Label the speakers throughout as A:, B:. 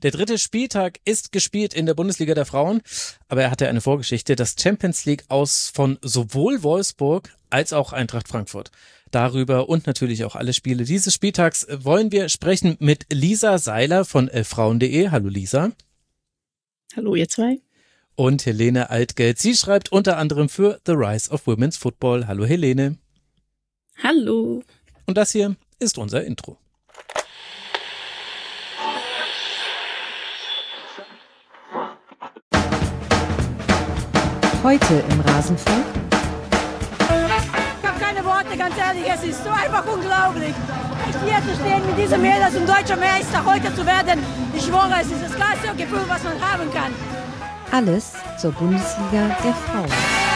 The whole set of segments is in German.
A: Der 3. Spieltag ist gespielt in der Bundesliga der Frauen, aber er hatte eine Vorgeschichte, das Champions League aus von sowohl Wolfsburg als auch Eintracht Frankfurt. Darüber und natürlich auch alle Spiele dieses Spieltags wollen wir sprechen mit Lisa Seiler von elffrauen.de. Hallo Lisa.
B: Hallo ihr zwei.
A: Und Helene Altgeld. Sie schreibt unter anderem für The Rise of Women's Football. Hallo Helene.
B: Hallo.
A: Und das hier ist unser Intro.
C: Heute im Rasenfunk.
D: Ich habe keine Worte, ganz ehrlich, es ist so einfach unglaublich. Ich hier zu stehen mit diesem Mädels und deutscher Meister heute zu werden, ich schwöre, es ist das geilste Gefühl, was man haben kann.
C: Alles zur Bundesliga der Frauen.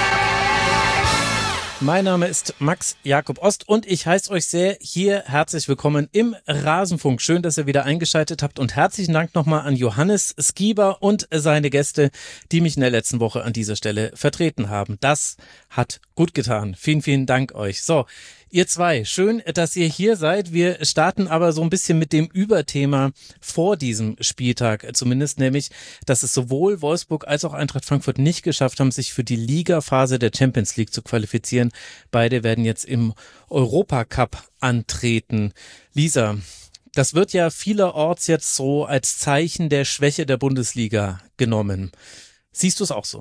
A: Mein Name ist Max Jakob Ost und ich heiße euch sehr hier herzlich willkommen im Rasenfunk. Schön, dass ihr wieder eingeschaltet habt und herzlichen Dank nochmal an Johannes Skieber und seine Gäste, die mich in der letzten Woche an dieser Stelle vertreten haben. Das hat gut getan. Vielen, vielen Dank euch. So, ihr zwei, schön, dass ihr hier seid. Wir starten aber so ein bisschen mit dem Überthema vor diesem Spieltag zumindest, nämlich, dass es sowohl Wolfsburg als auch Eintracht Frankfurt nicht geschafft haben, sich für die Ligaphase der Champions League zu qualifizieren. Beide werden jetzt im Europacup antreten. Lisa, das wird ja vielerorts jetzt so als Zeichen der Schwäche der Bundesliga genommen. Siehst du es auch so?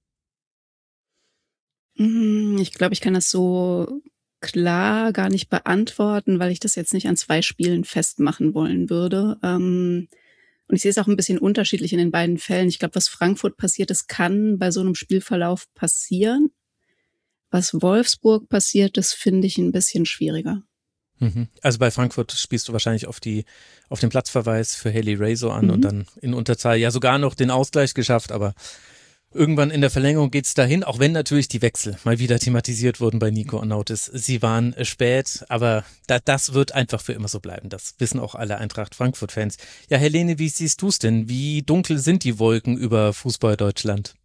B: Ich glaube, ich kann das so klar gar nicht beantworten, weil ich das jetzt nicht an 2 Spielen festmachen wollen würde. Und ich sehe es auch ein bisschen unterschiedlich in den beiden Fällen. Ich glaube, was Frankfurt passiert ist, kann bei so einem Spielverlauf passieren. Was Wolfsburg passiert ist, finde ich ein bisschen schwieriger.
A: Also bei Frankfurt spielst du wahrscheinlich auf den Platzverweis für Hayley Raso an und dann in Unterzahl ja sogar noch den Ausgleich geschafft, aber irgendwann in der Verlängerung geht's dahin, auch wenn natürlich die Wechsel mal wieder thematisiert wurden bei Nico Annautis. Sie waren spät, aber das wird einfach für immer so bleiben. Das wissen auch alle Eintracht Frankfurt-Fans. Ja, Helene, wie siehst du's denn? Wie dunkel sind die Wolken über Fußball Deutschland?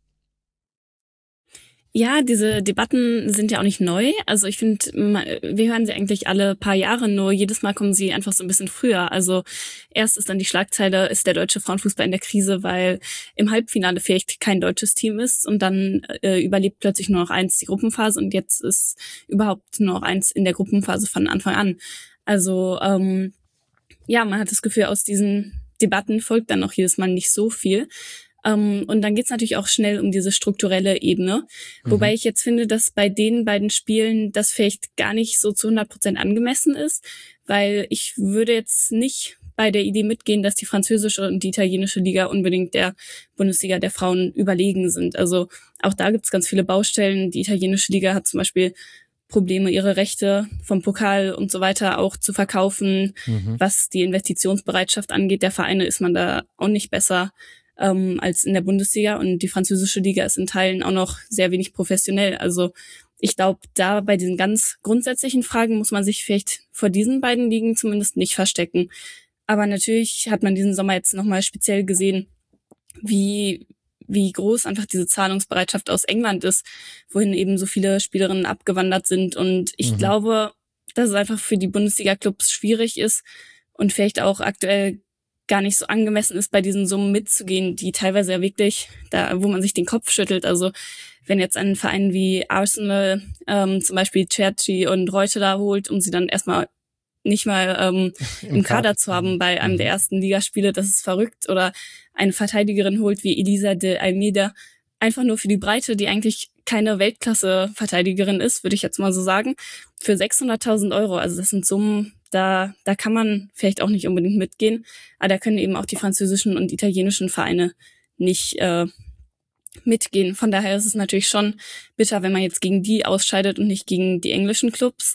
E: Ja, diese Debatten sind ja auch nicht neu. Also ich finde, wir hören sie eigentlich alle paar Jahre, nur jedes Mal kommen sie einfach so ein bisschen früher. Also erst ist dann die Schlagzeile, ist der deutsche Frauenfußball in der Krise, weil im Halbfinale vielleicht kein deutsches Team ist und dann überlebt plötzlich nur noch eins die Gruppenphase und jetzt ist überhaupt nur noch eins in der Gruppenphase von Anfang an. Also ja, man hat das Gefühl, aus diesen Debatten folgt dann auch jedes Mal nicht so viel. Und dann geht's natürlich auch schnell um diese strukturelle Ebene. Wobei ich jetzt finde, dass bei den beiden Spielen das vielleicht gar nicht so zu 100% angemessen ist, weil ich würde jetzt nicht bei der Idee mitgehen, dass die französische und die italienische Liga unbedingt der Bundesliga der Frauen überlegen sind. Also auch da gibt's ganz viele Baustellen. Die italienische Liga hat zum Beispiel Probleme, ihre Rechte vom Pokal und so weiter auch zu verkaufen. Was die Investitionsbereitschaft angeht, der Vereine ist man da auch nicht besser als in der Bundesliga, und die französische Liga ist in Teilen auch noch sehr wenig professionell. Also ich glaube, da bei diesen ganz grundsätzlichen Fragen muss man sich vielleicht vor diesen beiden Ligen zumindest nicht verstecken. Aber natürlich hat man diesen Sommer jetzt nochmal speziell gesehen, wie groß einfach diese Zahlungsbereitschaft aus England ist, wohin eben so viele Spielerinnen abgewandert sind. Und ich glaube, dass es einfach für die Bundesliga-Clubs schwierig ist und vielleicht auch aktuell gar nicht so angemessen ist, bei diesen Summen mitzugehen, die teilweise ja wirklich, da wo man sich den Kopf schüttelt. Also wenn jetzt ein Verein wie Arsenal zum Beispiel Cerci und Reuter da holt, um sie dann erstmal nicht mal im Kader zu haben bei einem der ersten Ligaspiele, das ist verrückt. Oder eine Verteidigerin holt wie Elisa de Almeida, einfach nur für die Breite, die eigentlich keine Weltklasse-Verteidigerin ist, würde ich jetzt mal so sagen, für 600.000 Euro. Also das sind Summen, da kann man vielleicht auch nicht unbedingt mitgehen, aber da können eben auch die französischen und italienischen Vereine nicht mitgehen. Von daher ist es natürlich schon bitter, wenn man jetzt gegen die ausscheidet und nicht gegen die englischen Clubs.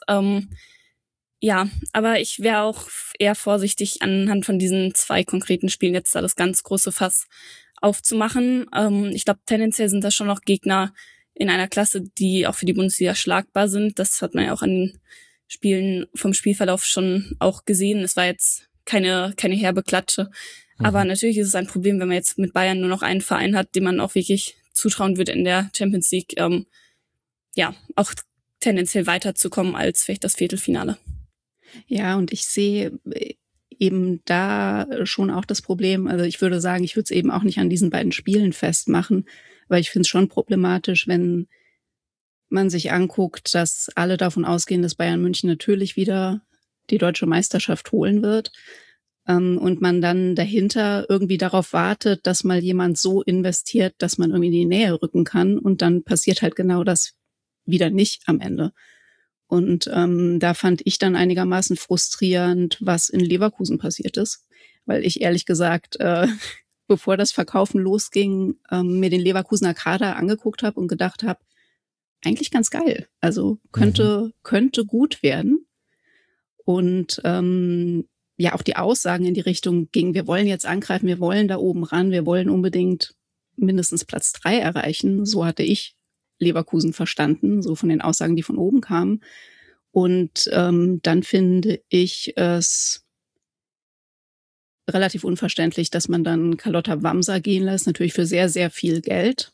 E: Ja, aber ich wäre auch eher vorsichtig, anhand von diesen 2 konkreten Spielen jetzt da das ganz große Fass aufzumachen. Ich glaube, tendenziell sind das schon noch Gegner in einer Klasse, die auch für die Bundesliga schlagbar sind. Das hat man ja auch an den Spielen vom Spielverlauf schon auch gesehen. Es war jetzt keine herbe Klatsche. Aber natürlich ist es ein Problem, wenn man jetzt mit Bayern nur noch einen Verein hat, dem man auch wirklich zutrauen würde, in der Champions League ja auch tendenziell weiterzukommen als vielleicht das Viertelfinale.
B: Ja, und ich sehe eben da schon auch das Problem, also ich würde sagen, ich würde es eben auch nicht an diesen beiden Spielen festmachen, weil ich finde es schon problematisch, wenn man sich anguckt, dass alle davon ausgehen, dass Bayern München natürlich wieder die deutsche Meisterschaft holen wird und man dann dahinter irgendwie darauf wartet, dass mal jemand so investiert, dass man irgendwie in die Nähe rücken kann und dann passiert halt genau das wieder nicht am Ende. Und da fand ich dann einigermaßen frustrierend, was in Leverkusen passiert ist, weil ich ehrlich gesagt, bevor das Verkaufen losging, mir den Leverkusener Kader angeguckt habe und gedacht habe, eigentlich ganz geil. Also könnte gut werden. Und ja, auch die Aussagen in die Richtung gingen, wir wollen jetzt angreifen, wir wollen da oben ran, wir wollen unbedingt mindestens Platz 3 erreichen. So hatte ich Leverkusen verstanden, so von den Aussagen, die von oben kamen. Und dann finde ich es relativ unverständlich, dass man dann Carlotta Wamser gehen lässt, natürlich für sehr, sehr viel Geld.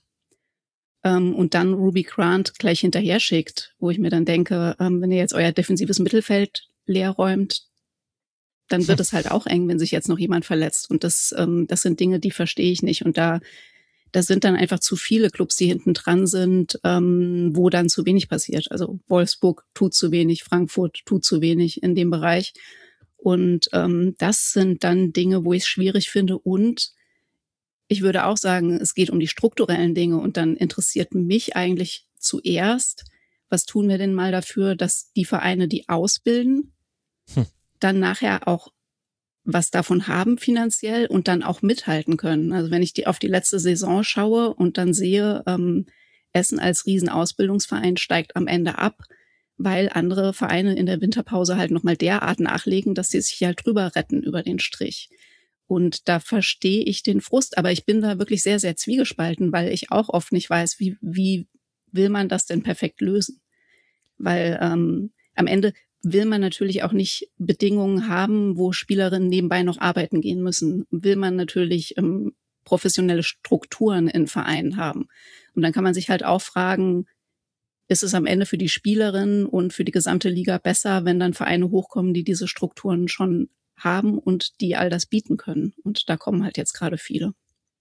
B: Und dann Ruby Grant gleich hinterher schickt, wo ich mir dann denke, wenn ihr jetzt euer defensives Mittelfeld leer räumt, dann wird es halt auch eng, wenn sich jetzt noch jemand verletzt. Und das sind Dinge, die verstehe ich nicht. Und da sind dann einfach zu viele Clubs, die hinten dran sind, wo dann zu wenig passiert. Also Wolfsburg tut zu wenig, Frankfurt tut zu wenig in dem Bereich. Und das sind dann Dinge, wo ich es schwierig finde. Und ich würde auch sagen, es geht um die strukturellen Dinge. Und dann interessiert mich eigentlich zuerst, was tun wir denn mal dafür, dass die Vereine, die ausbilden, dann nachher auch was davon haben finanziell und dann auch mithalten können. Also wenn ich auf die letzte Saison schaue und dann sehe, Essen als Riesenausbildungsverein steigt am Ende ab, weil andere Vereine in der Winterpause halt nochmal derart nachlegen, dass sie sich halt drüber retten über den Strich. Und da verstehe ich den Frust, aber ich bin da wirklich sehr, sehr zwiegespalten, weil ich auch oft nicht weiß, wie will man das denn perfekt lösen? Weil am Ende will man natürlich auch nicht Bedingungen haben, wo Spielerinnen nebenbei noch arbeiten gehen müssen. Will man natürlich professionelle Strukturen in Vereinen haben. Und dann kann man sich halt auch fragen, ist es am Ende für die Spielerinnen und für die gesamte Liga besser, wenn dann Vereine hochkommen, die diese Strukturen schon haben und die all das bieten können? Und da kommen halt jetzt gerade viele.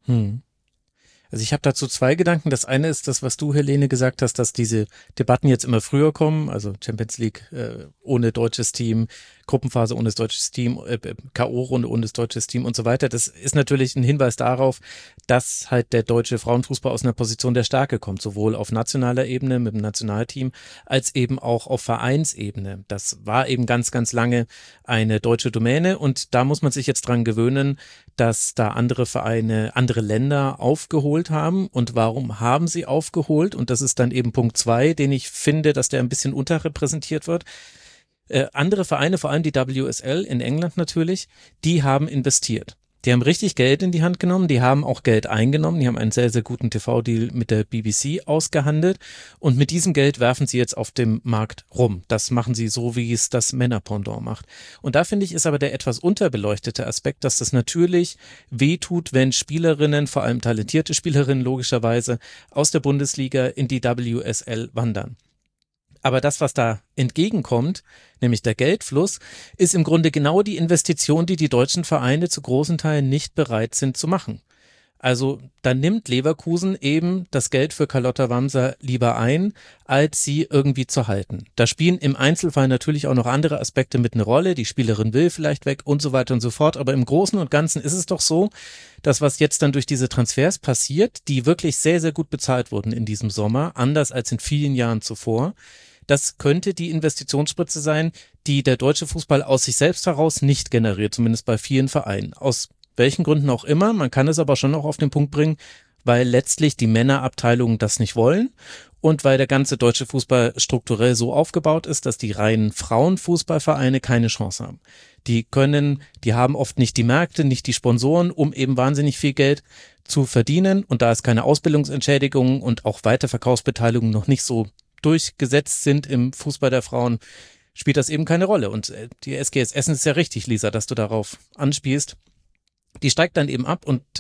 A: Also ich habe dazu zwei Gedanken. Das eine ist das, was du, Helene, gesagt hast, dass diese Debatten jetzt immer früher kommen, also Champions League ohne deutsches Team, Gruppenphase ohne deutsches Team, K.O.-Runde ohne deutsches Team und so weiter. Das ist natürlich ein Hinweis darauf, dass halt der deutsche Frauenfußball aus einer Position der Stärke kommt, sowohl auf nationaler Ebene mit dem Nationalteam, als eben auch auf Vereinsebene. Das war eben ganz, ganz lange eine deutsche Domäne und da muss man sich jetzt dran gewöhnen, dass da andere Vereine, andere Länder aufgeholt haben. Und warum haben sie aufgeholt? Und das ist dann eben Punkt 2, den ich finde, dass der ein bisschen unterrepräsentiert wird. Andere Vereine, vor allem die WSL in England natürlich, die haben investiert. Die haben richtig Geld in die Hand genommen, die haben auch Geld eingenommen, die haben einen sehr, sehr guten TV-Deal mit der BBC ausgehandelt und mit diesem Geld werfen sie jetzt auf dem Markt rum. Das machen sie so, wie es das Männerpendant macht. Und da finde ich, ist aber der etwas unterbeleuchtete Aspekt, dass das natürlich wehtut, wenn Spielerinnen, vor allem talentierte Spielerinnen logischerweise, aus der Bundesliga in die WSL wandern. Aber das, was da entgegenkommt, nämlich der Geldfluss, ist im Grunde genau die Investition, die die deutschen Vereine zu großen Teilen nicht bereit sind zu machen. Also dann nimmt Leverkusen eben das Geld für Carlotta Wamser lieber ein, als sie irgendwie zu halten. Da spielen im Einzelfall natürlich auch noch andere Aspekte mit eine Rolle. Die Spielerin will vielleicht weg und so weiter und so fort. Aber im Großen und Ganzen ist es doch so, dass was jetzt dann durch diese Transfers passiert, die wirklich sehr, sehr gut bezahlt wurden in diesem Sommer, anders als in vielen Jahren zuvor, das könnte die Investitionsspritze sein, die der deutsche Fußball aus sich selbst heraus nicht generiert, zumindest bei vielen Vereinen. Aus welchen Gründen auch immer, man kann es aber schon auch auf den Punkt bringen, weil letztlich die Männerabteilungen das nicht wollen und weil der ganze deutsche Fußball strukturell so aufgebaut ist, dass die reinen Frauenfußballvereine keine Chance haben. Die haben oft nicht die Märkte, nicht die Sponsoren, um eben wahnsinnig viel Geld zu verdienen und da es keine Ausbildungsentschädigungen und auch Weiterverkaufsbeteiligungen noch nicht so durchgesetzt sind im Fußball der Frauen, spielt das eben keine Rolle. Und die SGS Essen ist ja richtig, Lisa, dass du darauf anspielst. Die steigt dann eben ab und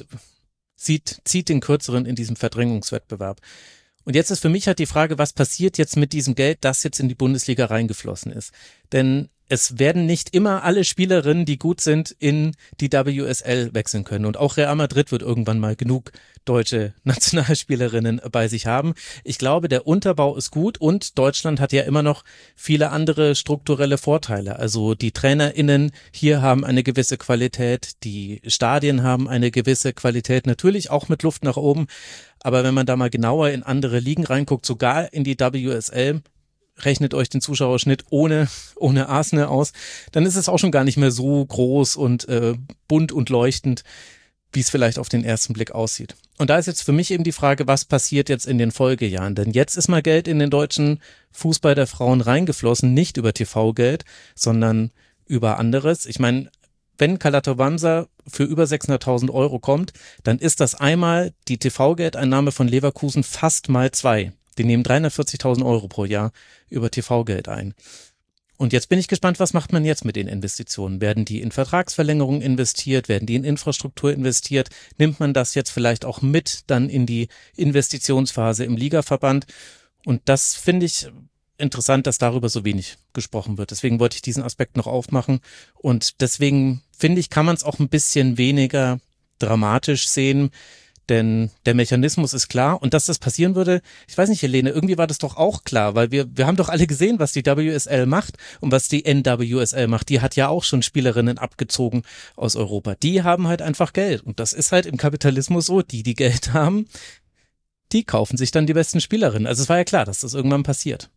A: zieht den Kürzeren in diesem Verdrängungswettbewerb. Und jetzt ist für mich halt die Frage, was passiert jetzt mit diesem Geld, das jetzt in die Bundesliga reingeflossen ist? Denn es werden nicht immer alle Spielerinnen, die gut sind, in die WSL wechseln können. Und auch Real Madrid wird irgendwann mal genug deutsche Nationalspielerinnen bei sich haben. Ich glaube, der Unterbau ist gut und Deutschland hat ja immer noch viele andere strukturelle Vorteile. Also die TrainerInnen hier haben eine gewisse Qualität, die Stadien haben eine gewisse Qualität, natürlich auch mit Luft nach oben. Aber wenn man da mal genauer in andere Ligen reinguckt, sogar in die WSL, rechnet euch den Zuschauerschnitt ohne Arsenal aus, dann ist es auch schon gar nicht mehr so groß und bunt und leuchtend, wie es vielleicht auf den ersten Blick aussieht. Und da ist jetzt für mich eben die Frage, was passiert jetzt in den Folgejahren? Denn jetzt ist mal Geld in den deutschen Fußball der Frauen reingeflossen, nicht über TV-Geld, sondern über anderes. Ich meine, wenn Calatobamsa für über 600.000 Euro kommt, dann ist das einmal die TV-Geldeinnahme von Leverkusen fast mal 2. Die nehmen 340.000 Euro pro Jahr über TV-Geld ein. Und jetzt bin ich gespannt, was macht man jetzt mit den Investitionen? Werden die in Vertragsverlängerung investiert? Werden die in Infrastruktur investiert? Nimmt man das jetzt vielleicht auch mit dann in die Investitionsphase im Ligaverband? Und das finde ich interessant, dass darüber so wenig gesprochen wird. Deswegen wollte ich diesen Aspekt noch aufmachen. Und deswegen finde ich, kann man es auch ein bisschen weniger dramatisch sehen. Denn der Mechanismus ist klar und dass das passieren würde, ich weiß nicht, Helene, irgendwie war das doch auch klar, weil wir haben doch alle gesehen, was die WSL macht und was die NWSL macht. Die hat ja auch schon Spielerinnen abgezogen aus Europa. Die haben halt einfach Geld und das ist halt im Kapitalismus so, die Geld haben, die kaufen sich dann die besten Spielerinnen. Also es war ja klar, dass das irgendwann passiert.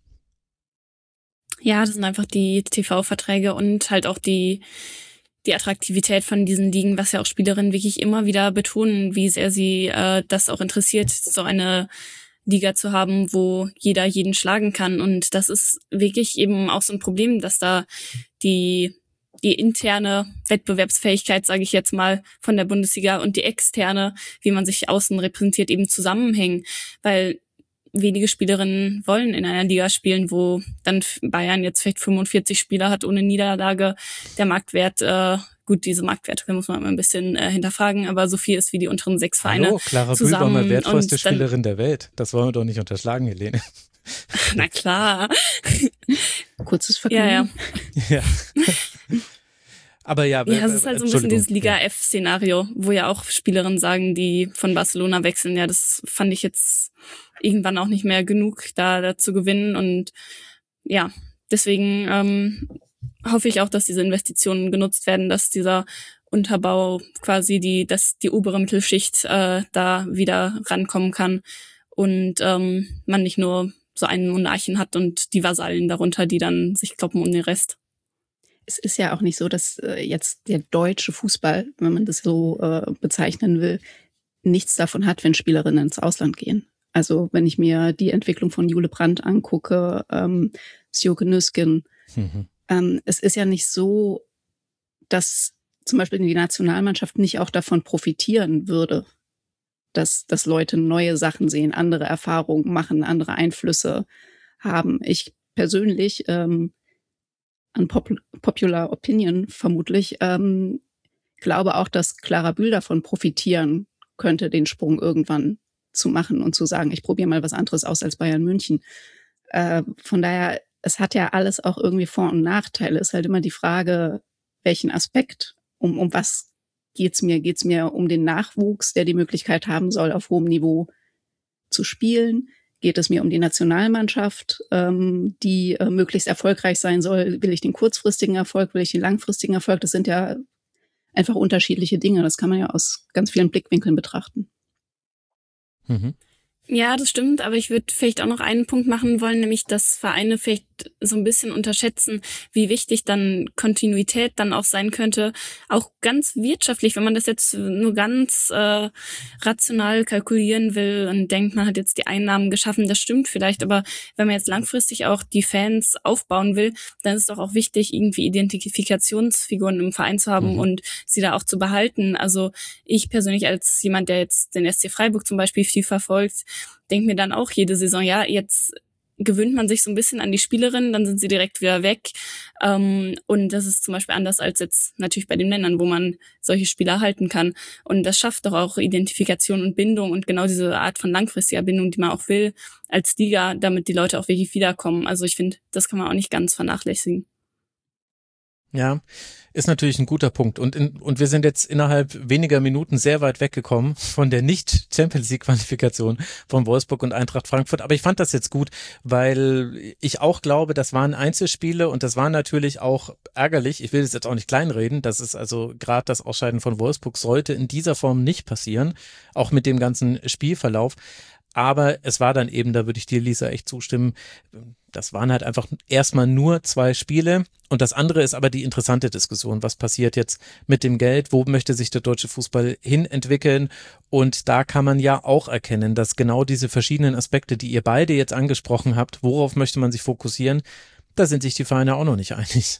E: Ja, das sind einfach die TV-Verträge und halt auch die Attraktivität von diesen Ligen, was ja auch Spielerinnen wirklich immer wieder betonen, wie sehr sie das auch interessiert, so eine Liga zu haben, wo jeder jeden schlagen kann. Und das ist wirklich eben auch so ein Problem, dass da die interne Wettbewerbsfähigkeit, sage ich jetzt mal, von der Bundesliga und die externe, wie man sich außen repräsentiert, eben zusammenhängen. Weil wenige Spielerinnen wollen in einer Liga spielen, wo dann Bayern jetzt vielleicht 45 Spieler hat ohne Niederlage. Der Marktwert, gut, diese Marktwerte muss man immer ein bisschen hinterfragen, aber so viel ist wie die unteren 6 Vereine.
A: Hallo, Clara Bühl war mal wertvollste Spielerin der Welt. Das wollen wir doch nicht unterschlagen, Helene.
E: Na klar.
B: Kurzes Vergnügen.
E: Ja.
A: Aber ja,
E: es ist halt so ein bisschen dieses Liga-F-Szenario, wo ja auch Spielerinnen sagen, die von Barcelona wechseln. Ja, das fand ich jetzt irgendwann auch nicht mehr genug, da zu gewinnen. Und ja, deswegen hoffe ich auch, dass diese Investitionen genutzt werden, dass dieser Unterbau quasi dass die obere Mittelschicht da wieder rankommen kann und man nicht nur so einen Monarchen hat und die Vasallen darunter, die dann sich kloppen um den Rest.
B: Es ist ja auch nicht so, dass jetzt der deutsche Fußball, wenn man das so bezeichnen will, nichts davon hat, wenn Spielerinnen ins Ausland gehen. Also wenn ich mir die Entwicklung von Jule Brandt angucke, Sjoeke Nüsken, es ist ja nicht so, dass zum Beispiel die Nationalmannschaft nicht auch davon profitieren würde, dass Leute neue Sachen sehen, andere Erfahrungen machen, andere Einflüsse haben. Ich persönlich an Popular Opinion vermutlich, glaube auch, dass Clara Bühl davon profitieren könnte, den Sprung irgendwann zu machen und zu sagen, ich probiere mal was anderes aus als Bayern München. Von daher, es hat ja alles auch irgendwie Vor- und Nachteile. Es ist halt immer die Frage, welchen Aspekt, um was geht's mir? Geht's mir um den Nachwuchs, der die Möglichkeit haben soll, auf hohem Niveau zu spielen? Geht es mir um die Nationalmannschaft, die möglichst erfolgreich sein soll? Will ich den kurzfristigen Erfolg, will ich den langfristigen Erfolg? Das sind ja einfach unterschiedliche Dinge. Das kann man ja aus ganz vielen Blickwinkeln betrachten.
A: Mhm.
E: Ja, das stimmt, aber ich würde vielleicht auch noch einen Punkt machen wollen, nämlich dass Vereine vielleicht so ein bisschen unterschätzen, wie wichtig dann Kontinuität dann auch sein könnte, auch ganz wirtschaftlich, wenn man das jetzt nur ganz rational kalkulieren will und denkt, man hat jetzt die Einnahmen geschaffen, das stimmt vielleicht, aber wenn man jetzt langfristig auch die Fans aufbauen will, dann ist es doch auch wichtig, irgendwie Identifikationsfiguren im Verein zu haben und sie da auch zu behalten. Also ich persönlich als jemand, der jetzt den SC Freiburg zum Beispiel viel verfolgt, denke mir dann auch jede Saison, ja, jetzt gewöhnt man sich so ein bisschen an die Spielerinnen, dann sind sie direkt wieder weg. Und das ist zum Beispiel anders als jetzt natürlich bei den Männern, wo man solche Spieler halten kann. Und das schafft doch auch Identifikation und Bindung und genau diese Art von langfristiger Bindung, die man auch will als Liga, damit die Leute auch wirklich wiederkommen. Also ich finde, das kann man auch nicht ganz vernachlässigen.
A: Ja, ist natürlich ein guter Punkt. Und wir sind jetzt innerhalb weniger Minuten sehr weit weggekommen von der Nicht-Champions-League-Qualifikation von Wolfsburg und Eintracht Frankfurt. Aber ich fand das jetzt gut, weil ich auch glaube, das waren Einzelspiele und das war natürlich auch ärgerlich. Ich will das jetzt auch nicht kleinreden. Das ist also gerade das Ausscheiden von Wolfsburg sollte in dieser Form nicht passieren, auch mit dem ganzen Spielverlauf. Aber es war dann eben, da würde ich dir, Lisa, echt zustimmen, das waren halt einfach erstmal nur 2 Spiele und das andere ist aber die interessante Diskussion, was passiert jetzt mit dem Geld, wo möchte sich der deutsche Fußball hin entwickeln und da kann man ja auch erkennen, dass genau diese verschiedenen Aspekte, die ihr beide jetzt angesprochen habt, worauf möchte man sich fokussieren, da sind sich die Vereine auch noch nicht einig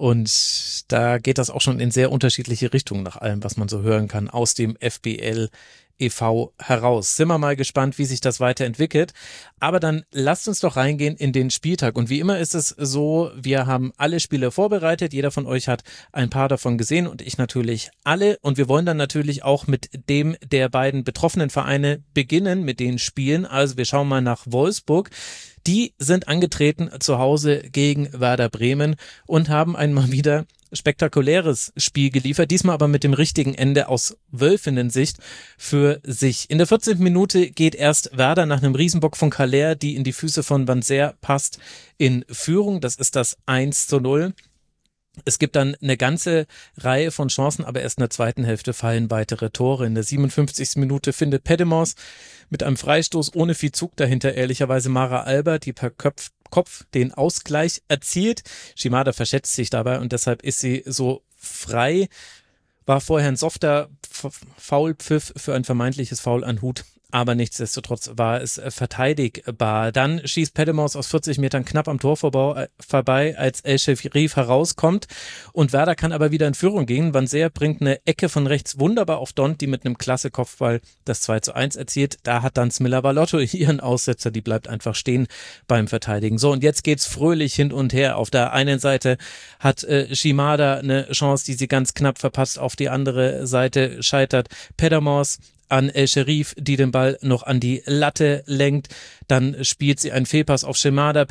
A: und da geht das auch schon in sehr unterschiedliche Richtungen nach allem, was man so hören kann aus dem FBL e.V. heraus. Sind wir mal gespannt, wie sich das weiterentwickelt. Aber dann lasst uns doch reingehen in den Spieltag. Und wie immer ist es so, wir haben alle Spiele vorbereitet. Jeder von euch hat ein paar davon gesehen und ich natürlich alle. Und wir wollen dann natürlich auch mit dem der beiden betroffenen Vereine beginnen, mit den Spielen. Also wir schauen mal nach Wolfsburg. Die sind angetreten zu Hause gegen Werder Bremen und haben einmal wieder spektakuläres Spiel geliefert, diesmal aber mit dem richtigen Ende aus Wölfinnen-Sicht für sich. In der 14. Minute geht erst Werder nach einem Riesenbock von Kaller, die in die Füße von Banzer passt, in Führung. Das ist das 1:0. Es gibt dann eine ganze Reihe von Chancen, aber erst in der zweiten Hälfte fallen weitere Tore. In der 57. Minute findet Pedemos mit einem Freistoß ohne viel Zug dahinter ehrlicherweise Mara Alba, die per Kopf den Ausgleich erzielt. Shimada verschätzt sich dabei und deshalb ist sie so frei. War vorher ein softer Foulpfiff für ein vermeintliches Foul an Huth. Aber nichtsdestotrotz war es verteidigbar. Dann schießt Pedemos aus 40 Metern knapp am Tor vorbei, als El Sheriff herauskommt. Und Werder kann aber wieder in Führung gehen. Banzer bringt eine Ecke von rechts wunderbar auf Dont, die mit einem klasse Kopfball das 2:1 erzielt. Da hat dann Smilla Balotto ihren Aussetzer, die bleibt einfach stehen beim Verteidigen. So, und jetzt geht's fröhlich hin und her. Auf der einen Seite hat Shimada eine Chance, die sie ganz knapp verpasst. Auf die andere Seite scheitert Pedemos an El Sheriff, die den Ball noch an die Latte lenkt. Dann spielt sie einen Fehlpass auf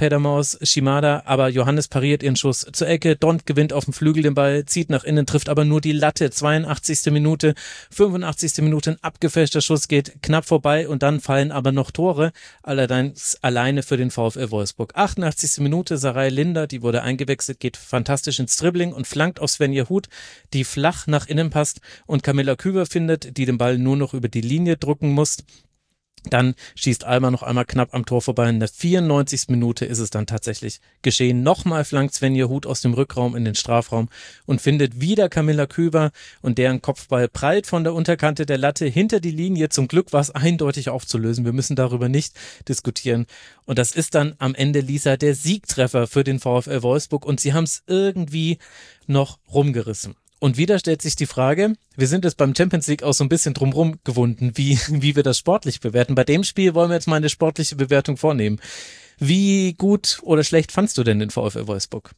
A: Shimada, aber Johannes pariert ihren Schuss zur Ecke. Dont gewinnt auf dem Flügel den Ball, zieht nach innen, trifft aber nur die Latte. 82. Minute, 85. Minute, ein abgefälschter Schuss geht knapp vorbei und dann fallen aber noch Tore. Allerdings alleine für den VfL Wolfsburg. 88. Minute, Sarai Linder, die wurde eingewechselt, geht fantastisch ins Dribbling und flankt auf Svenja Huth, die flach nach innen passt und Camilla Küber findet, die den Ball nur noch über die Linie drücken muss. Dann schießt Alma noch einmal knapp am Tor vorbei. In der 94. Minute ist es dann tatsächlich geschehen. Nochmal flankt Svenja Huth aus dem Rückraum in den Strafraum und findet wieder Camilla Küber und deren Kopfball prallt von der Unterkante der Latte hinter die Linie. Zum Glück war es eindeutig aufzulösen. Wir müssen darüber nicht diskutieren. Und das ist dann am Ende, Lisa, der Siegtreffer für den VfL Wolfsburg und sie haben es irgendwie noch rumgerissen. Und wieder stellt sich die Frage, wir sind jetzt beim Champions League auch so ein bisschen drumherum gewunden, wie wir das sportlich bewerten. Bei dem Spiel wollen wir jetzt mal eine sportliche Bewertung vornehmen. Wie gut oder schlecht fandst du denn den VfL Wolfsburg?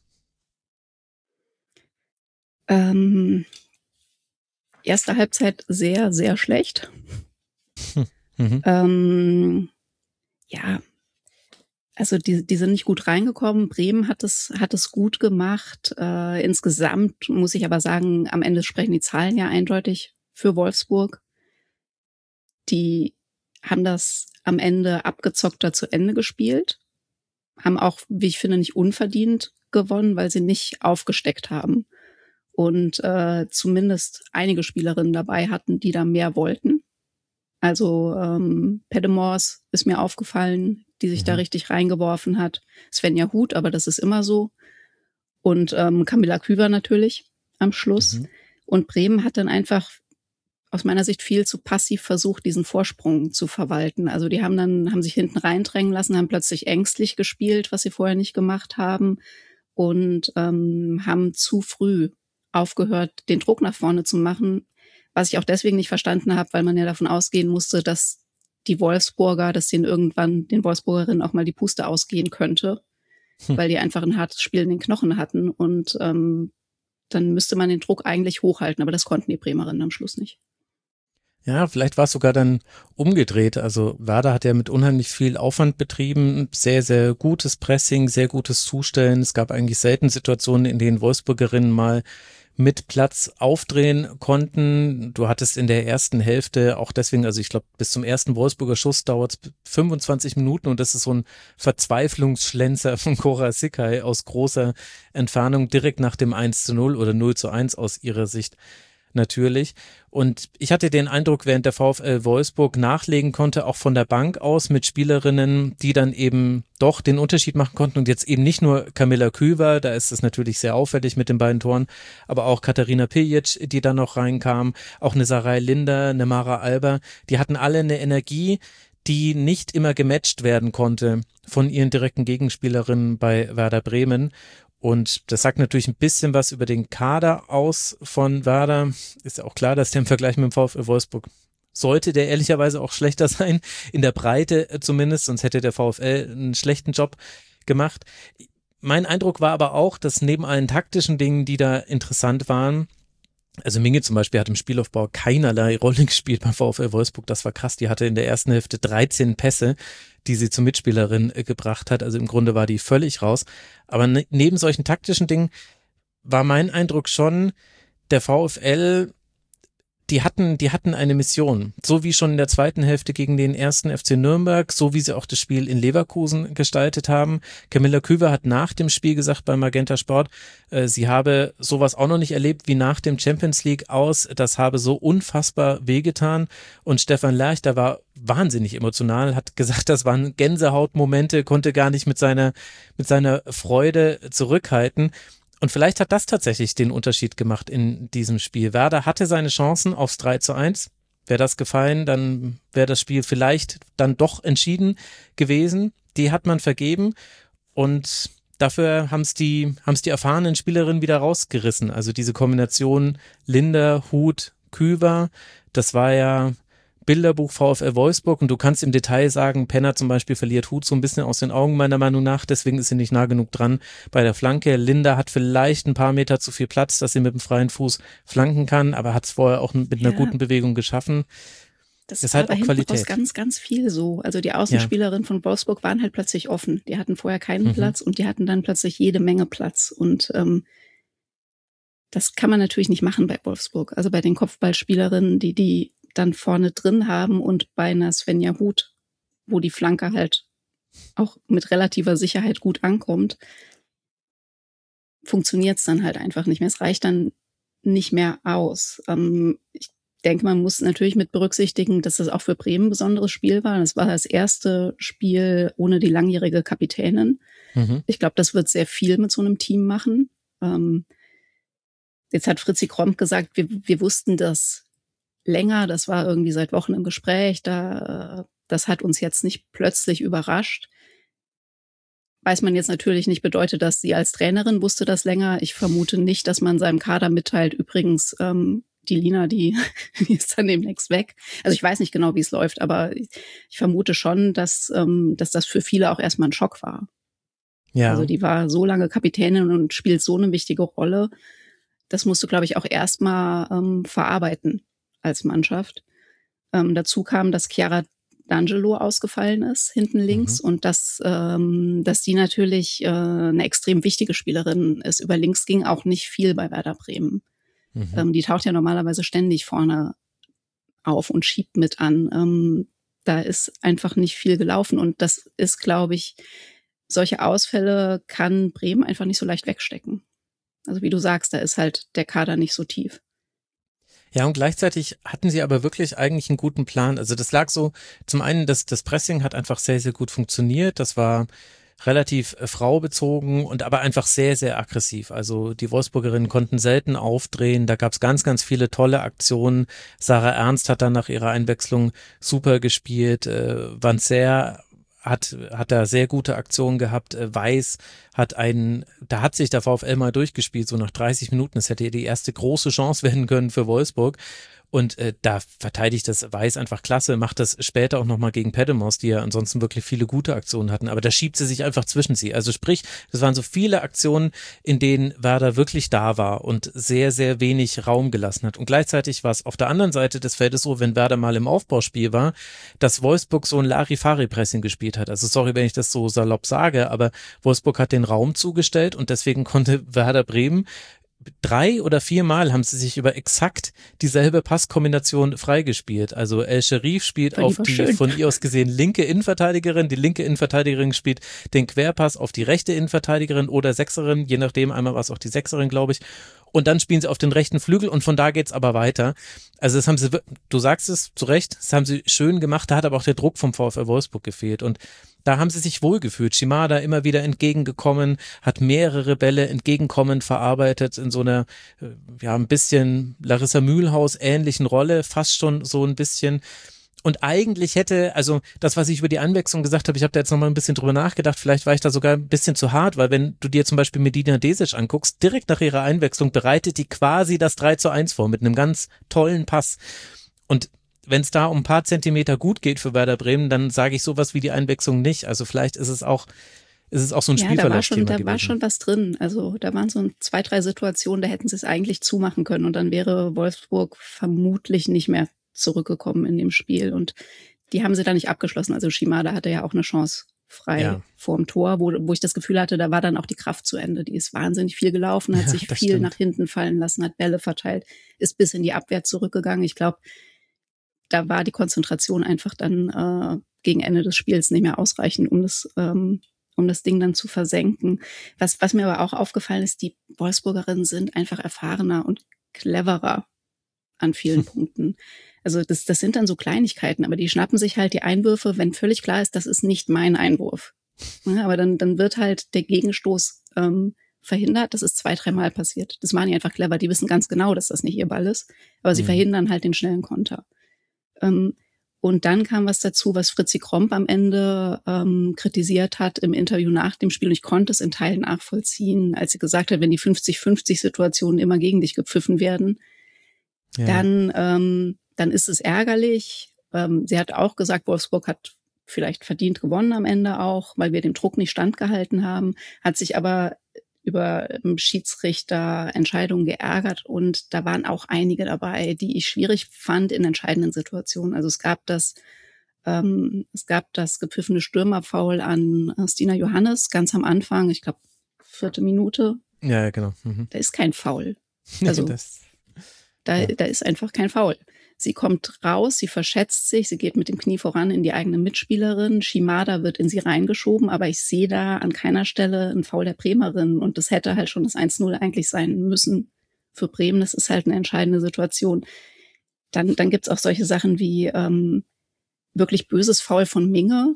B: Erste Halbzeit sehr, sehr schlecht. Ja, also die sind nicht gut reingekommen. Bremen hat es gut gemacht. Insgesamt muss ich aber sagen, am Ende sprechen die Zahlen ja eindeutig für Wolfsburg. Die haben das am Ende abgezockter zu Ende gespielt, haben auch, wie ich finde, nicht unverdient gewonnen, weil sie nicht aufgesteckt haben und zumindest einige Spielerinnen dabei hatten, die da mehr wollten. Also Pedemos ist mir aufgefallen, die sich da richtig reingeworfen hat. Svenja Huth, aber das ist immer so. Und Camilla Küber natürlich am Schluss. Und Bremen hat dann einfach aus meiner Sicht viel zu passiv versucht, diesen Vorsprung zu verwalten. Also die haben sich hinten reindrängen lassen, haben plötzlich ängstlich gespielt, was sie vorher nicht gemacht haben und haben zu früh aufgehört, den Druck nach vorne zu machen, was ich auch deswegen nicht verstanden habe, weil man ja davon ausgehen musste, dass die Wolfsburger, dass denen irgendwann den Wolfsburgerinnen auch mal die Puste ausgehen könnte, weil die einfach ein hartes Spiel in den Knochen hatten und dann müsste man den Druck eigentlich hochhalten, aber das konnten die Bremerinnen am Schluss nicht.
A: Ja, vielleicht war es sogar dann umgedreht. Also Werder hat ja mit unheimlich viel Aufwand betrieben, sehr, sehr gutes Pressing, sehr gutes Zustellen. Es gab eigentlich selten Situationen, in denen Wolfsburgerinnen mal mit Platz aufdrehen konnten. Du hattest in der ersten Hälfte auch deswegen, also ich glaube, bis zum ersten Wolfsburger Schuss dauert es 25 Minuten und das ist so ein Verzweiflungsschlenzer von Cora Sikkay aus großer Entfernung direkt nach dem 1:0 oder 0:1 aus ihrer Sicht natürlich. Und ich hatte den Eindruck, während der VfL Wolfsburg nachlegen konnte, auch von der Bank aus mit Spielerinnen, die dann eben doch den Unterschied machen konnten und jetzt eben nicht nur Kamilla Küver, da ist es natürlich sehr auffällig mit den beiden Toren, aber auch Katharina Piljic, die dann noch reinkam, auch eine Sarai Linder, eine Mara Alber, die hatten alle eine Energie, die nicht immer gematcht werden konnte von ihren direkten Gegenspielerinnen bei Werder Bremen. Und das sagt natürlich ein bisschen was über den Kader aus von Werder. Ist ja auch klar, dass der im Vergleich mit dem VfL Wolfsburg sollte der ehrlicherweise auch schlechter sein, in der Breite zumindest, sonst hätte der VfL einen schlechten Job gemacht. Mein Eindruck war aber auch, dass neben allen taktischen Dingen, die da interessant waren, also Minge zum Beispiel hat im Spielaufbau keinerlei Rolle gespielt beim VfL Wolfsburg, das war krass, die hatte in der ersten Hälfte 13 Pässe, die sie zur Mitspielerin gebracht hat, also im Grunde war die völlig raus, aber neben solchen taktischen Dingen war mein Eindruck schon, der VfL, die hatten eine Mission, so wie schon in der zweiten Hälfte gegen den ersten FC Nürnberg, so wie sie auch das Spiel in Leverkusen gestaltet haben. Kamilla Küver hat nach dem Spiel gesagt bei Magenta Sport, sie habe sowas auch noch nicht erlebt wie nach dem Champions League aus, das habe so unfassbar wehgetan und Stefan Lerch, der war wahnsinnig emotional, hat gesagt, das waren Gänsehautmomente, konnte gar nicht mit seiner Freude zurückhalten. Und vielleicht hat das tatsächlich den Unterschied gemacht in diesem Spiel. Werder hatte seine Chancen aufs 3:1. Wäre das gefallen, dann wäre das Spiel vielleicht dann doch entschieden gewesen. Die hat man vergeben und dafür haben es die erfahrenen Spielerinnen wieder rausgerissen. Also diese Kombination Linder, Huth, Küver, das war ja Bilderbuch VfL Wolfsburg und du kannst im Detail sagen, Penner zum Beispiel verliert Huth so ein bisschen aus den Augen meiner Meinung nach, deswegen ist sie nicht nah genug dran bei der Flanke. Linder hat vielleicht ein paar Meter zu viel Platz, dass sie mit dem freien Fuß flanken kann, aber hat es vorher auch mit einer guten Bewegung geschaffen.
B: Das ist halt auch Qualität. Ganz, ganz viel so. Also die Außenspielerinnen von Wolfsburg waren halt plötzlich offen. Die hatten vorher keinen Platz und die hatten dann plötzlich jede Menge Platz und das kann man natürlich nicht machen bei Wolfsburg. Also bei den Kopfballspielerinnen, die dann vorne drin haben und bei einer Svenja Huth, wo die Flanke halt auch mit relativer Sicherheit gut ankommt, funktioniert es dann halt einfach nicht mehr. Es reicht dann nicht mehr aus. Ich denke, man muss natürlich mit berücksichtigen, dass das auch für Bremen ein besonderes Spiel war. Das war das erste Spiel ohne die langjährige Kapitänin. Ich glaube, das wird sehr viel mit so einem Team machen. Jetzt hat Fritzi Kromp gesagt, wir wussten das länger, das war irgendwie seit Wochen im Gespräch, das hat uns jetzt nicht plötzlich überrascht. Weiß man jetzt natürlich nicht, bedeutet das, sie als Trainerin wusste das länger. Ich vermute nicht, dass man seinem Kader mitteilt, übrigens, die Lina, die ist dann demnächst weg. Also ich weiß nicht genau, wie es läuft, aber ich vermute schon, dass das für viele auch erstmal ein Schock war. Ja. Also die war so lange Kapitänin und spielt so eine wichtige Rolle. Das musst du, glaube ich, auch erstmal verarbeiten als Mannschaft. Dazu kam, dass Chiara D'Angelo ausgefallen ist, hinten links, und dass die natürlich eine extrem wichtige Spielerin ist. Über links ging auch nicht viel bei Werder Bremen. Die taucht ja normalerweise ständig vorne auf und schiebt mit an. Da ist einfach nicht viel gelaufen und das ist, glaube ich, solche Ausfälle kann Bremen einfach nicht so leicht wegstecken. Also wie du sagst, da ist halt der Kader nicht so tief.
A: Ja, und gleichzeitig hatten sie aber wirklich eigentlich einen guten Plan. Also das lag so, zum einen, das Pressing hat einfach sehr, sehr gut funktioniert. Das war relativ fraubezogen und aber einfach sehr, sehr aggressiv. Also die Wolfsburgerinnen konnten selten aufdrehen. Da gab es ganz, ganz viele tolle Aktionen. Sarah Ernst hat dann nach ihrer Einwechslung super gespielt. Vanzer hat da sehr gute Aktionen gehabt. Weiß da hat sich der VfL mal durchgespielt, so nach 30 Minuten. Das hätte die erste große Chance werden können für Wolfsburg. Und da verteidigt das Weiß einfach klasse, macht das später auch nochmal gegen Peddemos, die ja ansonsten wirklich viele gute Aktionen hatten. Aber da schiebt sie sich einfach zwischen sie. Also sprich, das waren so viele Aktionen, in denen Werder wirklich da war und sehr, sehr wenig Raum gelassen hat. Und gleichzeitig war es auf der anderen Seite des Feldes so, wenn Werder mal im Aufbauspiel war, dass Wolfsburg so ein Larifari-Pressing gespielt hat. Also sorry, wenn ich das so salopp sage, aber Wolfsburg hat den Raum zugestellt und deswegen konnte Werder Bremen 3 oder 4 Mal haben sie sich über exakt dieselbe Passkombination freigespielt. Also El Sherif spielt auf die
B: schön.
A: von ihr aus gesehen linke Innenverteidigerin, die linke Innenverteidigerin spielt den Querpass auf die rechte Innenverteidigerin oder Sechserin, je nachdem, einmal war es auch die Sechserin, glaube ich. Und dann spielen sie auf den rechten Flügel und von da geht's aber weiter. Also das haben sie, du sagst es zu Recht, das haben sie schön gemacht, da hat aber auch der Druck vom VfL Wolfsburg gefehlt und da haben sie sich wohlgefühlt. Shimada immer wieder entgegengekommen, hat mehrere Bälle entgegenkommend verarbeitet in so einer, ja, ein bisschen Larissa Mühlhaus ähnlichen Rolle, fast schon so ein bisschen. Und eigentlich hätte, also das, was ich über die Einwechslung gesagt habe, ich habe da jetzt nochmal ein bisschen drüber nachgedacht, vielleicht war ich da sogar ein bisschen zu hart, weil wenn du dir zum Beispiel Medina Desic anguckst, direkt nach ihrer Einwechslung bereitet die quasi das 3:1 vor mit einem ganz tollen Pass. Und wenn es da um ein paar Zentimeter gut geht für Werder Bremen, dann sage ich sowas wie die Einwechslung nicht. Also vielleicht ist es auch so ein Spielverlaufsthema gewesen.
B: Da war schon was drin. Also da waren so 2, 3 Situationen, da hätten sie es eigentlich zumachen können und dann wäre Wolfsburg vermutlich nicht mehr zurückgekommen in dem Spiel und die haben sie da nicht abgeschlossen. Also Shimada hatte ja auch eine Chance frei vorm Tor, wo ich das Gefühl hatte, da war dann auch die Kraft zu Ende. Die ist wahnsinnig viel gelaufen, hat sich viel nach hinten fallen lassen, hat Bälle verteilt, ist bis in die Abwehr zurückgegangen. Ich glaube, da war die Konzentration einfach dann gegen Ende des Spiels nicht mehr ausreichend, um das Ding dann zu versenken. Was mir aber auch aufgefallen ist, die Wolfsburgerinnen sind einfach erfahrener und cleverer an vielen Punkten. Also das sind dann so Kleinigkeiten, aber die schnappen sich halt die Einwürfe, wenn völlig klar ist, das ist nicht mein Einwurf. Ja, aber dann wird halt der Gegenstoß verhindert. Das ist 2, 3 Mal passiert. Das waren die einfach clever. Die wissen ganz genau, dass das nicht ihr Ball ist, aber sie verhindern halt den schnellen Konter. Und dann kam was dazu, was Fritzi Kromp am Ende kritisiert hat im Interview nach dem Spiel. Und ich konnte es in Teilen nachvollziehen, als sie gesagt hat, wenn die 50-50-Situationen immer gegen dich gepfiffen werden, dann ist es ärgerlich. Sie hat auch gesagt, Wolfsburg hat vielleicht verdient gewonnen am Ende auch, weil wir dem Druck nicht standgehalten haben, hat sich aber über Schiedsrichterentscheidungen geärgert und da waren auch einige dabei, die ich schwierig fand in entscheidenden Situationen. Also es gab das gepfiffene Stürmerfoul an Stina Johannes ganz am Anfang, ich glaube 4. Minute.
A: Ja, genau. Mhm.
B: Da ist kein Foul. Also da ist einfach kein Foul. Sie kommt raus, sie verschätzt sich, sie geht mit dem Knie voran in die eigene Mitspielerin. Shimada wird in sie reingeschoben, aber ich sehe da an keiner Stelle einen Foul der Bremerin. Und das hätte halt schon das 1:0 eigentlich sein müssen für Bremen. Das ist halt eine entscheidende Situation. Dann gibt's auch solche Sachen wie wirklich böses Foul von Minge,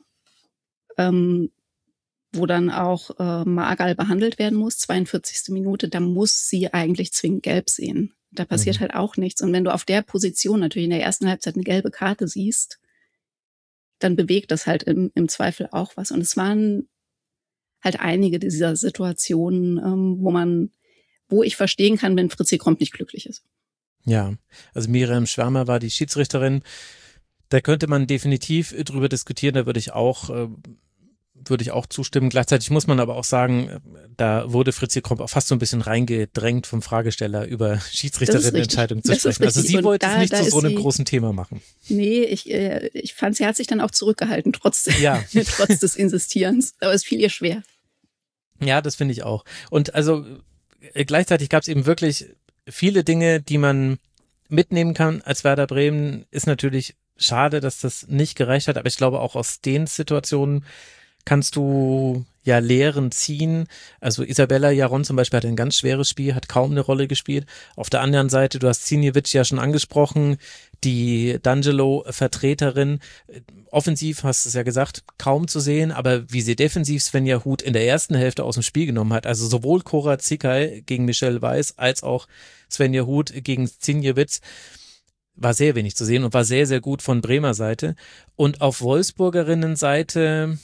B: wo dann auch Margal behandelt werden muss, 42. Minute. Da muss sie eigentlich zwingend gelb sehen. Da passiert halt auch nichts. Und wenn du auf der Position natürlich in der ersten Halbzeit eine gelbe Karte siehst, dann bewegt das halt im Zweifel auch was. Und es waren halt einige dieser Situationen, wo ich verstehen kann, wenn Fritzi Kromp nicht glücklich ist.
A: Ja, also Miriam Schwärmer war die Schiedsrichterin. Da könnte man definitiv drüber diskutieren, da würde ich auch zustimmen. Gleichzeitig muss man aber auch sagen, da wurde Fritzi Kromp auch fast so ein bisschen reingedrängt vom Fragesteller, über Schiedsrichterinnenentscheidungen zu sprechen. Also sie wollte es nicht zu so einem großen Thema machen.
B: Nee, ich fand, sie hat sich dann auch zurückgehalten, trotz des Insistierens. Aber es fiel ihr schwer.
A: Ja, das finde ich auch. Und also gleichzeitig gab es eben wirklich viele Dinge, die man mitnehmen kann als Werder Bremen. Ist natürlich schade, dass das nicht gereicht hat, aber ich glaube auch aus den Situationen kannst du ja Lehren ziehen. Also Isabella Jaron zum Beispiel hat ein ganz schweres Spiel, hat kaum eine Rolle gespielt. Auf der anderen Seite, du hast Sinjevic ja schon angesprochen, die D'Angelo-Vertreterin. Offensiv, hast du es ja gesagt, kaum zu sehen, aber wie sie defensiv Svenja Huth in der ersten Hälfte aus dem Spiel genommen hat, also sowohl Cora Zickay gegen Michelle Weiß als auch Svenja Huth gegen Sinjevic, war sehr wenig zu sehen und war sehr, sehr gut von Bremer Seite. Und auf Wolfsburgerinnen-Seite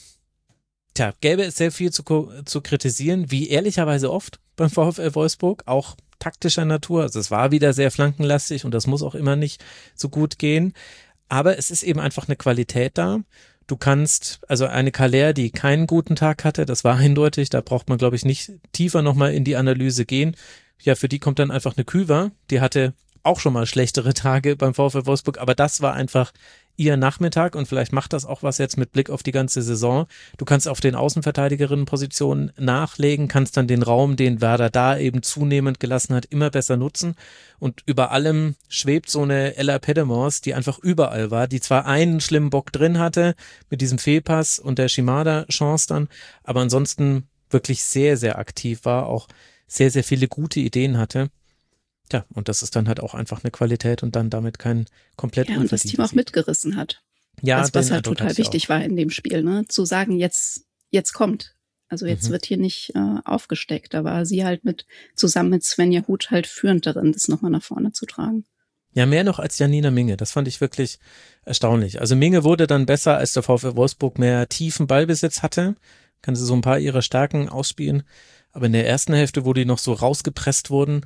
A: gäbe es sehr viel zu kritisieren, wie ehrlicherweise oft beim VfL Wolfsburg, auch taktischer Natur. Also es war wieder sehr flankenlastig und das muss auch immer nicht so gut gehen. Aber es ist eben einfach eine Qualität da. Du kannst, also eine Calais, die keinen guten Tag hatte, das war eindeutig, da braucht man, glaube ich, nicht tiefer nochmal in die Analyse gehen. Ja, für die kommt dann einfach eine Küver, die hatte auch schon mal schlechtere Tage beim VfL Wolfsburg, aber das war einfach ihr Nachmittag und vielleicht macht das auch was jetzt mit Blick auf die ganze Saison. Du kannst auf den Außenverteidigerinnenpositionen nachlegen, kannst dann den Raum, den Werder da eben zunehmend gelassen hat, immer besser nutzen und über allem schwebt so eine Ella Pedemors, die einfach überall war, die zwar einen schlimmen Bock drin hatte mit diesem Fehlpass und der Shimada-Chance dann, aber ansonsten wirklich sehr, sehr aktiv war, auch sehr, sehr viele gute Ideen hatte. Ja, und das ist dann halt auch einfach eine Qualität und dann damit kein komplett
B: ja, und das Team auch mitgerissen hat.
A: Ja,
B: was halt total wichtig war in dem Spiel, ne? Zu sagen, jetzt kommt. Also jetzt wird hier nicht aufgesteckt. Da war sie halt zusammen mit Svenja Huth halt führend darin, das nochmal nach vorne zu tragen.
A: Ja, mehr noch als Janina Minge. Das fand ich wirklich erstaunlich. Also Minge wurde dann besser, als der VfL Wolfsburg mehr tiefen Ballbesitz hatte. Kann sie so ein paar ihrer Stärken ausspielen. Aber in der ersten Hälfte, wo die noch so rausgepresst wurden,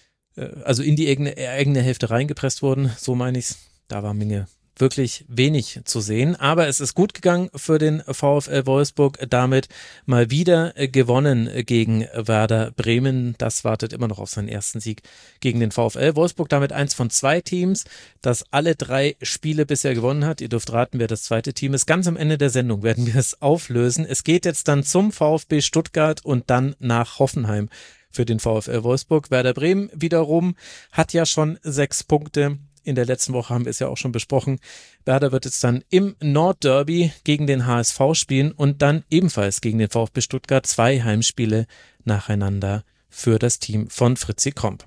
A: also in die eigene Hälfte reingepresst wurden, so meine ich's, da war Minge wirklich wenig zu sehen, aber es ist gut gegangen für den VfL Wolfsburg, damit mal wieder gewonnen gegen Werder Bremen, das wartet immer noch auf seinen ersten Sieg gegen den VfL Wolfsburg, damit eins von 2 Teams, das alle 3 Spiele bisher gewonnen hat, ihr dürft raten, wer das zweite Team ist, ganz am Ende der Sendung werden wir es auflösen, es geht jetzt dann zum VfB Stuttgart und dann nach Hoffenheim für den VfL Wolfsburg. Werder Bremen wiederum hat ja schon 6 Punkte. In der letzten Woche haben wir es ja auch schon besprochen. Werder wird jetzt dann im Nordderby gegen den HSV spielen und dann ebenfalls gegen den VfB Stuttgart 2 Heimspiele nacheinander für das Team von Fritzi Kromp.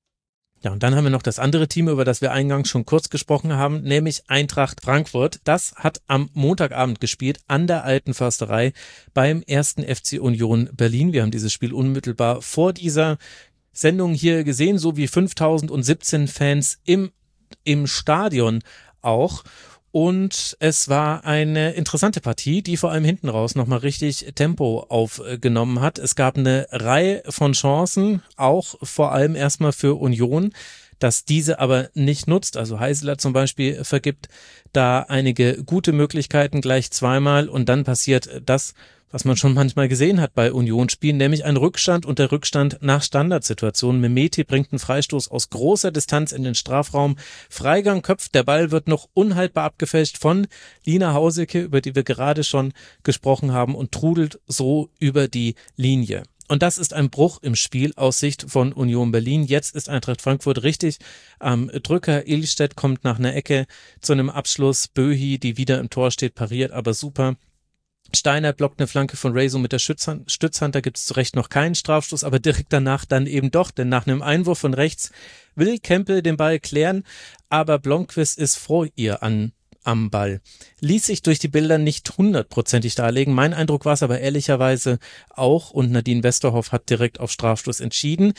A: Ja, und dann haben wir noch das andere Team, über das wir eingangs schon kurz gesprochen haben, nämlich Eintracht Frankfurt. Das hat am Montagabend gespielt an der Alten Försterei beim 1. FC Union Berlin. Wir haben dieses Spiel unmittelbar vor dieser Sendung hier gesehen, so wie 5017 Fans im Stadion auch. Und es war eine interessante Partie, die vor allem hinten raus nochmal richtig Tempo aufgenommen hat. Es gab eine Reihe von Chancen, auch vor allem erstmal für Union, dass diese aber nicht nutzt. Also Heißler zum Beispiel vergibt da einige gute Möglichkeiten gleich zweimal und dann passiert das, was man schon manchmal gesehen hat bei Union-Spielen, nämlich ein Rückstand und der Rückstand nach Standardsituationen. Memeti bringt einen Freistoß aus großer Distanz in den Strafraum. Freigang köpft, der Ball wird noch unhaltbar abgefälscht von Lina Hauseke, über die wir gerade schon gesprochen haben, und trudelt so über die Linie. Und das ist ein Bruch im Spiel aus Sicht von Union Berlin. Jetzt ist Eintracht Frankfurt richtig am Drücker. Ilstedt kommt nach einer Ecke zu einem Abschluss. Böhi, die wieder im Tor steht, pariert aber super. Steiner blockt eine Flanke von Rezo mit der Stützhand, da gibt es zu Recht noch keinen Strafstoß, aber direkt danach dann eben doch, denn nach einem Einwurf von rechts will Kempel den Ball klären, aber Blomqvist ist vor ihr am Ball. Ließ sich durch die Bilder nicht 100%ig darlegen, mein Eindruck war es aber ehrlicherweise auch und Nadine Westerhoff hat direkt auf Strafstoß entschieden.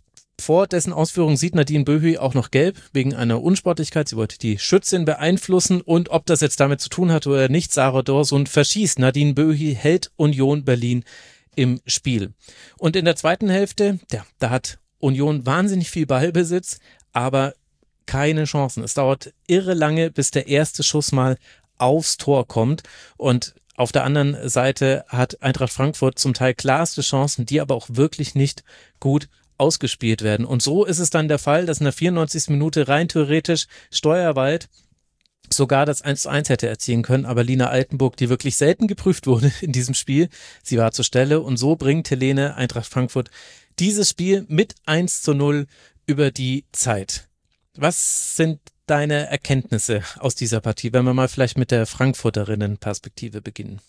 A: Vor dessen Ausführung sieht Nadine Böhi auch noch gelb, wegen einer Unsportlichkeit. Sie wollte die Schützin beeinflussen und ob das jetzt damit zu tun hat oder nicht, Sarah Dorsund verschießt. Nadine Böhi hält Union Berlin im Spiel. Und in der zweiten Hälfte, da hat Union wahnsinnig viel Ballbesitz, aber keine Chancen. Es dauert irre lange, bis der erste Schuss mal aufs Tor kommt und auf der anderen Seite hat Eintracht Frankfurt zum Teil klarste Chancen, die aber auch wirklich nicht gut ausgespielt werden. Und so ist es dann der Fall, dass in der 94. Minute rein theoretisch Steuerwald sogar das 1:1 hätte erzielen können, aber Lina Altenburg, die wirklich selten geprüft wurde in diesem Spiel, sie war zur Stelle und so bringt Helene Eintracht Frankfurt dieses Spiel mit 1:0 über die Zeit. Was sind deine Erkenntnisse aus dieser Partie, wenn wir mal vielleicht mit der Frankfurterinnen-Perspektive beginnen?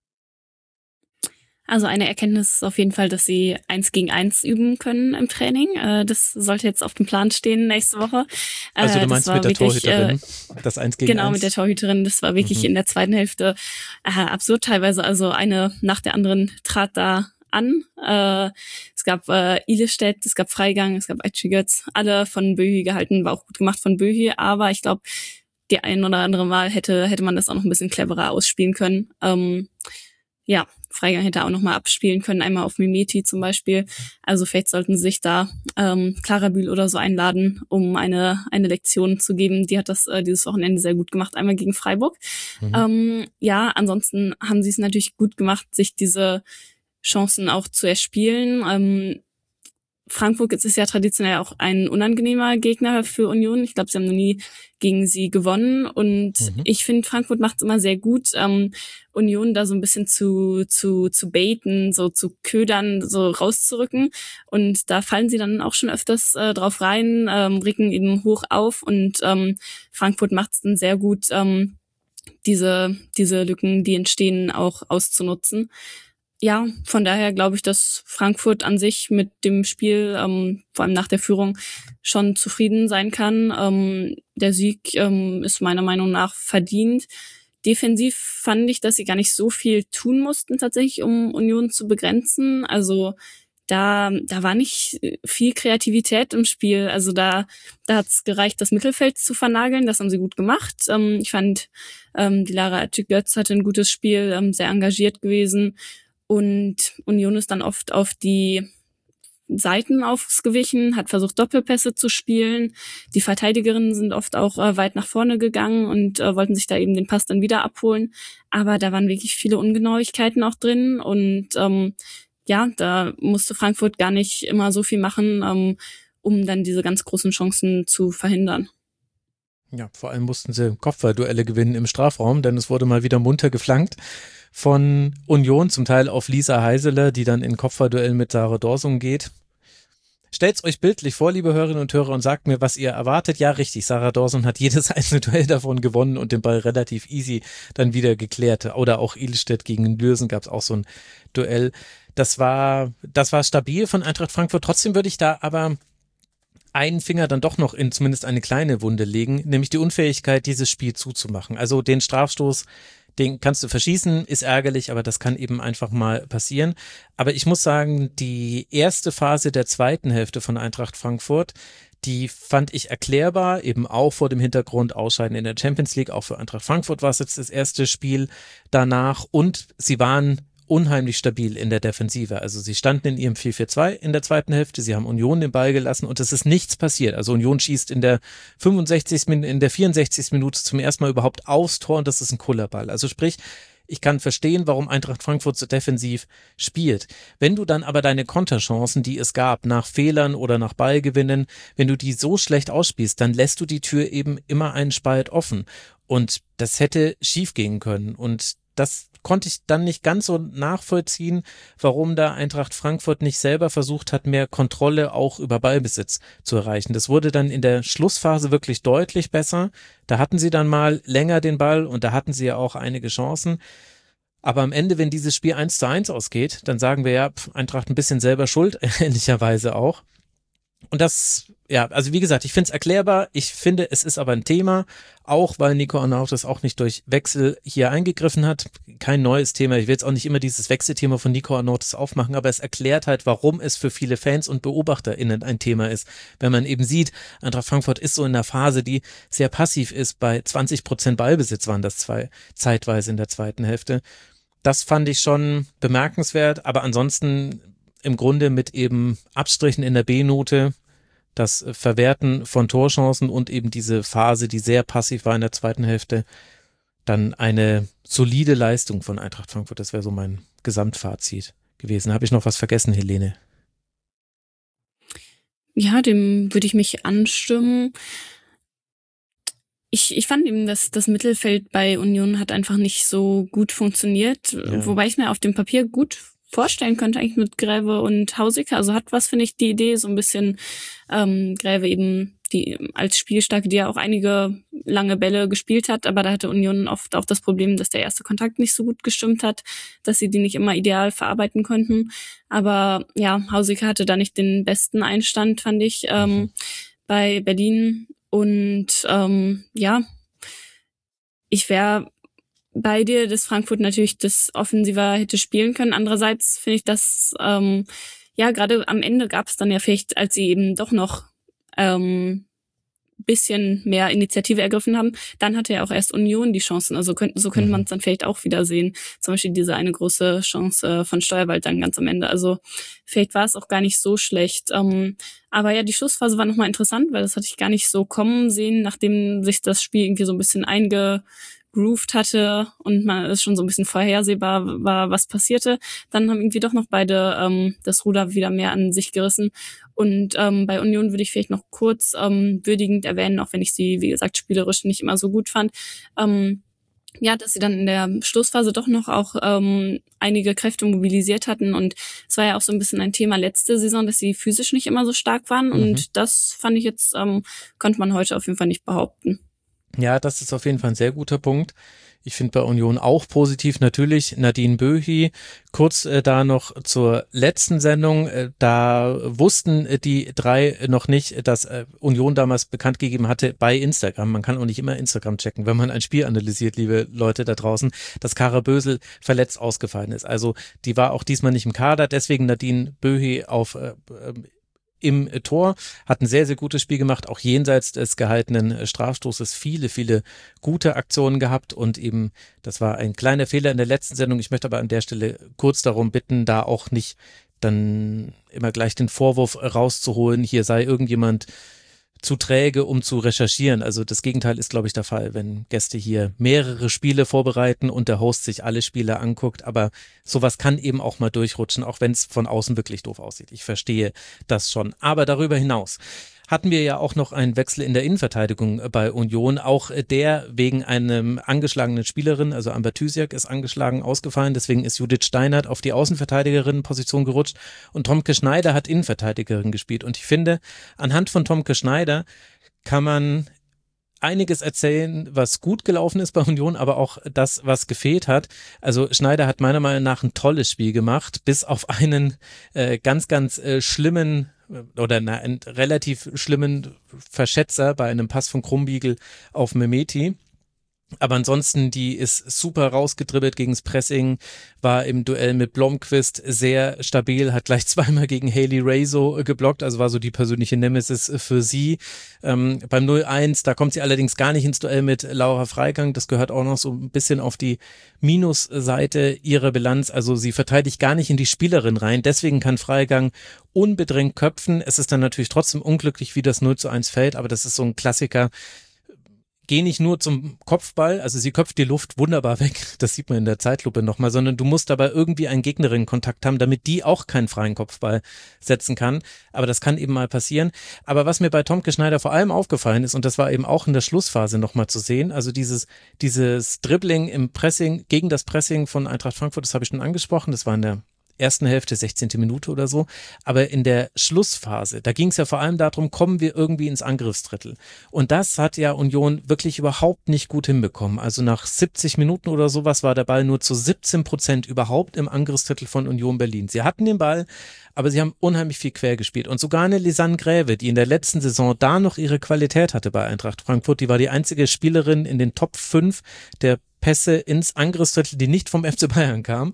E: Also eine Erkenntnis ist auf jeden Fall, dass sie 1 gegen 1 üben können im Training. Das sollte jetzt auf dem Plan stehen nächste Woche.
A: Also du meinst mit der wirklich, Torhüterin, das 1 gegen 1?
E: Genau, mit der Torhüterin. Das war wirklich in der zweiten Hälfte absurd teilweise. Also eine nach der anderen trat da an. Es gab Ilestedt, es gab Freigang, es gab Götz, alle von Böhi gehalten, war auch gut gemacht von Böhi, aber ich glaube, die ein oder andere Mal hätte man das auch noch ein bisschen cleverer ausspielen können. Freigang hätte auch nochmal abspielen können, einmal auf Mimeti zum Beispiel. Also vielleicht sollten sie sich da Clara Bühl oder so einladen, um eine Lektion zu geben. Die hat das dieses Wochenende sehr gut gemacht, einmal gegen Freiburg. Ansonsten haben sie es natürlich gut gemacht, sich diese Chancen auch zu erspielen. Frankfurt ist ja traditionell auch ein unangenehmer Gegner für Union. Ich glaube, sie haben noch nie gegen sie gewonnen. Und ich finde, Frankfurt macht es immer sehr gut, Union da so ein bisschen zu baiten, so zu ködern, so rauszurücken. Und da fallen sie dann auch schon öfters drauf rein, rücken eben hoch auf. Und Frankfurt macht es dann sehr gut, diese Lücken, die entstehen, auch auszunutzen. Ja, von daher glaube ich, dass Frankfurt an sich mit dem Spiel, vor allem nach der Führung, schon zufrieden sein kann. Der Sieg ist meiner Meinung nach verdient. Defensiv fand ich, dass sie gar nicht so viel tun mussten tatsächlich, um Union zu begrenzen. Also da war nicht viel Kreativität im Spiel. Also da hat's gereicht, das Mittelfeld zu vernageln. Das haben sie gut gemacht. Ich fand, die Lara Götz hatte ein gutes Spiel, sehr engagiert gewesen. Und Union ist dann oft auf die Seiten ausgewichen, hat versucht, Doppelpässe zu spielen. Die Verteidigerinnen sind oft auch weit nach vorne gegangen und wollten sich da eben den Pass dann wieder abholen. Aber da waren wirklich viele Ungenauigkeiten auch drin. Und da musste Frankfurt gar nicht immer so viel machen, um dann diese ganz großen Chancen zu verhindern.
A: Ja, vor allem mussten sie Kopfballduelle gewinnen im Strafraum, denn es wurde mal wieder munter geflankt von Union, zum Teil auf Lisa Heiseler, die dann in Kopfballduell mit Sarah Dorsum geht. Stellt's euch bildlich vor, liebe Hörerinnen und Hörer, und sagt mir, was ihr erwartet. Ja, richtig, Sarah Dorsum hat jedes einzelne Duell davon gewonnen und den Ball relativ easy dann wieder geklärt. Oder auch Ilstedt gegen Lürsen gab's auch so ein Duell. Das war stabil von Eintracht Frankfurt. Trotzdem würde ich da aber einen Finger dann doch noch in zumindest eine kleine Wunde legen, nämlich die Unfähigkeit, dieses Spiel zuzumachen. Also den Strafstoß, den kannst du verschießen, ist ärgerlich, aber das kann eben einfach mal passieren. Aber ich muss sagen, die erste Phase der zweiten Hälfte von Eintracht Frankfurt, die fand ich erklärbar, eben auch vor dem Hintergrund Ausscheiden in der Champions League. Auch für Eintracht Frankfurt war es jetzt das erste Spiel danach und sie waren unheimlich stabil in der Defensive. Also sie standen in ihrem 4-4-2 in der zweiten Hälfte, sie haben Union den Ball gelassen und es ist nichts passiert. Also Union schießt in der 64. Minute zum ersten Mal überhaupt aufs Tor und das ist ein Kullerball. Also sprich, ich kann verstehen, warum Eintracht Frankfurt so defensiv spielt. Wenn du dann aber deine Konterchancen, die es gab, nach Fehlern oder nach Ballgewinnen, wenn du die so schlecht ausspielst, dann lässt du die Tür eben immer einen Spalt offen. Und das hätte schief gehen können. Und das konnte ich dann nicht ganz so nachvollziehen, warum da Eintracht Frankfurt nicht selber versucht hat, mehr Kontrolle auch über Ballbesitz zu erreichen. Das wurde dann in der Schlussphase wirklich deutlich besser. Da hatten sie dann mal länger den Ball und da hatten sie ja auch einige Chancen. Aber am Ende, wenn dieses Spiel 1:1 ausgeht, dann sagen wir ja, Eintracht ein bisschen selber schuld, ehrlicherweise auch. Und das, ja, also wie gesagt, ich finde es erklärbar. Ich finde, es ist aber ein Thema, auch weil Nico Arnautovic auch nicht durch Wechsel hier eingegriffen hat. Kein neues Thema. Ich will jetzt auch nicht immer dieses Wechselthema von Nico Arnautovic aufmachen, aber es erklärt halt, warum es für viele Fans und BeobachterInnen ein Thema ist. Wenn man eben sieht, Eintracht Frankfurt ist so in einer Phase, die sehr passiv ist. Bei 20% Ballbesitz waren das zeitweise in der zweiten Hälfte. Das fand ich schon bemerkenswert, aber ansonsten im Grunde mit eben Abstrichen in der B-Note, das Verwerten von Torchancen und eben diese Phase, die sehr passiv war in der zweiten Hälfte, dann eine solide Leistung von Eintracht Frankfurt. Das wäre so mein Gesamtfazit gewesen. Habe ich noch was vergessen, Helene?
E: Ja, dem würde ich mich anstimmen. Ich fand eben, dass das Mittelfeld bei Union hat einfach nicht so gut funktioniert, wobei ich mir auf dem Papier gut vorstellen könnte, eigentlich mit Gräve und Hausike. Also hat was, finde ich, die Idee, so ein bisschen Gräve eben die als Spielstarke, die ja auch einige lange Bälle gespielt hat, aber da hatte Union oft auch das Problem, dass der erste Kontakt nicht so gut gestimmt hat, dass sie die nicht immer ideal verarbeiten konnten. Aber ja, Hausike hatte da nicht den besten Einstand, fand ich, bei Berlin. Und ich wäre bei dir, dass Frankfurt natürlich das offensiver hätte spielen können. Andererseits finde ich, dass gerade am Ende gab es dann ja vielleicht, als sie eben doch noch bisschen mehr Initiative ergriffen haben, dann hatte ja auch erst Union die Chancen. Also so könnte man es dann vielleicht auch wieder sehen. Zum Beispiel diese eine große Chance von Steuerwald dann ganz am Ende. Also vielleicht war es auch gar nicht so schlecht. Aber ja, die Schlussphase war nochmal interessant, weil das hatte ich gar nicht so kommen sehen, nachdem sich das Spiel irgendwie so ein bisschen eingegroovt hatte und man ist schon so ein bisschen vorhersehbar war, was passierte. Dann haben irgendwie doch noch beide das Ruder wieder mehr an sich gerissen. Und bei Union würde ich vielleicht noch kurz würdigend erwähnen, auch wenn ich sie, wie gesagt, spielerisch nicht immer so gut fand, dass sie dann in der Schlussphase doch noch auch einige Kräfte mobilisiert hatten. Und es war ja auch so ein bisschen ein Thema letzte Saison, dass sie physisch nicht immer so stark waren. Und das fand ich jetzt, konnte man heute auf jeden Fall nicht behaupten.
A: Ja, das ist auf jeden Fall ein sehr guter Punkt. Ich finde bei Union auch positiv natürlich Nadine Böhi. Kurz da noch zur letzten Sendung. Da wussten die drei noch nicht, dass Union damals bekannt gegeben hatte bei Instagram. Man kann auch nicht immer Instagram checken, wenn man ein Spiel analysiert, liebe Leute da draußen, dass Kara Bösel verletzt ausgefallen ist. Also die war auch diesmal nicht im Kader. Deswegen Nadine Böhi im Tor, hat ein sehr, sehr gutes Spiel gemacht, auch jenseits des gehaltenen Strafstoßes viele gute Aktionen gehabt und eben, das war ein kleiner Fehler in der letzten Sendung. Ich möchte aber an der Stelle kurz darum bitten, da auch nicht dann immer gleich den Vorwurf rauszuholen, hier sei irgendjemand zu träge, um zu recherchieren. Also das Gegenteil ist, glaube ich, der Fall, wenn Gäste hier mehrere Spiele vorbereiten und der Host sich alle Spiele anguckt. Aber sowas kann eben auch mal durchrutschen, auch wenn es von außen wirklich doof aussieht. Ich verstehe das schon. Aber darüber hinaus hatten wir ja auch noch einen Wechsel in der Innenverteidigung bei Union. Auch der wegen einem angeschlagenen Spielerin, also Amber Thysiak ist angeschlagen ausgefallen. Deswegen ist Judith Steinert auf die Außenverteidigerinnenposition gerutscht und Tomke Schneider hat Innenverteidigerin gespielt. Und ich finde, anhand von Tomke Schneider kann man einiges erzählen, was gut gelaufen ist bei Union, aber auch das, was gefehlt hat. Also Schneider hat meiner Meinung nach ein tolles Spiel gemacht, bis auf einen ganz schlimmen oder einen relativ schlimmen Verschätzer bei einem Pass von Krumbiegel auf Mehmeti. Aber ansonsten, die ist super rausgedribbelt gegens Pressing, war im Duell mit Blomqvist sehr stabil, hat gleich zweimal gegen Hayley Raso geblockt, also war so die persönliche Nemesis für sie. Beim 0-1, da kommt sie allerdings gar nicht ins Duell mit Laura Freigang, das gehört auch noch so ein bisschen auf die Minusseite ihrer Bilanz, also sie verteidigt gar nicht in die Spielerin rein, deswegen kann Freigang unbedingt köpfen. Es ist dann natürlich trotzdem unglücklich, wie das 0-1 fällt, aber das ist so ein Klassiker. Geh nicht nur zum Kopfball, also sie köpft die Luft wunderbar weg, das sieht man in der Zeitlupe nochmal, sondern du musst dabei irgendwie einen Gegnerinnen-Kontakt haben, damit die auch keinen freien Kopfball setzen kann, aber das kann eben mal passieren. Aber was mir bei Tomke Schneider vor allem aufgefallen ist, und das war eben auch in der Schlussphase nochmal zu sehen, also dieses Dribbling im Pressing, gegen das Pressing von Eintracht Frankfurt, das habe ich schon angesprochen, das war in der ersten Hälfte, 16. Minute oder so, aber in der Schlussphase, da ging es ja vor allem darum, kommen wir irgendwie ins Angriffsdrittel und das hat ja Union wirklich überhaupt nicht gut hinbekommen, also nach 70 Minuten oder sowas war der Ball nur zu 17% überhaupt im Angriffsdrittel von Union Berlin. Sie hatten den Ball, aber sie haben unheimlich viel quer gespielt und sogar eine Lisanne Gräve, die in der letzten Saison da noch ihre Qualität hatte bei Eintracht Frankfurt, die war die einzige Spielerin in den Top 5 der Pässe ins Angriffsdrittel, die nicht vom FC Bayern kam.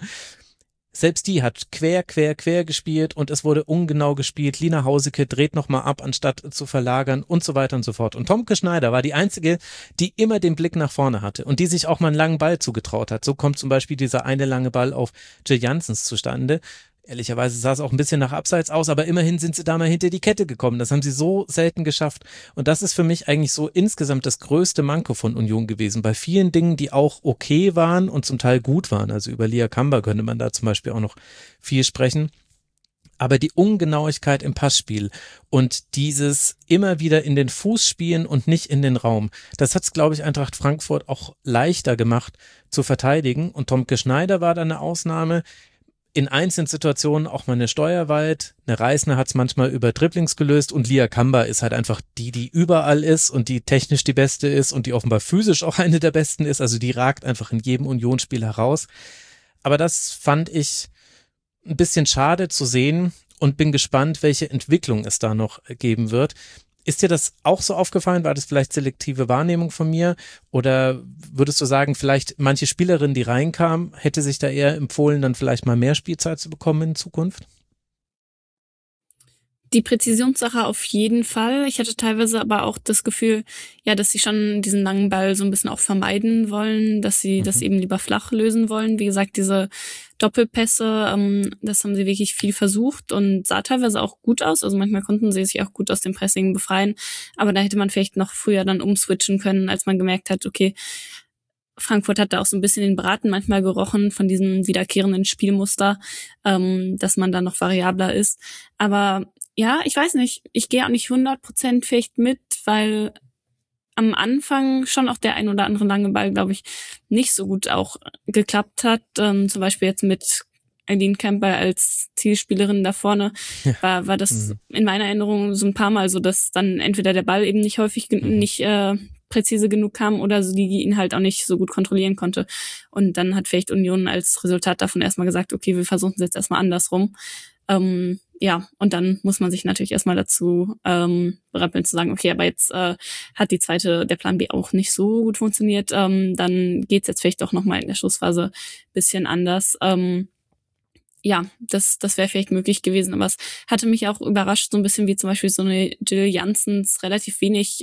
A: Selbst die hat quer gespielt und es wurde ungenau gespielt. Lina Hauseke dreht nochmal ab, anstatt zu verlagern und so weiter und so fort. Und Tomke Schneider war die Einzige, die immer den Blick nach vorne hatte und die sich auch mal einen langen Ball zugetraut hat. So kommt zum Beispiel dieser eine lange Ball auf Jill Janssens zustande. Ehrlicherweise sah es auch ein bisschen nach Abseits aus, aber immerhin sind sie da mal hinter die Kette gekommen. Das haben sie so selten geschafft. Und das ist für mich eigentlich so insgesamt das größte Manko von Union gewesen. Bei vielen Dingen, die auch okay waren und zum Teil gut waren. Also über Lia Kamba könnte man da zum Beispiel auch noch viel sprechen. Aber die Ungenauigkeit im Passspiel und dieses immer wieder in den Fuß spielen und nicht in den Raum, das hat es, glaube ich, Eintracht Frankfurt auch leichter gemacht zu verteidigen. Und Tomke Schneider war da eine Ausnahme. In einzelnen Situationen auch mal eine Steuerwald, eine Reisner hat es manchmal über Dribblings gelöst und Lia Kamba ist halt einfach die überall ist und die technisch die Beste ist und die offenbar physisch auch eine der Besten ist, also die ragt einfach in jedem Unionsspiel heraus. Aber das fand ich ein bisschen schade zu sehen und bin gespannt, welche Entwicklung es da noch geben wird. Ist dir das auch so aufgefallen? War das vielleicht selektive Wahrnehmung von mir? Oder würdest du sagen, vielleicht manche Spielerin, die reinkam, hätte sich da eher empfohlen, dann vielleicht mal mehr Spielzeit zu bekommen in Zukunft?
E: Die Präzisionssache auf jeden Fall. Ich hatte teilweise aber auch das Gefühl, ja, dass sie schon diesen langen Ball so ein bisschen auch vermeiden wollen, dass sie das eben lieber flach lösen wollen. Wie gesagt, diese Doppelpässe, das haben sie wirklich viel versucht und sah teilweise auch gut aus. Also manchmal konnten sie sich auch gut aus dem Pressing befreien. Aber da hätte man vielleicht noch früher dann umswitchen können, als man gemerkt hat, okay, Frankfurt hat da auch so ein bisschen den Braten manchmal gerochen von diesem wiederkehrenden Spielmuster, dass man da noch variabler ist. Aber ja, ich weiß nicht, ich gehe auch nicht 100% vielleicht mit, weil am Anfang schon auch der ein oder andere lange Ball, glaube ich, nicht so gut auch geklappt hat. Zum Beispiel jetzt mit Eileen Campbell als Zielspielerin da vorne war das in meiner Erinnerung so ein paar Mal so, dass dann entweder der Ball eben nicht häufig nicht präzise genug kam oder so, die ihn halt auch nicht so gut kontrollieren konnte. Und dann hat vielleicht Union als Resultat davon erstmal gesagt, okay, wir versuchen es jetzt erstmal andersrum. Ja, und dann muss man sich natürlich erstmal dazu berappeln zu sagen, okay, aber jetzt hat der Plan B auch nicht so gut funktioniert, dann geht's jetzt vielleicht doch nochmal in der Schlussphase bisschen anders. Ja, das wäre vielleicht möglich gewesen, aber es hatte mich auch überrascht, so ein bisschen wie zum Beispiel so eine Jill Janssens relativ wenig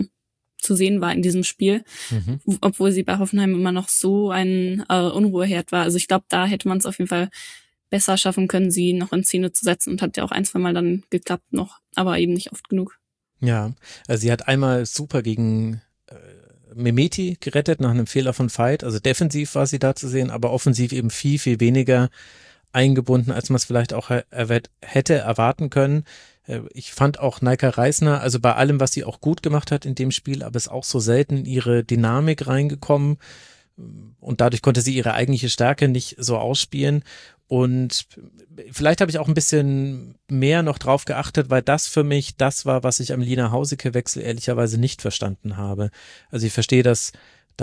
E: zu sehen war in diesem Spiel, obwohl sie bei Hoffenheim immer noch so ein Unruheherd war. Also ich glaube, da hätte man es auf jeden Fall besser schaffen können, sie noch in Szene zu setzen und hat ja auch 1-2 Mal dann geklappt noch, aber eben nicht oft genug.
A: Ja, also sie hat einmal super gegen Mehmeti gerettet nach einem Fehler von Veit, also defensiv war sie da zu sehen, aber offensiv eben viel, viel weniger eingebunden, als man es vielleicht auch hätte erwarten können. Ich fand auch Naika Reisner, also bei allem, was sie auch gut gemacht hat in dem Spiel, aber ist auch so selten in ihre Dynamik reingekommen und dadurch konnte sie ihre eigentliche Stärke nicht so ausspielen. Und vielleicht habe ich auch ein bisschen mehr noch drauf geachtet, weil das für mich das war, was ich am Lina Hauseke-Wechsel ehrlicherweise nicht verstanden habe. Also ich verstehe, dass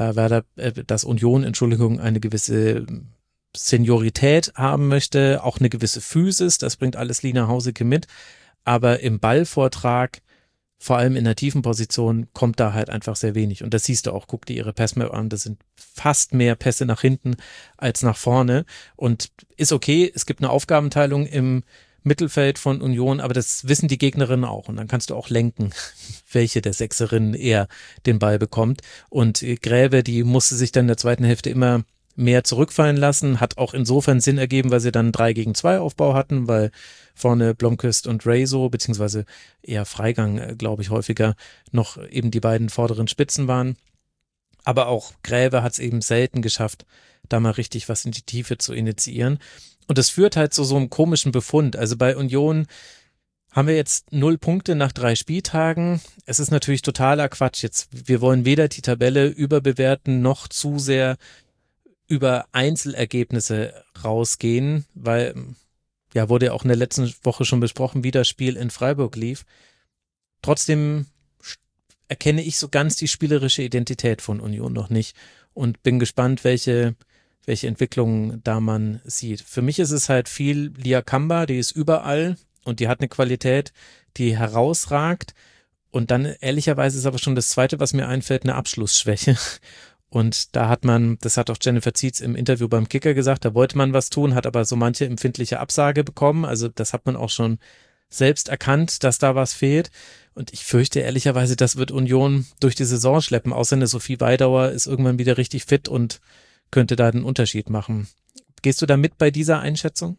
A: dass Union, eine gewisse Seniorität haben möchte, auch eine gewisse Physis, das bringt alles Lina Hauseke mit. Aber im Ballvortrag, vor allem in der tiefen Position, kommt da halt einfach sehr wenig. Und das siehst du auch, guck dir ihre Passmap an, das sind fast mehr Pässe nach hinten als nach vorne. Und ist okay, es gibt eine Aufgabenteilung im Mittelfeld von Union, aber das wissen die Gegnerinnen auch. Und dann kannst du auch lenken, welche der Sechserinnen eher den Ball bekommt. Und Gräbe, die musste sich dann in der zweiten Hälfte immer mehr zurückfallen lassen, hat auch insofern Sinn ergeben, weil sie dann 3-gegen-2 Aufbau hatten, weil vorne Blomqvist und Rezo, beziehungsweise eher Freigang, glaube ich, häufiger noch eben die beiden vorderen Spitzen waren. Aber auch Gräbe hat es eben selten geschafft, da mal richtig was in die Tiefe zu initiieren. Und das führt halt zu so einem komischen Befund. Also bei Union haben wir jetzt 0 Punkte nach 3 Spieltagen. Es ist natürlich totaler Quatsch jetzt. Wir wollen weder die Tabelle überbewerten, noch zu sehr über Einzelergebnisse rausgehen, weil, ja, wurde ja auch in der letzten Woche schon besprochen, wie das Spiel in Freiburg lief. Trotzdem erkenne ich so ganz die spielerische Identität von Union noch nicht und bin gespannt, welche Entwicklungen da man sieht. Für mich ist es halt viel Lia Kamba, die ist überall und die hat eine Qualität, die herausragt. Und dann ehrlicherweise ist aber schon das Zweite, was mir einfällt, eine Abschlussschwäche. Und da hat man, das hat auch Jennifer Zietz im Interview beim Kicker gesagt, da wollte man was tun, hat aber so manche empfindliche Absage bekommen. Also das hat man auch schon selbst erkannt, dass da was fehlt. Und ich fürchte ehrlicherweise, das wird Union durch die Saison schleppen. Außer eine Sophie Weidauer ist irgendwann wieder richtig fit und könnte da den Unterschied machen. Gehst du da mit bei dieser Einschätzung?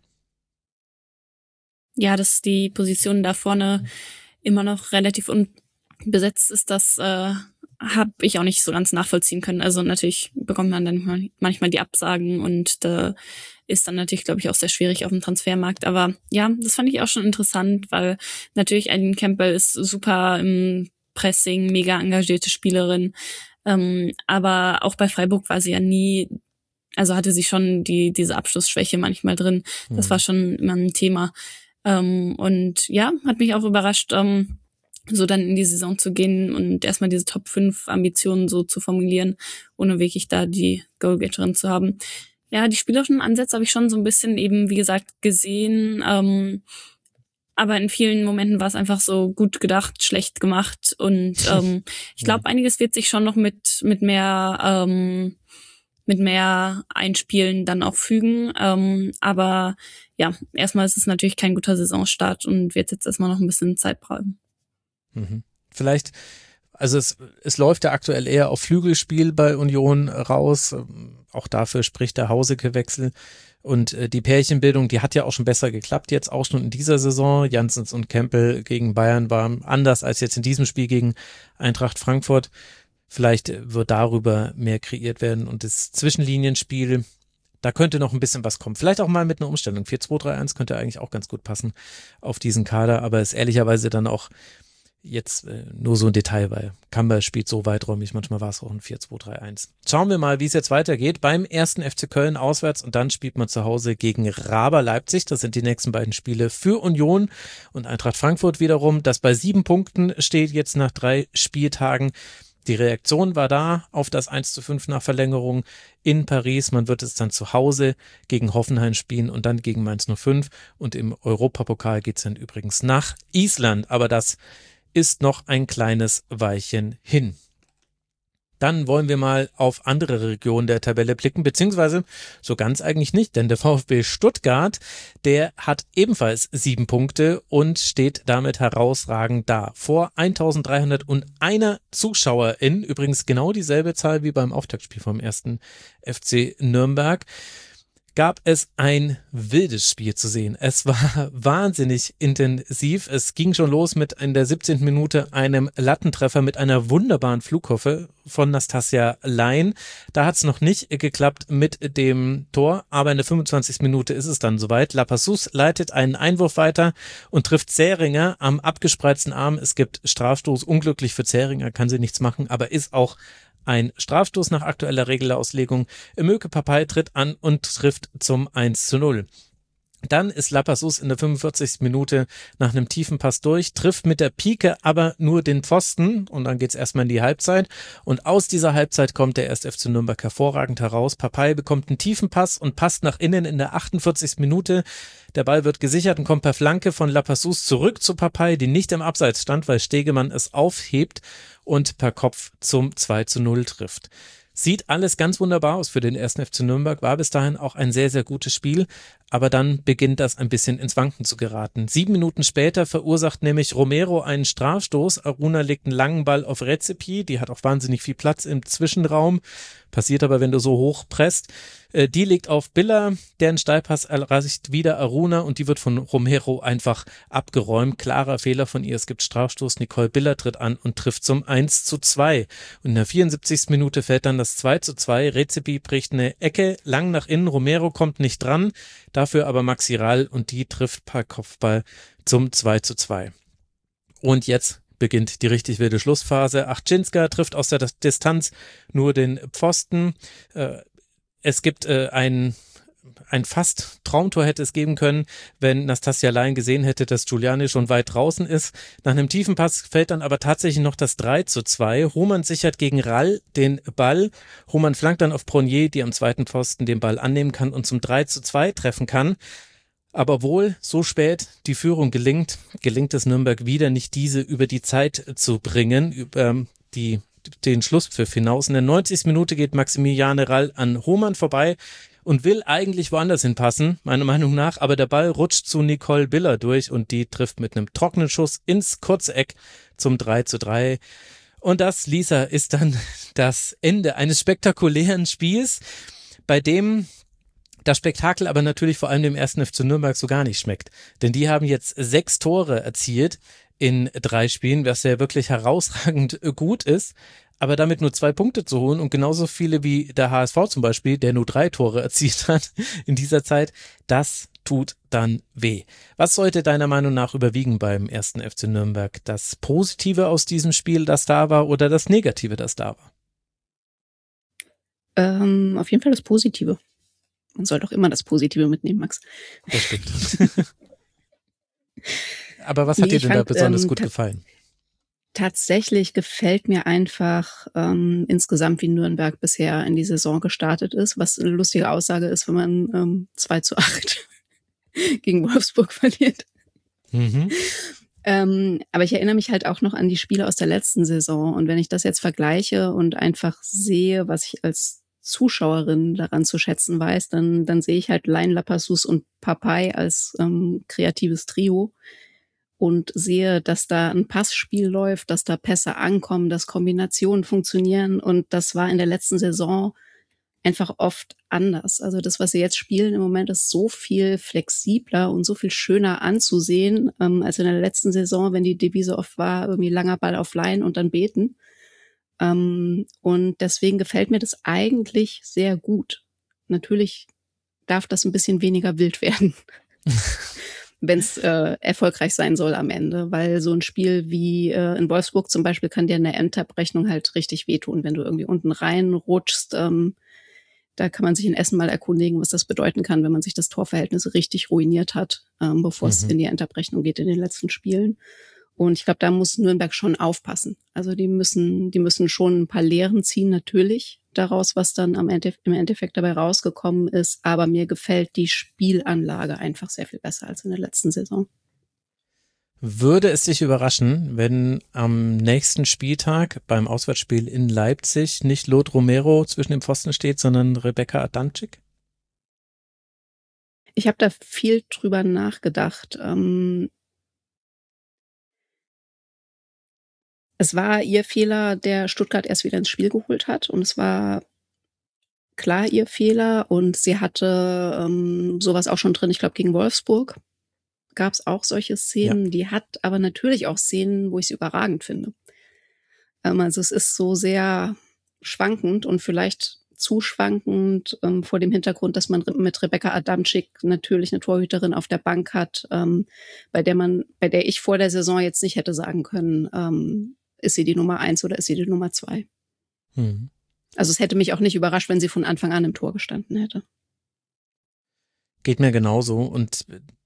E: Ja, dass die Position da vorne immer noch relativ unbesetzt ist, das habe ich auch nicht so ganz nachvollziehen können. Also natürlich bekommt man dann manchmal die Absagen und da ist dann natürlich, glaube ich, auch sehr schwierig auf dem Transfermarkt. Aber ja, das fand ich auch schon interessant, weil natürlich Eileen Campbell ist super im Pressing, mega engagierte Spielerin. Aber auch bei Freiburg war sie ja nie, also hatte sie schon diese Abschlussschwäche manchmal drin. Das war schon immer ein Thema. Und ja, hat mich auch überrascht, so dann in die Saison zu gehen und erstmal diese Top 5 Ambitionen so zu formulieren, ohne wirklich da die Goalgetterin zu haben. Ja, die spielerischen Ansätze habe ich schon so ein bisschen eben, wie gesagt, gesehen, aber in vielen Momenten war es einfach so gut gedacht, schlecht gemacht und ich glaube, einiges wird sich schon noch mit mehr mit mehr Einspielen dann auch fügen. Aber ja, erstmal ist es natürlich kein guter Saisonstart und wird jetzt erstmal noch ein bisschen Zeit brauchen.
A: Vielleicht, also es läuft ja aktuell eher auf Flügelspiel bei Union raus. Auch dafür spricht der Hauseke-Wechsel. Und die Pärchenbildung, die hat ja auch schon besser geklappt, jetzt auch schon in dieser Saison. Janssens und Kempel gegen Bayern waren anders als jetzt in diesem Spiel gegen Eintracht Frankfurt. Vielleicht wird darüber mehr kreiert werden und das Zwischenlinienspiel, da könnte noch ein bisschen was kommen. Vielleicht auch mal mit einer Umstellung. 4-2-3-1 könnte eigentlich auch ganz gut passen auf diesen Kader, aber ist ehrlicherweise dann auch jetzt nur so ein Detail, weil Camber spielt so weiträumig, manchmal war es auch ein 4-2-3-1. Schauen wir mal, wie es jetzt weitergeht. Beim 1. FC Köln auswärts und dann spielt man zu Hause gegen Raber Leipzig. Das sind die nächsten beiden Spiele für Union und Eintracht Frankfurt wiederum, das bei 7 Punkten steht jetzt nach 3 Spieltagen. Die Reaktion war da auf das 1:5 nach Verlängerung in Paris. Man wird es dann zu Hause gegen Hoffenheim spielen und dann gegen Mainz 05. Und im Europapokal geht es dann übrigens nach Island. Aber das ist noch ein kleines Weilchen hin. Dann wollen wir mal auf andere Regionen der Tabelle blicken, beziehungsweise so ganz eigentlich nicht, denn der VfB Stuttgart, der hat ebenfalls 7 Punkte und steht damit herausragend da. Vor 1301 Zuschauerin, übrigens genau dieselbe Zahl wie beim Auftaktspiel vom 1. FC Nürnberg, gab es ein wildes Spiel zu sehen. Es war wahnsinnig intensiv. Es ging schon los mit in der 17. Minute einem Lattentreffer mit einer wunderbaren Flughoffe von Nastasia Lein. Da hat es noch nicht geklappt mit dem Tor, aber in der 25. Minute ist es dann soweit. Lapassus leitet einen Einwurf weiter und trifft Zähringer am abgespreizten Arm. Es gibt Strafstoß, unglücklich für Zähringer, kann sie nichts machen, aber ist auch ein Strafstoß nach aktueller Regelauslegung. Möke Papay tritt an und trifft zum 1:0. Dann ist Lapassus in der 45. Minute nach einem tiefen Pass durch, trifft mit der Pike aber nur den Pfosten und dann geht's erstmal in die Halbzeit und aus dieser Halbzeit kommt der 1. FC Nürnberg hervorragend heraus. Papay bekommt einen tiefen Pass und passt nach innen in der 48. Minute. Der Ball wird gesichert und kommt per Flanke von Lapassus zurück zu Papay, die nicht im Abseits stand, weil Stegemann es aufhebt und per Kopf zum 2:0 trifft. Sieht alles ganz wunderbar aus für den 1. FC Nürnberg, war bis dahin auch ein sehr, sehr gutes Spiel, aber dann beginnt das ein bisschen ins Wanken zu geraten. 7 Minuten später verursacht nämlich Romero einen Strafstoß, Aruna legt einen langen Ball auf Recipe, die hat auch wahnsinnig viel Platz im Zwischenraum, passiert aber, wenn du so hoch presst. Die legt auf Biller, deren Steilpass erreicht wieder Aruna und die wird von Romero einfach abgeräumt. Klarer Fehler von ihr, es gibt Strafstoß, Nicole Biller tritt an und trifft zum 1:2. Und in der 74. Minute fällt dann das 2:2, Recipe bricht eine Ecke lang nach innen, Romero kommt nicht dran, dafür aber Maxi Rall und die trifft per Kopfball zum 2:2. Und jetzt beginnt die richtig wilde Schlussphase. Achczynska trifft aus der Distanz nur den Pfosten. Es gibt ein fast Traumtor hätte es geben können, wenn Nastasia Lein gesehen hätte, dass Giuliani schon weit draußen ist. Nach einem tiefen Pass fällt dann aber tatsächlich noch das 3:2. Roman sichert gegen Rall den Ball. Roman flankt dann auf Pronier, die am zweiten Pfosten den Ball annehmen kann und zum 3:2 treffen kann. Aber obwohl so spät die Führung gelingt es Nürnberg wieder nicht, diese über die Zeit zu bringen, über den Schlusspfiff hinaus. In der 90. Minute geht Maximiliane Rall an Hohmann vorbei und will eigentlich woanders hinpassen, meiner Meinung nach, aber der Ball rutscht zu Nicole Biller durch und die trifft mit einem trockenen Schuss ins kurze Eck zum 3:3. Und das, Lisa, ist dann das Ende eines spektakulären Spiels, bei dem das Spektakel aber natürlich vor allem dem 1. FC Nürnberg so gar nicht schmeckt. Denn die haben jetzt 6 Tore erzielt in 3 Spielen, was ja wirklich herausragend gut ist. Aber damit nur 2 Punkte zu holen und genauso viele wie der HSV zum Beispiel, der nur 3 Tore erzielt hat in dieser Zeit, das tut dann weh. Was sollte deiner Meinung nach überwiegen beim 1. FC Nürnberg? Das Positive aus diesem Spiel, das da war, oder das Negative, das da war?
B: Auf jeden Fall das Positive. Man soll doch immer das Positive mitnehmen, Max.
A: Das stimmt. Aber was hat dir denn da besonders gut gefallen?
B: Tatsächlich gefällt mir einfach insgesamt, wie Nürnberg bisher in die Saison gestartet ist, was eine lustige Aussage ist, wenn man 2:8 gegen Wolfsburg verliert.
A: Mhm.
B: Aber ich erinnere mich halt auch noch an die Spiele aus der letzten Saison und wenn ich das jetzt vergleiche und einfach sehe, was ich als Zuschauerin daran zu schätzen weiß, dann sehe ich halt Lain, Lapassus und Papai als kreatives Trio und sehe, dass da ein Passspiel läuft, dass da Pässe ankommen, dass Kombinationen funktionieren, und das war in der letzten Saison einfach oft anders. Also das, was sie jetzt spielen im Moment, ist so viel flexibler und so viel schöner anzusehen, als in der letzten Saison, wenn die Devise oft war, irgendwie langer Ball auf Lain und dann beten. Und deswegen gefällt mir das eigentlich sehr gut. Natürlich darf das ein bisschen weniger wild werden, wenn es erfolgreich sein soll am Ende, weil so ein Spiel wie in Wolfsburg zum Beispiel kann dir in der Endabrechnung halt richtig wehtun, wenn du irgendwie unten reinrutschst. Da kann man sich in Essen mal erkundigen, was das bedeuten kann, wenn man sich das Torverhältnis richtig ruiniert hat, bevor es in die Endabrechnung geht in den letzten Spielen. Und ich glaube, da muss Nürnberg schon aufpassen. Also die müssen schon ein paar Lehren ziehen, natürlich, daraus, was dann im Endeffekt dabei rausgekommen ist. Aber mir gefällt die Spielanlage einfach sehr viel besser als in der letzten Saison.
A: Würde es dich überraschen, wenn am nächsten Spieltag beim Auswärtsspiel in Leipzig nicht Lot Romero zwischen dem Pfosten steht, sondern Rebecca Adamczyk?
B: Ich habe da viel drüber nachgedacht. Es war ihr Fehler, der Stuttgart erst wieder ins Spiel geholt hat, und es war klar ihr Fehler, und sie hatte sowas auch schon drin, ich glaube gegen Wolfsburg gab es auch solche Szenen. Ja. Die hat aber natürlich auch Szenen, wo ich sie überragend finde. Also es ist so sehr schwankend und vielleicht zu schwankend vor dem Hintergrund, dass man mit Rebecca Adamczyk natürlich eine Torhüterin auf der Bank hat, bei der ich vor der Saison jetzt nicht hätte sagen können, ist sie die Nummer 1 oder ist sie die Nummer 2. Also es hätte mich auch nicht überrascht, wenn sie von Anfang an im Tor gestanden hätte.
A: Geht mir genauso, und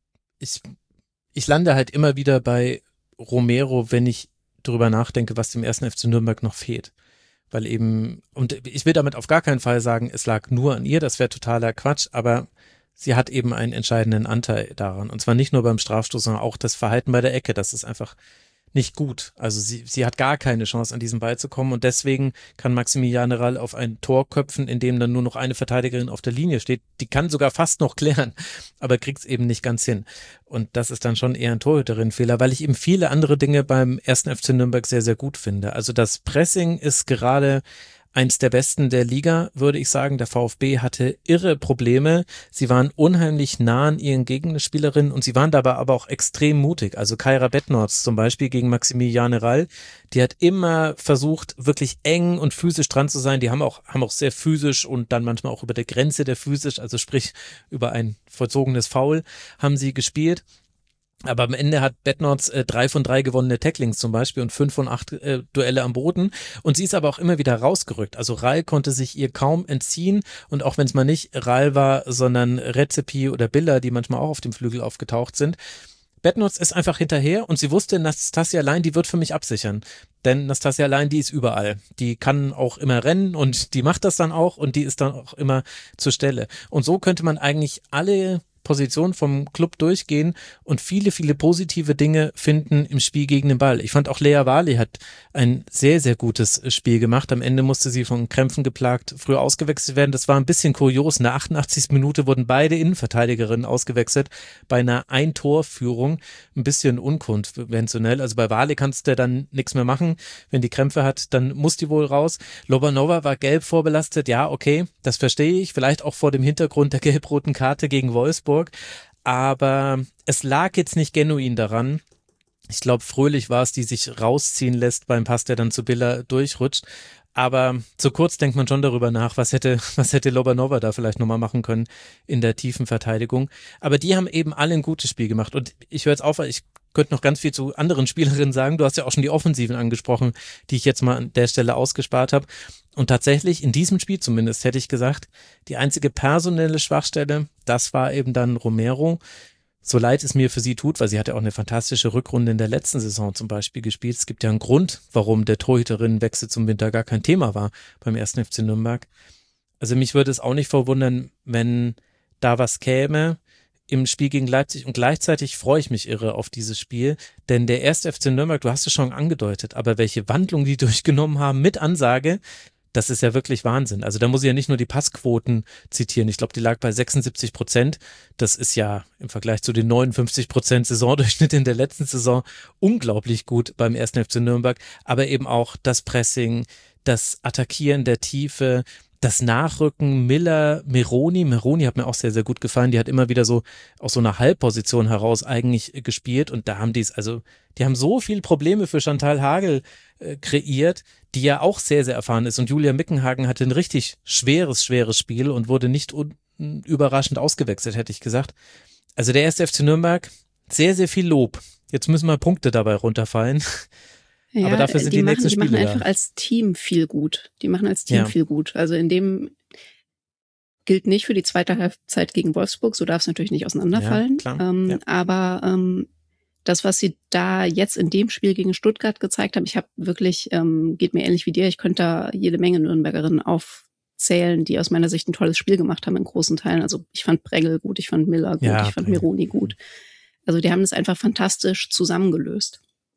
A: ich lande halt immer wieder bei Romero, wenn ich drüber nachdenke, was dem 1. FC Nürnberg noch fehlt. Weil eben, und ich will damit auf gar keinen Fall sagen, es lag nur an ihr, das wäre totaler Quatsch, aber sie hat eben einen entscheidenden Anteil daran. Und zwar nicht nur beim Strafstoß, sondern auch das Verhalten bei der Ecke, das ist einfach nicht gut. Also sie hat gar keine Chance, an diesen Ball zu kommen, und deswegen kann Maximiliane Rall auf ein Tor köpfen, in dem dann nur noch eine Verteidigerin auf der Linie steht. Die kann sogar fast noch klären, aber kriegt es eben nicht ganz hin. Und das ist dann schon eher ein Torhüterin-Fehler, weil ich eben viele andere Dinge beim 1. FC Nürnberg sehr, sehr gut finde. Also das Pressing ist gerade eins der besten der Liga, würde ich sagen. Der VfB hatte irre Probleme. Sie waren unheimlich nah an ihren Gegenspielerinnen, und sie waren dabei aber auch extrem mutig. Also Kaira Bettnorz zum Beispiel gegen Maximiliane Rall, die hat immer versucht, wirklich eng und physisch dran zu sein. Die haben auch sehr physisch und dann manchmal auch über der Grenze der physisch, also sprich über ein vollzogenes Foul, haben sie gespielt. Aber am Ende hat Bettnorz 3 von 3 gewonnene Tacklings zum Beispiel und 5 von 8 Duelle am Boden. Und sie ist aber auch immer wieder rausgerückt. Also Rall konnte sich ihr kaum entziehen. Und auch wenn es mal nicht Rall war, sondern Rezepi oder Biller, die manchmal auch auf dem Flügel aufgetaucht sind. Bettnorz ist einfach hinterher, und sie wusste, Nastasia Lain, die wird für mich absichern. Denn Nastasia Lain, die ist überall. Die kann auch immer rennen, und die macht das dann auch, und die ist dann auch immer zur Stelle. Und so könnte man eigentlich alle Position vom Club durchgehen und viele, viele positive Dinge finden im Spiel gegen den Ball. Ich fand auch Lea Wali hat ein sehr, sehr gutes Spiel gemacht. Am Ende musste sie von Krämpfen geplagt früher ausgewechselt werden. Das war ein bisschen kurios. In der 88. Minute wurden beide Innenverteidigerinnen ausgewechselt bei einer Ein-Tor-Führung. Ein bisschen unkonventionell. Also bei Wali kannst du dann nichts mehr machen. Wenn die Krämpfe hat, dann muss die wohl raus. Lobanova war gelb vorbelastet. Ja, okay, das verstehe ich. Vielleicht auch vor dem Hintergrund der gelb-roten Karte gegen Wolfsburg. Aber es lag jetzt nicht genuin daran. Ich glaube, Fröhlich war es, die sich rausziehen lässt beim Pass, der dann zu Biller durchrutscht. Aber zu kurz denkt man schon darüber nach, was hätte Lobanova da vielleicht nochmal machen können in der tiefen Verteidigung. Aber die haben eben alle ein gutes Spiel gemacht. Und ich höre jetzt auf, weil ich könnte noch ganz viel zu anderen Spielerinnen sagen. Du hast ja auch schon die Offensiven angesprochen, die ich jetzt mal an der Stelle ausgespart habe. Und tatsächlich, in diesem Spiel zumindest, hätte ich gesagt, die einzige personelle Schwachstelle, das war eben dann Romero. So leid es mir für sie tut, weil sie hat ja auch eine fantastische Rückrunde in der letzten Saison zum Beispiel gespielt. Es gibt ja einen Grund, warum der Torhüterinnenwechsel zum Winter gar kein Thema war beim 1. FC Nürnberg. Also mich würde es auch nicht verwundern, wenn da was käme im Spiel gegen Leipzig, und gleichzeitig freue ich mich irre auf dieses Spiel, denn der 1. FC Nürnberg, du hast es schon angedeutet, aber welche Wandlung die durchgenommen haben mit Ansage, Das ist ja wirklich Wahnsinn. Also da muss ich ja nicht nur die Passquoten zitieren. Ich glaube, die lag bei 76%. Das ist ja im Vergleich zu den 59% Saisondurchschnitt in der letzten Saison unglaublich gut beim 1. FC Nürnberg. Aber eben auch das Pressing, das Attackieren der Tiefe, das Nachrücken, Miller, Meroni hat mir auch sehr, sehr gut gefallen. Die hat immer wieder so aus so einer Halbposition heraus eigentlich gespielt und da haben die haben so viele Probleme für Chantal Hagel kreiert, die ja auch sehr, sehr erfahren ist und Julia Mickenhagen hatte ein richtig schweres Spiel und wurde nicht überraschend ausgewechselt, hätte ich gesagt. Also der 1. FC Nürnberg, sehr, sehr viel Lob. Jetzt müssen mal Punkte dabei runterfallen.
B: Ja,
A: aber dafür sind die nächsten Spiele da.
B: Die machen einfach als Team viel gut. Viel gut. Also in dem gilt nicht für die zweite Halbzeit gegen Wolfsburg, so darf es natürlich nicht auseinanderfallen.
A: Ja, klar.
B: Aber das, was sie da jetzt in dem Spiel gegen Stuttgart gezeigt haben, ich habe wirklich, geht mir ähnlich wie dir, ich könnte da jede Menge Nürnbergerinnen aufzählen, die aus meiner Sicht ein tolles Spiel gemacht haben in großen Teilen. Also ich fand Bregel gut, ich fand Miller gut, ich fand Meroni gut. Also die haben das einfach fantastisch zusammengelöst.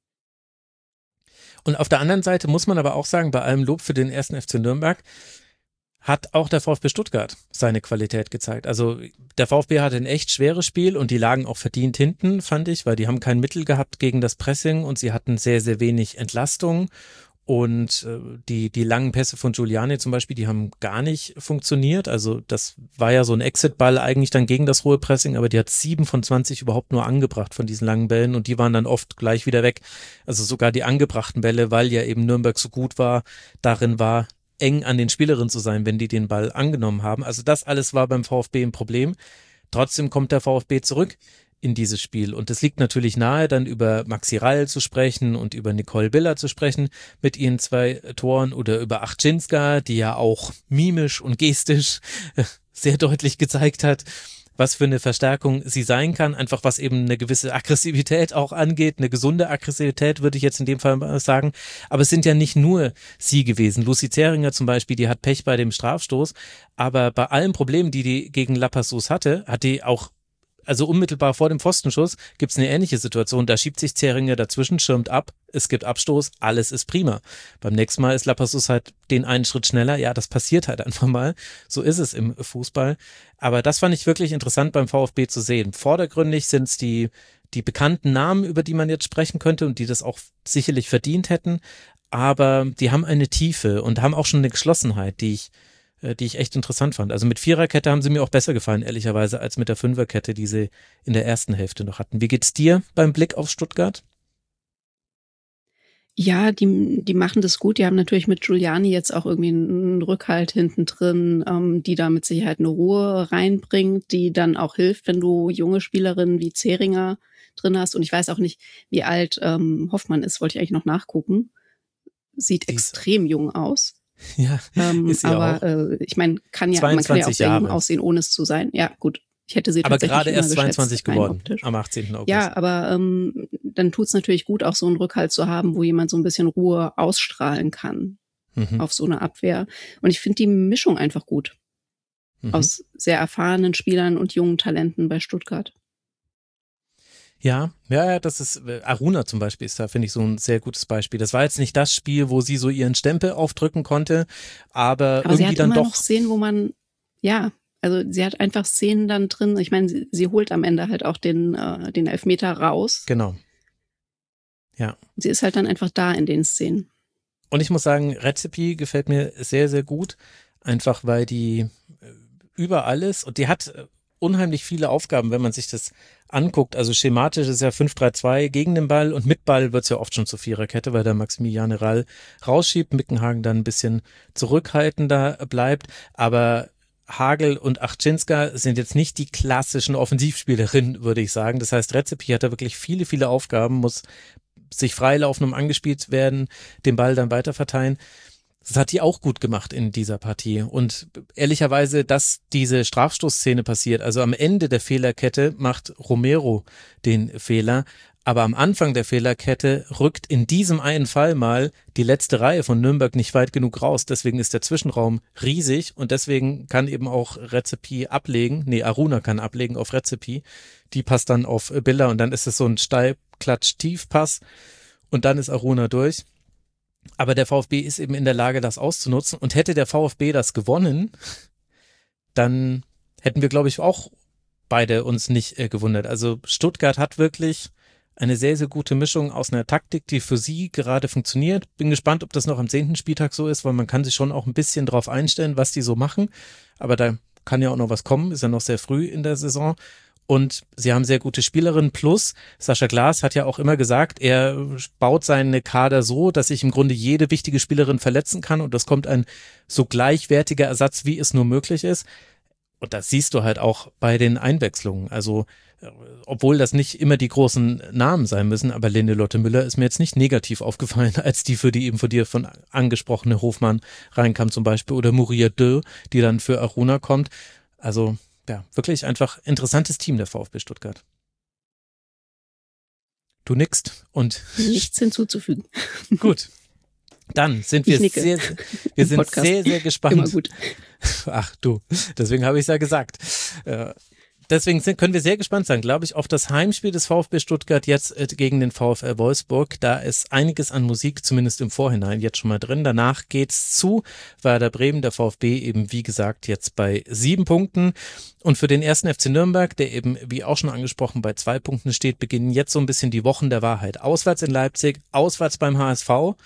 A: Und auf der anderen Seite muss man aber auch sagen, bei allem Lob für den 1. FC Nürnberg hat auch der VfB Stuttgart seine Qualität gezeigt. Also der VfB hatte ein echt schweres Spiel und die lagen auch verdient hinten, fand ich, weil die haben kein Mittel gehabt gegen das Pressing und sie hatten sehr, sehr wenig Entlastung. Und die langen Pässe von Giuliani zum Beispiel, die haben gar nicht funktioniert. Also das war ja so ein Exit-Ball eigentlich dann gegen das hohe Pressing, aber die hat 7 von 20 überhaupt nur angebracht von diesen langen Bällen und die waren dann oft gleich wieder weg. Also sogar die angebrachten Bälle, weil ja eben Nürnberg so gut war, darin war, eng an den Spielerinnen zu sein, wenn die den Ball angenommen haben. Also das alles war beim VfB ein Problem. Trotzdem kommt der VfB zurück in dieses Spiel. Und es liegt natürlich nahe, dann über Maxi Rall zu sprechen und über Nicole Biller zu sprechen mit ihren 2 Toren oder über Achczynska, die ja auch mimisch und gestisch sehr deutlich gezeigt hat, was für eine Verstärkung sie sein kann, einfach was eben eine gewisse Aggressivität auch angeht, eine gesunde Aggressivität, würde ich jetzt in dem Fall mal sagen. Aber es sind ja nicht nur sie gewesen. Lucy Zeringer zum Beispiel, die hat Pech bei dem Strafstoß, aber bei allen Problemen, die gegen Lapassus hatte, hat die auch, also unmittelbar vor dem Pfostenschuss gibt es eine ähnliche Situation, da schiebt sich Zeringer dazwischen, schirmt ab, es gibt Abstoß, alles ist prima. Beim nächsten Mal ist Lapassus halt den einen Schritt schneller, ja, das passiert halt einfach mal, so ist es im Fußball. Aber das fand ich wirklich interessant beim VfB zu sehen. Vordergründig sind es die bekannten Namen, über die man jetzt sprechen könnte und die das auch sicherlich verdient hätten, aber die haben eine Tiefe und haben auch schon eine Geschlossenheit, die ich echt interessant fand. Also mit Viererkette haben sie mir auch besser gefallen, ehrlicherweise, als mit der Fünferkette, die sie in der ersten Hälfte noch hatten. Wie geht's dir beim Blick auf Stuttgart?
B: Ja, die machen das gut. Die haben natürlich mit Giuliani jetzt auch irgendwie einen Rückhalt hinten drin, die da mit Sicherheit eine Ruhe reinbringt, die dann auch hilft, wenn du junge Spielerinnen wie Zeringer drin hast. Und ich weiß auch nicht, wie alt Hoffmann ist, wollte ich eigentlich noch nachgucken. Sieht extrem jung aus.
A: Ja, ist sie
B: aber
A: auch.
B: Ich meine, man kann ja auch sehr jung aussehen, ohne es zu sein. Ja, gut. Ich hätte sie
A: aber
B: tatsächlich
A: gerade erst 22 geworden
B: optisch.
A: am 18. August.
B: Ja, aber dann tut's natürlich gut, auch so einen Rückhalt zu haben, wo jemand so ein bisschen Ruhe ausstrahlen kann auf so eine Abwehr. Und ich finde die Mischung einfach gut aus sehr erfahrenen Spielern und jungen Talenten bei Stuttgart.
A: Ja, das ist, Aruna zum Beispiel ist da, finde ich, so ein sehr gutes Beispiel. Das war jetzt nicht das Spiel, wo sie so ihren Stempel aufdrücken konnte, aber irgendwie
B: sie hat
A: dann
B: immer
A: doch.
B: noch Szenen, wo man, also sie hat einfach Szenen dann drin. Ich meine, sie holt am Ende halt auch den Elfmeter raus.
A: Genau. Ja.
B: Sie ist halt dann einfach da in den Szenen.
A: Und ich muss sagen, Rezepi gefällt mir sehr, sehr gut. Einfach weil die überall ist und die hat unheimlich viele Aufgaben, wenn man sich das anguckt. Also schematisch ist ja 5-3-2 gegen den Ball und mit Ball wird es ja oft schon zur Viererkette, weil da Maximiliane Rall rausschiebt, Mickenhagen dann ein bisschen zurückhaltender bleibt. Aber Hagel und Achczynska sind jetzt nicht die klassischen Offensivspielerinnen, würde ich sagen. Das heißt, Rezepi hat da wirklich viele, viele Aufgaben, muss sich freilaufen, um angespielt werden, den Ball dann weiter verteilen. Das hat die auch gut gemacht in dieser Partie. Und ehrlicherweise, dass diese Strafstoßszene passiert, also am Ende der Fehlerkette macht Romero den Fehler, aber am Anfang der Fehlerkette rückt in diesem einen Fall mal die letzte Reihe von Nürnberg nicht weit genug raus. Deswegen ist der Zwischenraum riesig und deswegen kann eben auch Rezepi ablegen. Aruna kann ablegen auf Rezepi. Die passt dann auf Biller und dann ist es so ein Steilklatsch-Tiefpass und dann ist Aruna durch. Aber der VfB ist eben in der Lage, das auszunutzen. Und hätte der VfB das gewonnen, dann hätten wir, glaube ich, auch beide uns nicht gewundert. Also Stuttgart hat wirklich eine sehr, sehr gute Mischung aus einer Taktik, die für sie gerade funktioniert. Bin gespannt, ob das noch am 10. Spieltag so ist, weil man kann sich schon auch ein bisschen drauf einstellen, was die so machen. Aber da kann ja auch noch was kommen, ist ja noch sehr früh in der Saison. Und sie haben sehr gute Spielerinnen. Plus, Sascha Glas hat ja auch immer gesagt, er baut seine Kader so, dass sich im Grunde jede wichtige Spielerin verletzen kann. Und das kommt ein so gleichwertiger Ersatz, wie es nur möglich ist. Und das siehst du halt auch bei den Einwechslungen. Also, obwohl das nicht immer die großen Namen sein müssen, aber Lene-Lotte Müller ist mir jetzt nicht negativ aufgefallen, als die für die eben von dir von angesprochene Hofmann reinkam zum Beispiel oder Mouria Dö, die dann für Aruna kommt. Also, ja, wirklich einfach interessantes Team, der VfB Stuttgart. Du nickst und
B: nichts hinzuzufügen.
A: Gut. Dann sind wir sehr gespannt.
B: Immer gut.
A: Ach du, deswegen habe ich es ja gesagt. Deswegen können wir sehr gespannt sein, glaube ich, auf das Heimspiel des VfB Stuttgart jetzt gegen den VfL Wolfsburg. Da ist einiges an Musik, zumindest im Vorhinein, jetzt schon mal drin. Danach geht's zu Werder Bremen, der VfB eben, wie gesagt, jetzt bei 7 Punkten. Und für den 1. FC Nürnberg, der eben, wie auch schon angesprochen, bei 2 Punkten steht, beginnen jetzt so ein bisschen die Wochen der Wahrheit. Auswärts in Leipzig, auswärts beim HSV.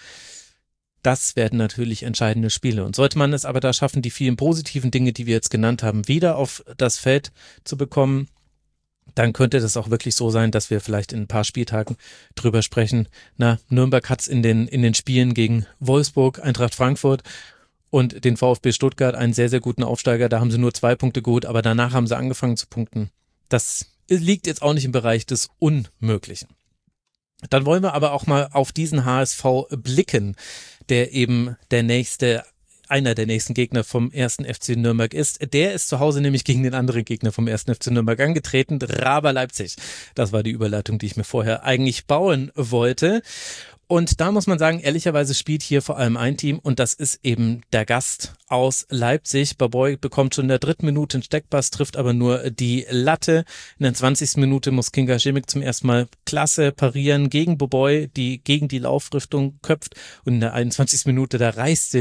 A: Das werden natürlich entscheidende Spiele. Und sollte man es aber da schaffen, die vielen positiven Dinge, die wir jetzt genannt haben, wieder auf das Feld zu bekommen, dann könnte das auch wirklich so sein, dass wir vielleicht in ein paar Spieltagen drüber sprechen. Nürnberg hat es in den Spielen gegen Wolfsburg, Eintracht Frankfurt und den VfB Stuttgart einen sehr, sehr guten Aufsteiger. Da haben sie nur 2 Punkte geholt, aber danach haben sie angefangen zu punkten. Das liegt jetzt auch nicht im Bereich des Unmöglichen. Dann wollen wir aber auch mal auf diesen HSV blicken, der eben einer der nächsten Gegner vom 1. FC Nürnberg ist. Der ist zu Hause nämlich gegen den anderen Gegner vom 1. FC Nürnberg angetreten, Raber Leipzig. Das war die Überleitung, die ich mir vorher eigentlich bauen wollte. Und da muss man sagen, ehrlicherweise spielt hier vor allem ein Team und das ist eben der Gast aus Leipzig. Baboy bekommt schon in der 3. Minute einen Steckpass, trifft aber nur die Latte. In der 20. Minute muss Kinga Schimmick zum ersten Mal klasse parieren gegen Baboy, die gegen die Laufrichtung köpft. Und in der 21. Minute, da reicht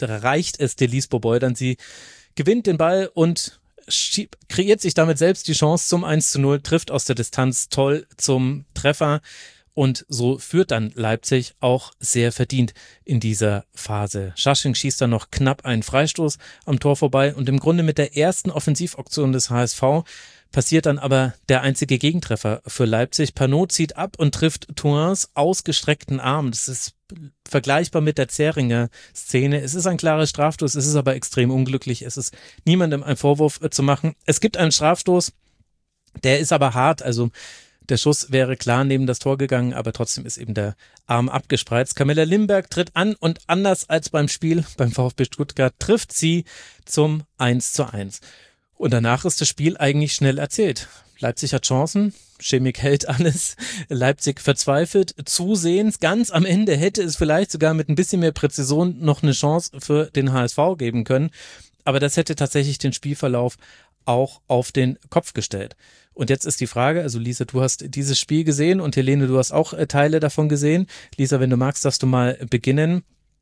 A: es Delis Baboy dann. Sie gewinnt den Ball und kreiert sich damit selbst die Chance zum 1:0, trifft aus der Distanz toll zum Treffer. Und so führt dann Leipzig auch sehr verdient in dieser Phase. Schasching schießt dann noch knapp einen Freistoß am Tor vorbei und im Grunde mit der ersten Offensivaktion des HSV passiert dann aber der einzige Gegentreffer für Leipzig. Panot zieht ab und trifft Thuins ausgestreckten Arm. Das ist vergleichbar mit der Zähringer Szene. Es ist ein klarer Strafstoß, es ist aber extrem unglücklich. Es ist niemandem ein Vorwurf zu machen. Es gibt einen Strafstoß, der ist aber hart, also der Schuss wäre klar neben das Tor gegangen, aber trotzdem ist eben der Arm abgespreizt. Camilla Limberg tritt an und anders als beim Spiel beim VfB Stuttgart trifft sie zum 1:1. Und danach ist das Spiel eigentlich schnell erzählt. Leipzig hat Chancen, Schimmick hält alles, Leipzig verzweifelt zusehends. Ganz am Ende hätte es vielleicht sogar mit ein bisschen mehr Präzision noch eine Chance für den HSV geben können. Aber das hätte tatsächlich den Spielverlauf auch auf den Kopf gestellt. Und jetzt ist die Frage, also Lisa, du hast dieses Spiel gesehen und Helene, du hast auch Teile davon gesehen. Lisa, wenn du magst, darfst du mal beginnen.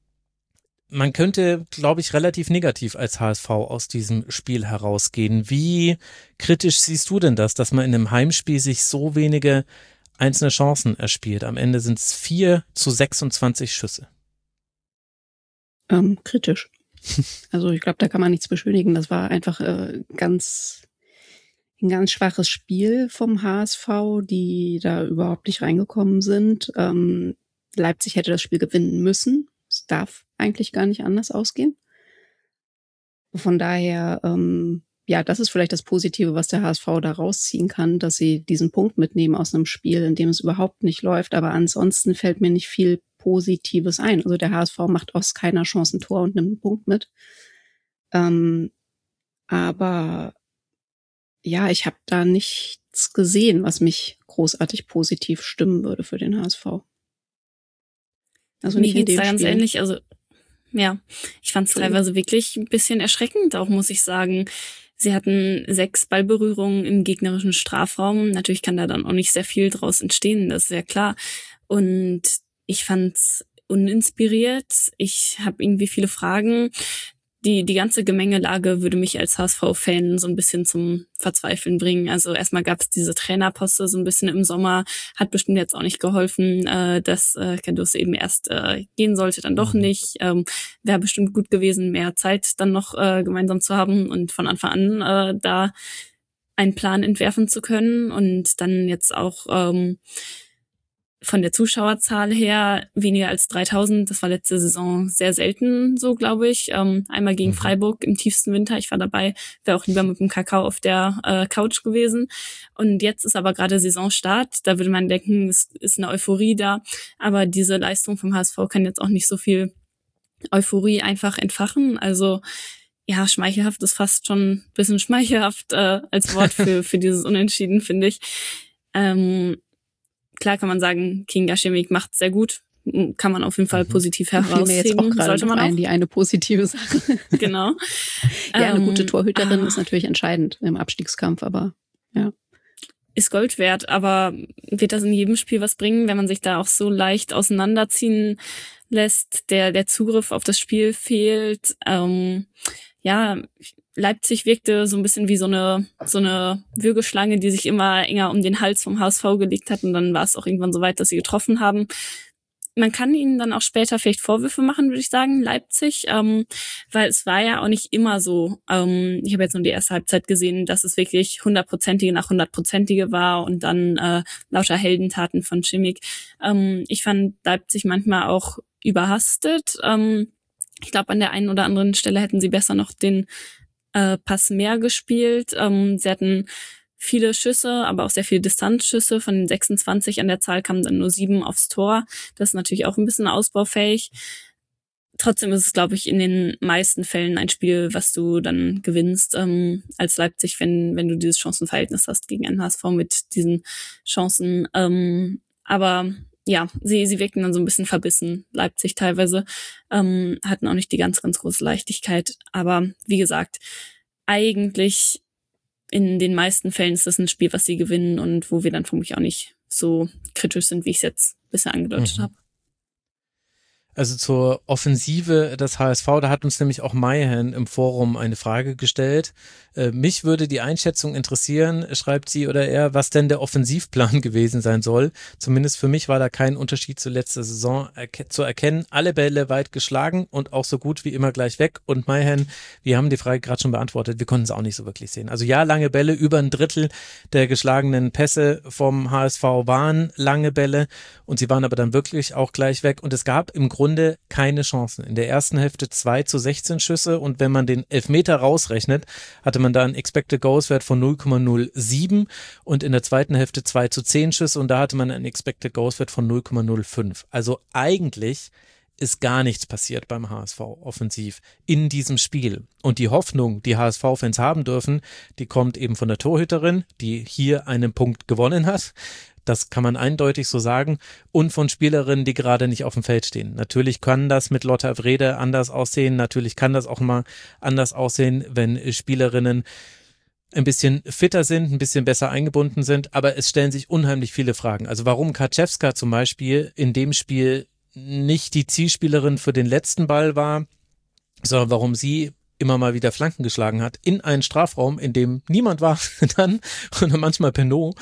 A: Man könnte, glaube ich, relativ negativ als HSV aus diesem Spiel herausgehen. Wie kritisch siehst du denn das, dass man in einem Heimspiel sich so wenige einzelne Chancen erspielt? Am Ende sind es 4:26 Schüsse.
B: Kritisch. Also ich glaube, da kann man nichts beschönigen. Das war einfach ein ganz schwaches Spiel vom HSV, die da überhaupt nicht reingekommen sind. Leipzig hätte das Spiel gewinnen müssen. Es darf eigentlich gar nicht anders ausgehen. Von daher, das ist vielleicht das Positive, was der HSV da rausziehen kann, dass sie diesen Punkt mitnehmen aus einem Spiel, in dem es überhaupt nicht läuft. Aber ansonsten fällt mir nicht viel Positives ein. Also der HSV macht aus keiner Chance ein Tor und nimmt einen Punkt mit. Aber ja, ich habe da nichts gesehen, was mich großartig positiv stimmen würde für den HSV. Also
E: mir geht's da ganz ähnlich. Also ja, ich fand es teilweise wirklich ein bisschen erschreckend, auch muss ich sagen. Sie hatten 6 Ballberührungen im gegnerischen Strafraum. Natürlich kann da dann auch nicht sehr viel draus entstehen, das ist ja klar. Und ich fand's uninspiriert. Ich habe irgendwie viele Fragen. Die ganze Gemengelage würde mich als HSV-Fan so ein bisschen zum Verzweifeln bringen. Also erstmal gab es diese Trainerposte so ein bisschen im Sommer, hat bestimmt jetzt auch nicht geholfen, dass Cardoso eben erst gehen sollte, dann doch nicht. Wäre bestimmt gut gewesen, mehr Zeit dann noch gemeinsam zu haben und von Anfang an da einen Plan entwerfen zu können. Und dann jetzt auch von der Zuschauerzahl her weniger als 3000. Das war letzte Saison sehr selten so, glaube ich. Einmal gegen Freiburg im tiefsten Winter. Ich war dabei, wäre auch lieber mit dem Kakao auf der Couch gewesen. Und jetzt ist aber gerade Saisonstart. Da würde man denken, es ist eine Euphorie da. Aber diese Leistung vom HSV kann jetzt auch nicht so viel Euphorie einfach entfachen. Also ja, schmeichelhaft ist fast schon ein bisschen schmeichelhaft als Wort für dieses Unentschieden, finde ich. Klar kann man sagen, Kinga Šimik macht sehr gut. Kann man auf jeden Fall positiv herausheben.
B: Mir jetzt auch gerade noch die eine positive Sache.
E: Genau.
B: Ja, eine gute Torhüterin ist natürlich entscheidend im Abstiegskampf, aber ja.
E: Ist Gold wert, aber wird das in jedem Spiel was bringen, wenn man sich da auch so leicht auseinanderziehen lässt, der Zugriff auf das Spiel fehlt. Leipzig wirkte so ein bisschen wie so eine Würgeschlange, die sich immer enger um den Hals vom HSV gelegt hat, und dann war es auch irgendwann so weit, dass sie getroffen haben. Man kann ihnen dann auch später vielleicht Vorwürfe machen, würde ich sagen, Leipzig, weil es war ja auch nicht immer so. Ich habe jetzt nur die erste Halbzeit gesehen, dass es wirklich 100%ige nach 100%ige war und dann lauter Heldentaten von Šimik. Ich fand Leipzig manchmal auch überhastet. Ich glaube, an der einen oder anderen Stelle hätten sie besser noch den Pass mehr gespielt. Sie hatten viele Schüsse, aber auch sehr viele Distanzschüsse. Von den 26 an der Zahl kamen dann nur 7 aufs Tor. Das ist natürlich auch ein bisschen ausbaufähig. Trotzdem ist es, glaube ich, in den meisten Fällen ein Spiel, was du dann gewinnst als Leipzig, wenn du dieses Chancenverhältnis hast gegen einen HSV mit diesen Chancen. Aber ja, sie wirkten dann so ein bisschen verbissen, Leipzig teilweise, hatten auch nicht die ganz, ganz große Leichtigkeit. Aber wie gesagt, eigentlich in den meisten Fällen ist das ein Spiel, was sie gewinnen und wo wir dann vermutlich auch nicht so kritisch sind, wie ich es jetzt bisher angedeutet habe.
A: Also zur Offensive des HSV, da hat uns nämlich auch Mayhen im Forum eine Frage gestellt. Mich würde die Einschätzung interessieren, schreibt sie oder er, was denn der Offensivplan gewesen sein soll. Zumindest für mich war da kein Unterschied zur letzten Saison zu erkennen. Alle Bälle weit geschlagen und auch so gut wie immer gleich weg. Und Mayhen, wir haben die Frage gerade schon beantwortet, wir konnten es auch nicht so wirklich sehen. Also ja, lange Bälle, über ein Drittel der geschlagenen Pässe vom HSV waren lange Bälle und sie waren aber dann wirklich auch gleich weg. Und es gab im Grunde keine Chancen. In der ersten Hälfte 2:16 Schüsse und wenn man den Elfmeter rausrechnet, hatte man da einen Expected Goals Wert von 0,07 und in der zweiten Hälfte 2:10 Schüsse und da hatte man einen Expected Goals Wert von 0,05. Also eigentlich ist gar nichts passiert beim HSV offensiv in diesem Spiel. Und die Hoffnung, die HSV-Fans haben dürfen, die kommt eben von der Torhüterin, die hier einen Punkt gewonnen hat. Das kann man eindeutig so sagen. Und von Spielerinnen, die gerade nicht auf dem Feld stehen. Natürlich kann das mit Lotta Wrede anders aussehen. Natürlich kann das auch mal anders aussehen, wenn Spielerinnen ein bisschen fitter sind, ein bisschen besser eingebunden sind. Aber es stellen sich unheimlich viele Fragen. Also warum Kaczewska zum Beispiel in dem Spiel nicht die Zielspielerin für den letzten Ball war, sondern warum sie immer mal wieder Flanken geschlagen hat in einen Strafraum, in dem niemand war dann und manchmal Penaud.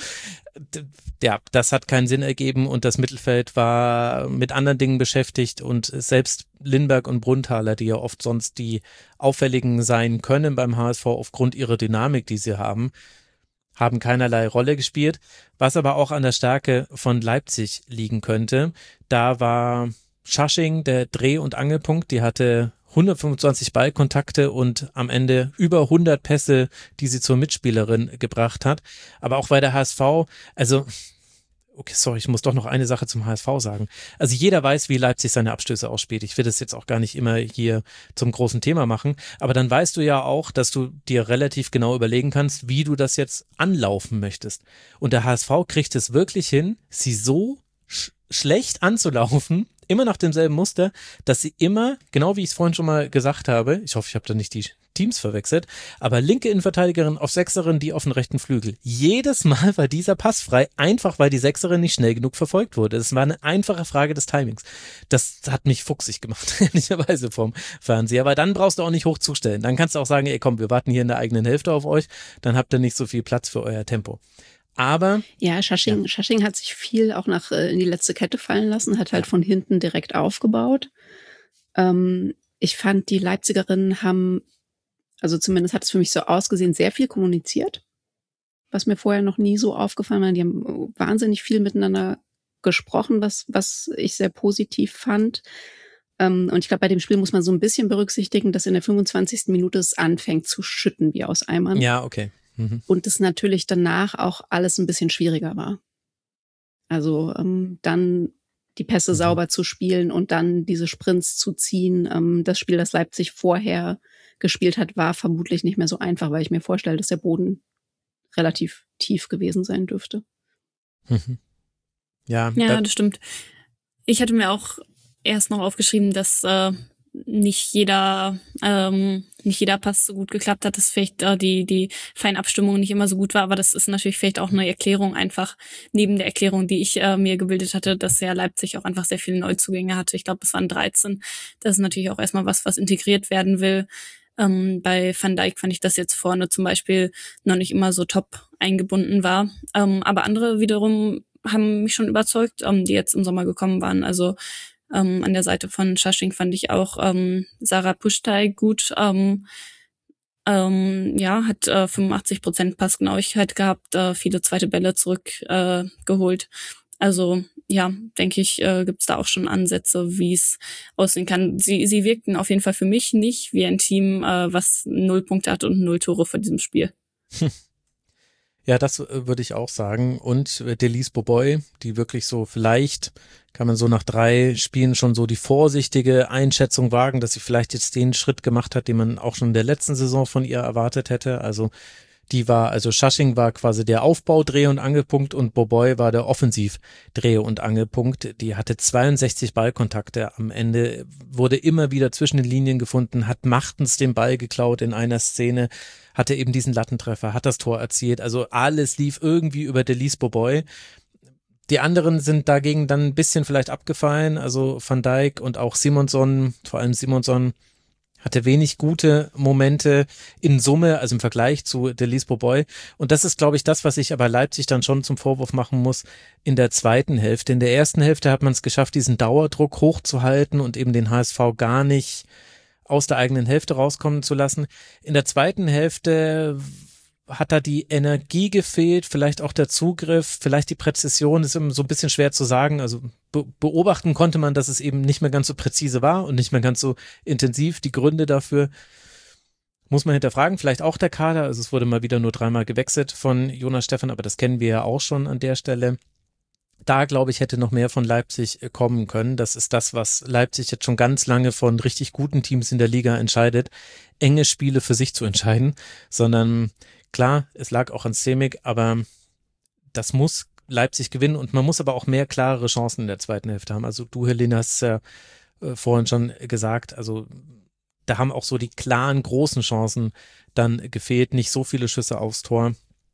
A: Ja, das hat keinen Sinn ergeben und das Mittelfeld war mit anderen Dingen beschäftigt und selbst Lindberg und Brunthaler, die ja oft sonst die Auffälligen sein können beim HSV aufgrund ihrer Dynamik, die sie haben keinerlei Rolle gespielt, was aber auch an der Stärke von Leipzig liegen könnte. Da war Schasching der Dreh- und Angelpunkt, die hatte 125 Ballkontakte und am Ende über 100 Pässe, die sie zur Mitspielerin gebracht hat. Aber auch bei der HSV, also, okay, sorry, ich muss doch noch eine Sache zum HSV sagen. Also jeder weiß, wie Leipzig seine Abstöße ausspielt. Ich will das jetzt auch gar nicht immer hier zum großen Thema machen. Aber dann weißt du ja auch, dass du dir relativ genau überlegen kannst, wie du das jetzt anlaufen möchtest. Und der HSV kriegt es wirklich hin, sie so schlecht anzulaufen, immer nach demselben Muster, dass sie immer, genau wie ich es vorhin schon mal gesagt habe, ich hoffe, ich habe da nicht die Teams verwechselt. Aber linke Innenverteidigerin auf Sechserin, die auf den rechten Flügel. Jedes Mal war dieser Pass frei, einfach weil die Sechserin nicht schnell genug verfolgt wurde. Es war eine einfache Frage des Timings. Das hat mich fuchsig gemacht, ehrlicherweise vom Fernseher. Aber dann brauchst du auch nicht hoch zustellen. Dann kannst du auch sagen, ey komm, wir warten hier in der eigenen Hälfte auf euch, dann habt ihr nicht so viel Platz für euer Tempo. Aber
B: ja, Schasching hat sich viel auch in die letzte Kette fallen lassen, hat halt von hinten direkt aufgebaut. Ich fand, die Leipzigerinnen haben, also zumindest hat es für mich so ausgesehen, sehr viel kommuniziert, was mir vorher noch nie so aufgefallen war. Die haben wahnsinnig viel miteinander gesprochen, was ich sehr positiv fand. Und ich glaube, bei dem Spiel muss man so ein bisschen berücksichtigen, dass in der 25. Minute es anfängt zu schütten wie aus Eimern.
A: Ja, okay.
B: Und es natürlich danach auch alles ein bisschen schwieriger war. Also dann die Pässe sauber zu spielen und dann diese Sprints zu ziehen. Das Spiel, das Leipzig vorher gespielt hat, war vermutlich nicht mehr so einfach, weil ich mir vorstelle, dass der Boden relativ tief gewesen sein dürfte.
A: Ja,
E: das stimmt. Ich hatte mir auch erst noch aufgeschrieben, dass nicht jeder Pass so gut geklappt hat, dass vielleicht die Feinabstimmung nicht immer so gut war, aber das ist natürlich vielleicht auch eine Erklärung einfach neben der Erklärung, die ich mir gebildet hatte, dass ja Leipzig auch einfach sehr viele Neuzugänge hatte. Ich glaube, es waren 13. Das ist natürlich auch erstmal was integriert werden will. Bei Van Dijk fand ich, dass jetzt vorne zum Beispiel noch nicht immer so top eingebunden war. Aber andere wiederum haben mich schon überzeugt, die jetzt im Sommer gekommen waren. Also an der Seite von Schasching fand ich auch Sarah Pusztaj gut. Hat 85% Passgenauigkeit gehabt, viele zweite Bälle zurückgeholt. Also ja, denke ich, gibt's da auch schon Ansätze, wie es aussehen kann. Sie wirkten auf jeden Fall für mich nicht wie ein Team, was 0 Punkte hat und 0 Tore vor diesem Spiel.
A: Ja, das würde ich auch sagen. Und Délise Boboy, die wirklich so, vielleicht kann man so nach 3 Spielen schon so die vorsichtige Einschätzung wagen, dass sie vielleicht jetzt den Schritt gemacht hat, den man auch schon in der letzten Saison von ihr erwartet hätte. Also Schasching war quasi der Aufbau-Dreh- und Angelpunkt und Boboy war der Offensiv-Dreh- und Angelpunkt. Die hatte 62 Ballkontakte am Ende, wurde immer wieder zwischen den Linien gefunden, hat machtens den Ball geklaut in einer Szene, hatte eben diesen Lattentreffer, hat das Tor erzielt. Also alles lief irgendwie über Délise Boboy. Die anderen sind dagegen dann ein bisschen vielleicht abgefallen, also Van Dijk und auch Simonsson, vor allem Simonsson, hatte wenig gute Momente in Summe, also im Vergleich zu Délise Boboy. Und das ist, glaube ich, das, was ich aber Leipzig dann schon zum Vorwurf machen muss in der zweiten Hälfte. In der ersten Hälfte hat man es geschafft, diesen Dauerdruck hochzuhalten und eben den HSV gar nicht aus der eigenen Hälfte rauskommen zu lassen. In der zweiten Hälfte hat da die Energie gefehlt, vielleicht auch der Zugriff, vielleicht die Präzision, ist immer so ein bisschen schwer zu sagen. Also beobachten konnte man, dass es eben nicht mehr ganz so präzise war und nicht mehr ganz so intensiv. Die Gründe dafür muss man hinterfragen. Vielleicht auch der Kader. Also es wurde mal wieder nur 3-mal gewechselt von Jonas Stephan, aber das kennen wir ja auch schon an der Stelle. Da, glaube ich, hätte noch mehr von Leipzig kommen können. Das ist das, was Leipzig jetzt schon ganz lange von richtig guten Teams in der Liga entscheidet, enge Spiele für sich zu entscheiden, sondern klar, es lag auch an Semic, aber das muss Leipzig gewinnen und man muss aber auch mehr klarere Chancen in der zweiten Hälfte haben. Also du, Helene, hast es ja vorhin schon gesagt, also da haben auch so die klaren, großen Chancen dann gefehlt, nicht so viele Schüsse aufs Tor.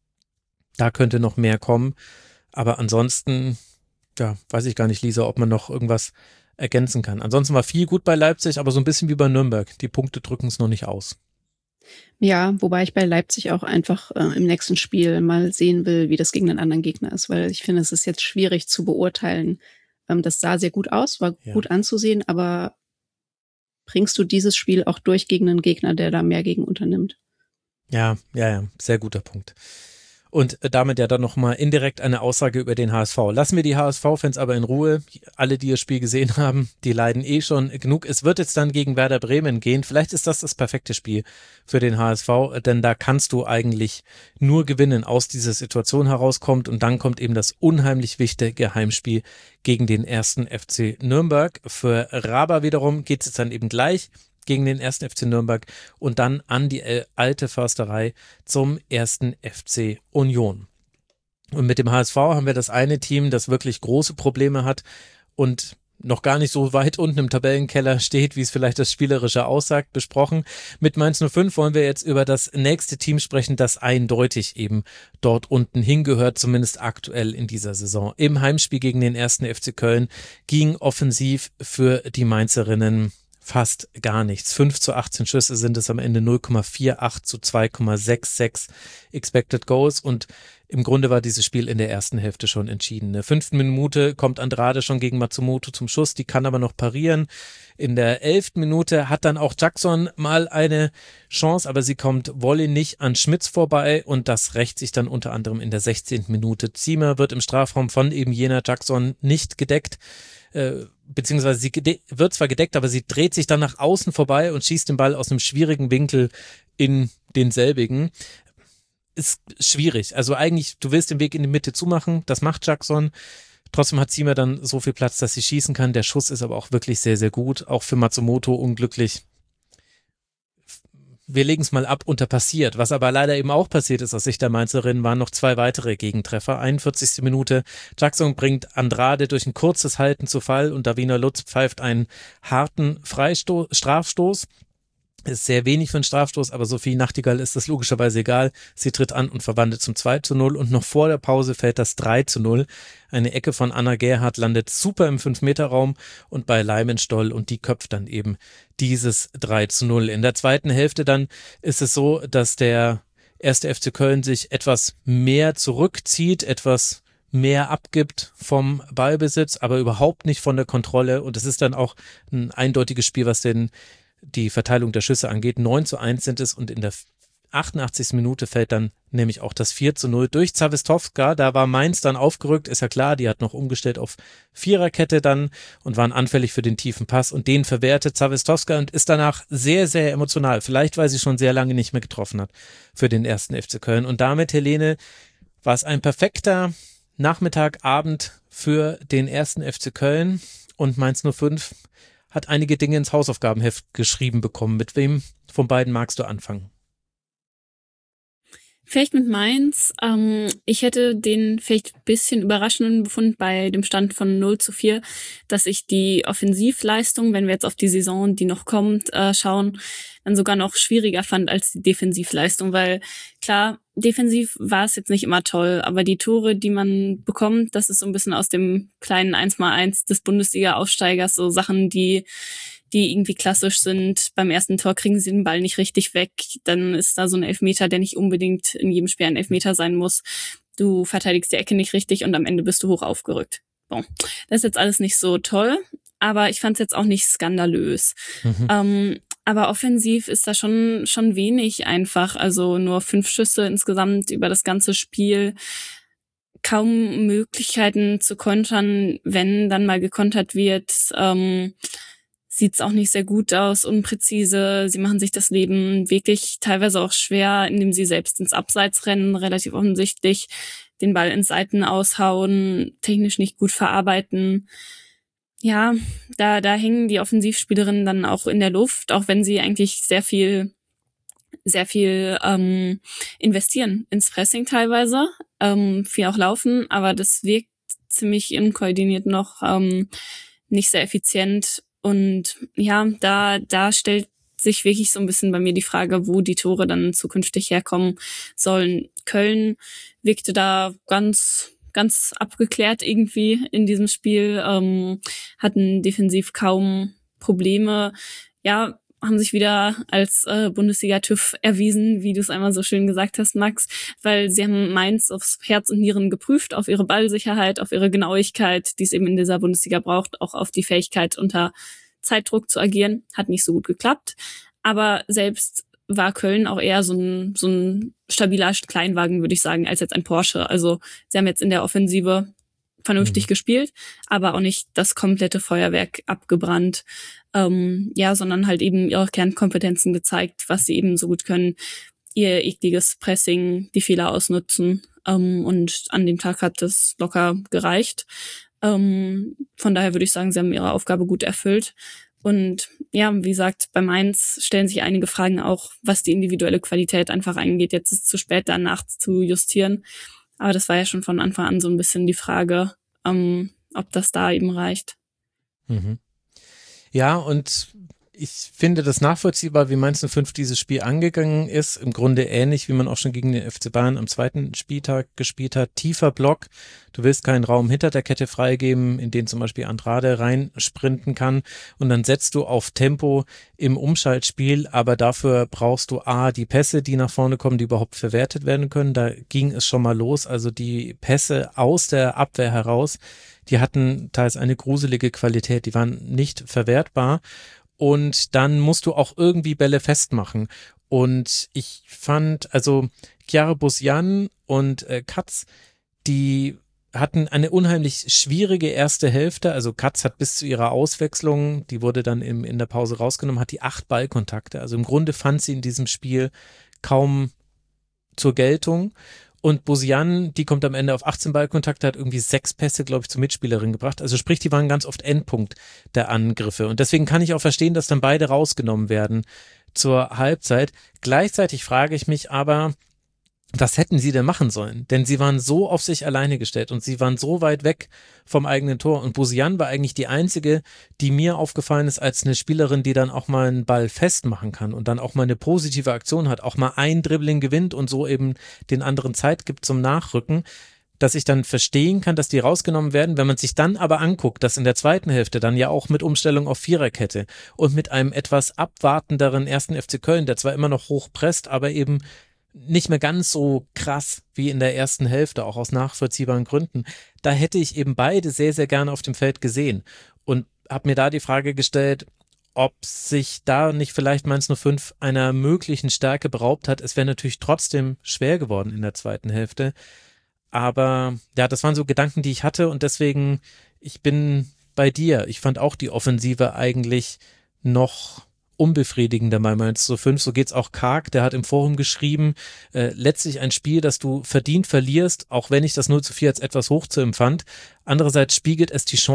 A: Da könnte noch mehr kommen, aber ansonsten, ja, weiß ich gar nicht, Lisa, ob man noch irgendwas ergänzen kann. Ansonsten war viel gut bei Leipzig, aber so ein bisschen wie bei Nürnberg. Die Punkte drücken es noch nicht aus.
B: Ja, wobei ich bei Leipzig auch einfach im nächsten Spiel mal sehen will, wie das gegen einen anderen Gegner ist, weil ich finde, es ist jetzt schwierig zu beurteilen. Das sah sehr gut aus, war gut anzusehen, aber bringst du dieses Spiel auch durch gegen einen Gegner, der da mehr gegen unternimmt?
A: Ja, sehr guter Punkt. Und damit ja dann nochmal indirekt eine Aussage über den HSV. Lassen wir die HSV-Fans aber in Ruhe. Alle, die das Spiel gesehen haben, die leiden schon genug. Es wird jetzt dann gegen Werder Bremen gehen. Vielleicht ist das perfekte Spiel für den HSV, denn da kannst du eigentlich nur gewinnen, aus dieser Situation herauskommt. Und dann kommt eben das unheimlich wichtige Heimspiel gegen den 1. FC Nürnberg. Für Raba wiederum geht es jetzt dann eben gleich gegen den 1. FC Nürnberg und dann an die alte Försterei zum 1. FC Union. Und mit dem HSV haben wir das eine Team, das wirklich große Probleme hat und noch gar nicht so weit unten im Tabellenkeller steht, wie es vielleicht das Spielerische aussagt, besprochen. Mit Mainz 05 wollen wir jetzt über das nächste Team sprechen, das eindeutig eben dort unten hingehört, zumindest aktuell in dieser Saison. Im Heimspiel gegen den 1. FC Köln ging offensiv für die Mainzerinnen fast gar nichts. 5:18 Schüsse sind es am Ende, 0,48 zu 2,66 Expected Goals, und im Grunde war dieses Spiel in der ersten Hälfte schon entschieden. In der 5. Minute kommt Andrade schon gegen Matsumoto zum Schuss, die kann aber noch parieren. In der 11. Minute hat dann auch Jackson mal eine Chance, aber sie kommt Volley nicht an Schmitz vorbei, und das rächt sich dann unter anderem in der 16. Minute. Ziemer wird im Strafraum von eben jener Jackson nicht gedeckt, beziehungsweise sie wird zwar gedeckt, aber sie dreht sich dann nach außen vorbei und schießt den Ball aus einem schwierigen Winkel in denselbigen. Ist schwierig. Also eigentlich, du willst den Weg in die Mitte zumachen, das macht Jackson. Trotzdem hat Ziemer dann so viel Platz, dass sie schießen kann. Der Schuss ist aber auch wirklich sehr, sehr gut. Auch für Matsumoto unglücklich. Wir legen es mal ab und da passiert. Was aber leider eben auch passiert ist aus Sicht der Mainzerin, waren noch 2 weitere Gegentreffer. 41. Minute. Jackson bringt Andrade durch ein kurzes Halten zu Fall und Davina Lutz pfeift einen harten Strafstoß. Ist sehr wenig für einen Strafstoß, aber Sophie Nachtigall ist das logischerweise egal. Sie tritt an und verwandelt zum 2:0, und noch vor der Pause fällt das 3:0. Eine Ecke von Anna Gerhardt landet super im 5-Meter-Raum und bei Leimenstoll, und die köpft dann eben dieses 3:0. In der zweiten Hälfte dann ist es so, dass der 1. FC Köln sich etwas mehr zurückzieht, etwas mehr abgibt vom Ballbesitz, aber überhaupt nicht von der Kontrolle, und es ist dann auch ein eindeutiges Spiel, was die Verteilung der Schüsse angeht. 9:1 sind es, und in der 88. Minute fällt dann nämlich auch das 4:0 durch Zawistowska. Da war Mainz dann aufgerückt, ist ja klar, die hat noch umgestellt auf Viererkette dann und waren anfällig für den tiefen Pass, und den verwertet Zawistowska und ist danach sehr, sehr emotional. Vielleicht, weil sie schon sehr lange nicht mehr getroffen hat für den 1. FC Köln. Und damit, Helene, war es ein perfekter Nachmittag, Abend für den 1. FC Köln, und Mainz 05 hat einige Dinge ins Hausaufgabenheft geschrieben bekommen. Mit wem von beiden magst du anfangen?
E: Vielleicht mit Mainz. Ich hätte den vielleicht ein bisschen überraschenden Befund bei dem Stand von 0:4, dass ich die Offensivleistung, wenn wir jetzt auf die Saison, die noch kommt, schauen, dann sogar noch schwieriger fand als die Defensivleistung, weil klar, defensiv war es jetzt nicht immer toll, aber die Tore, die man bekommt, das ist so ein bisschen aus dem kleinen 1x1 des Bundesliga-Aufsteigers, so Sachen, die irgendwie klassisch sind. Beim ersten Tor kriegen sie den Ball nicht richtig weg. Dann ist da so ein Elfmeter, der nicht unbedingt in jedem Spiel ein Elfmeter sein muss. Du verteidigst die Ecke nicht richtig und am Ende bist du hoch aufgerückt. Bon, das ist jetzt alles nicht so toll, aber ich fand es jetzt auch nicht skandalös. Aber offensiv ist da schon wenig einfach. Also nur 5 Schüsse insgesamt über das ganze Spiel. Kaum Möglichkeiten zu kontern. Wenn dann mal gekontert wird, sieht's auch nicht sehr gut aus, unpräzise. Sie machen sich das Leben wirklich teilweise auch schwer, indem sie selbst ins Abseits rennen, relativ offensichtlich, den Ball ins Seiten aushauen, technisch nicht gut verarbeiten. Ja, da hängen die Offensivspielerinnen dann auch in der Luft, auch wenn sie eigentlich sehr viel investieren ins Pressing teilweise, viel auch laufen, aber das wirkt ziemlich unkoordiniert noch, nicht sehr effizient. Und ja, da stellt sich wirklich so ein bisschen bei mir die Frage, wo die Tore dann zukünftig herkommen sollen. Köln wirkte da ganz abgeklärt irgendwie in diesem Spiel, hatten defensiv kaum Probleme. Ja, haben sich wieder als Bundesliga-TÜV erwiesen, wie du es einmal so schön gesagt hast, Max, weil sie haben Mainz aufs Herz und Nieren geprüft, auf ihre Ballsicherheit, auf ihre Genauigkeit, die es eben in dieser Bundesliga braucht, auch auf die Fähigkeit, unter Zeitdruck zu agieren. Hat nicht so gut geklappt, aber selbst war Köln auch eher so ein stabiler Kleinwagen, würde ich sagen, als jetzt ein Porsche. Also sie haben jetzt in der Offensive vernünftig gespielt, aber auch nicht das komplette Feuerwerk abgebrannt, sondern halt eben ihre Kernkompetenzen gezeigt, was sie eben so gut können, ihr ekliges Pressing, die Fehler ausnutzen, und an dem Tag hat das locker gereicht. Von daher würde ich sagen, sie haben ihre Aufgabe gut erfüllt. Und ja, wie gesagt, bei Mainz stellen sich einige Fragen auch, was die individuelle Qualität einfach angeht. Jetzt ist es zu spät, danach zu justieren. Aber das war ja schon von Anfang an so ein bisschen die Frage, ob das da eben reicht.
A: Mhm. Ja, und ich finde das nachvollziehbar, wie Mainz 05 dieses Spiel angegangen ist. Im Grunde ähnlich, wie man auch schon gegen den FC Bayern am zweiten Spieltag gespielt hat. Tiefer Block. Du willst keinen Raum hinter der Kette freigeben, in den zum Beispiel Andrade reinsprinten kann. Und dann setzt du auf Tempo im Umschaltspiel. Aber dafür brauchst du die Pässe, die nach vorne kommen, die überhaupt verwertet werden können. Da ging es schon mal los. Also die Pässe aus der Abwehr heraus, die hatten teils eine gruselige Qualität. Die waren nicht verwertbar. Und dann musst du auch irgendwie Bälle festmachen. Und ich fand, also Chiara Busjan und Katz, die hatten eine unheimlich schwierige erste Hälfte. Also Katz hat bis zu ihrer Auswechslung, die wurde dann in der Pause rausgenommen, hat die 8 Ballkontakte. Also im Grunde fand sie in diesem Spiel kaum zur Geltung. Und Busjan, die kommt am Ende auf 18 Ballkontakte, hat irgendwie 6 Pässe, glaube ich, zur Mitspielerin gebracht. Also sprich, die waren ganz oft Endpunkt der Angriffe. Und deswegen kann ich auch verstehen, dass dann beide rausgenommen werden zur Halbzeit. Gleichzeitig frage ich mich aber, was hätten sie denn machen sollen? Denn sie waren so auf sich alleine gestellt und sie waren so weit weg vom eigenen Tor. Und Busjan war eigentlich die einzige, die mir aufgefallen ist als eine Spielerin, die dann auch mal einen Ball festmachen kann und dann auch mal eine positive Aktion hat, auch mal ein Dribbling gewinnt und so eben den anderen Zeit gibt zum Nachrücken, dass ich dann verstehen kann, dass die rausgenommen werden. Wenn man sich dann aber anguckt, dass in der zweiten Hälfte dann ja auch mit Umstellung auf Viererkette und mit einem etwas abwartenderen 1. FC Köln, der zwar immer noch hoch presst, aber eben nicht mehr ganz so krass wie in der ersten Hälfte, auch aus nachvollziehbaren Gründen. Da hätte ich eben beide sehr, sehr gerne auf dem Feld gesehen und habe mir da die Frage gestellt, ob sich da nicht vielleicht Mainz 05 einer möglichen Stärke beraubt hat. Es wäre natürlich trotzdem schwer geworden in der zweiten Hälfte, aber ja, das waren so Gedanken, die ich hatte und deswegen, ich bin bei dir. Ich fand auch die Offensive eigentlich noch unbefriedigender bei Mainz 05. So geht's auch Karg, der hat im Forum geschrieben, letztlich ein Spiel, das du verdient verlierst, auch wenn ich das 0:4 als etwas hoch zu empfand. Andererseits spiegelt es die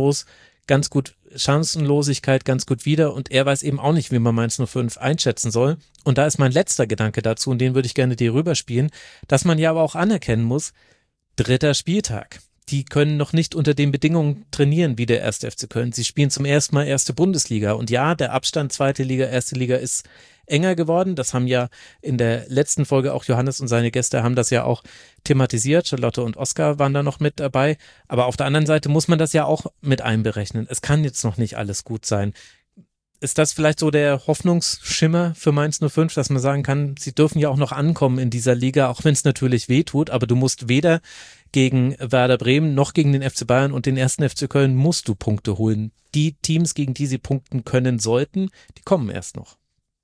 A: Chancenlosigkeit ganz gut wider und er weiß eben auch nicht, wie man Mainz 05 einschätzen soll. Und da ist mein letzter Gedanke dazu und den würde ich gerne dir rüberspielen, dass man ja aber auch anerkennen muss, 3. Spieltag. Die können noch nicht unter den Bedingungen trainieren wie der 1. FC Köln. Sie spielen zum ersten Mal 1. Bundesliga. Und ja, der Abstand 2. Liga, 1. Liga ist enger geworden. Das haben ja in der letzten Folge auch Johannes und seine Gäste haben das ja auch thematisiert. Charlotte und Oskar waren da noch mit dabei. Aber auf der anderen Seite muss man das ja auch mit einberechnen. Es kann jetzt noch nicht alles gut sein. Ist das vielleicht so der Hoffnungsschimmer für Mainz 05, dass man sagen kann, sie dürfen ja auch noch ankommen in dieser Liga, auch wenn es natürlich weh tut, aber du musst weder gegen Werder Bremen noch gegen den FC Bayern und den 1. FC Köln musst du Punkte holen. Die Teams, gegen die sie punkten können sollten, die kommen erst noch.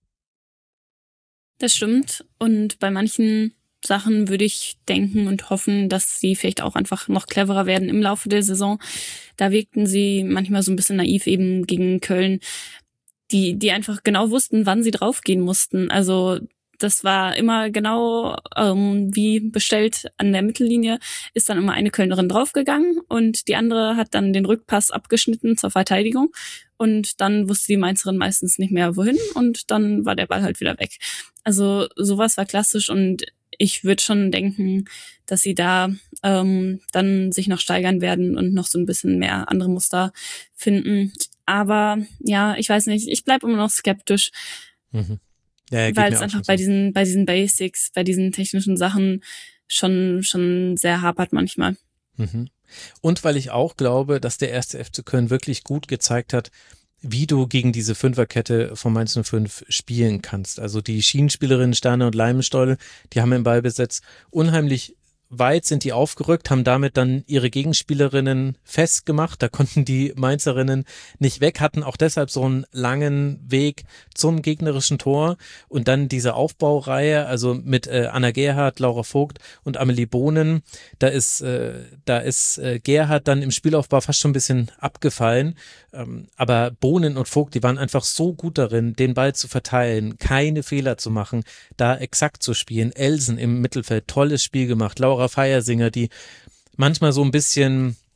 E: Das stimmt und bei manchen Sachen würde ich denken und hoffen, dass sie vielleicht auch einfach noch cleverer werden im Laufe der Saison. Da wirkten sie manchmal so ein bisschen naiv eben gegen Köln, die einfach genau wussten, wann sie draufgehen mussten. Also das war immer genau wie bestellt an der Mittellinie, ist dann immer eine Kölnerin draufgegangen und die andere hat dann den Rückpass abgeschnitten zur Verteidigung und dann wusste die Mainzerin meistens nicht mehr wohin und dann war der Ball halt wieder weg. Also sowas war klassisch und ich würde schon denken, dass sie da dann sich noch steigern werden und noch so ein bisschen mehr andere Muster finden. Aber ja, ich weiß nicht, ich bleibe immer noch skeptisch,
A: Ja,
E: weil es einfach bei diesen Basics, bei diesen technischen Sachen schon sehr hapert manchmal.
A: Und weil ich auch glaube, dass der 1. FC Köln wirklich gut gezeigt hat, wie du gegen diese Fünferkette von Mainz 05 spielen kannst. Also die Schienenspielerinnen Sterne und Leimenstoll, die haben im Ballbesitz unheimlich weit sind die aufgerückt, haben damit dann ihre Gegenspielerinnen festgemacht. Da konnten die Mainzerinnen nicht weg, hatten auch deshalb so einen langen Weg zum gegnerischen Tor. Und dann diese Aufbaureihe, also mit Anna Gerhardt, Laura Vogt und Amelie Bohnen, da ist Gerhardt dann im Spielaufbau fast schon ein bisschen abgefallen. Aber Bohnen und Vogt, die waren einfach so gut darin, den Ball zu verteilen, keine Fehler zu machen, da exakt zu spielen. Elsen im Mittelfeld, tolles Spiel gemacht. Laura Feiersinger, die manchmal so ein bisschen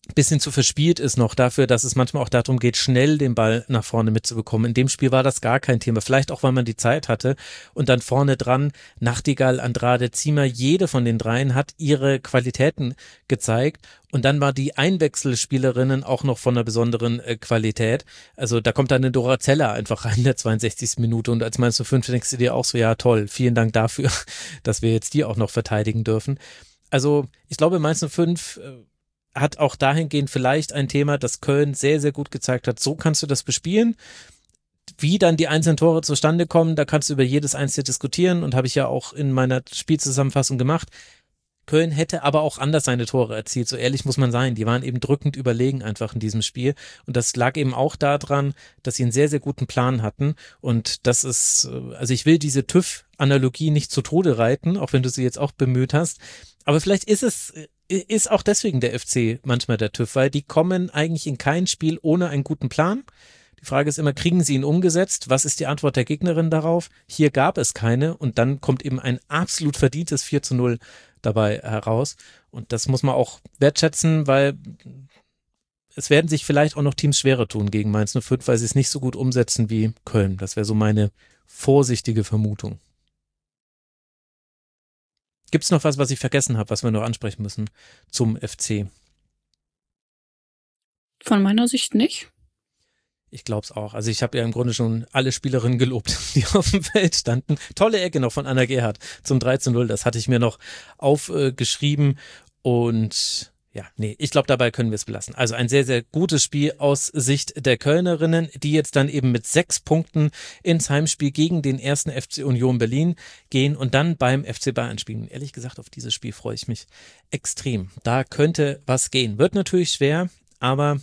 A: bisschen zu verspielt ist noch dafür, dass es manchmal auch darum geht, schnell den Ball nach vorne mitzubekommen. In dem Spiel war das gar kein Thema. Vielleicht auch, weil man die Zeit hatte. Und dann vorne dran Nachtigall, Andrade, Ziemer, jede von den dreien hat ihre Qualitäten gezeigt. Und dann war die Einwechselspielerinnen auch noch von einer besonderen Qualität. Also da kommt dann eine Dora Zeller einfach rein in der 62. Minute. Und als Mainz 05 denkst du dir auch so, ja toll, vielen Dank dafür, dass wir jetzt die auch noch verteidigen dürfen. Also ich glaube, Mainz 05 hat auch dahingehend vielleicht ein Thema, das Köln sehr, sehr gut gezeigt hat. So kannst du das bespielen. Wie dann die einzelnen Tore zustande kommen, da kannst du über jedes einzelne diskutieren und habe ich ja auch in meiner Spielzusammenfassung gemacht. Köln hätte aber auch anders seine Tore erzielt, so ehrlich muss man sein. Die waren eben drückend überlegen einfach in diesem Spiel und das lag eben auch daran, dass sie einen sehr, sehr guten Plan hatten und das ist, also ich will diese TÜV-Analogie nicht zu Tode reiten, auch wenn du sie jetzt auch bemüht hast, aber vielleicht ist auch deswegen der FC manchmal der TÜV, weil die kommen eigentlich in kein Spiel ohne einen guten Plan. Die Frage ist immer, kriegen sie ihn umgesetzt? Was ist die Antwort der Gegnerin darauf? Hier gab es keine und dann kommt eben ein absolut verdientes 4:0 dabei heraus und das muss man auch wertschätzen, weil es werden sich vielleicht auch noch Teams schwerer tun gegen Mainz 05, weil sie es nicht so gut umsetzen wie Köln. Das wäre so meine vorsichtige Vermutung. Gibt es noch was ich vergessen habe, was wir noch ansprechen müssen zum FC?
E: Von meiner Sicht nicht.
A: Ich glaube es auch. Also ich habe ja im Grunde schon alle Spielerinnen gelobt, die auf dem Feld standen. Tolle Ecke noch von Anna Gerhardt zum 3:0. Das hatte ich mir noch aufgeschrieben und ja, nee, ich glaube, dabei können wir es belassen. Also ein sehr, sehr gutes Spiel aus Sicht der Kölnerinnen, die jetzt dann eben mit 6 Punkten ins Heimspiel gegen den ersten FC Union Berlin gehen und dann beim FC Bayern spielen. Ehrlich gesagt, auf dieses Spiel freue ich mich extrem. Da könnte was gehen. Wird natürlich schwer, aber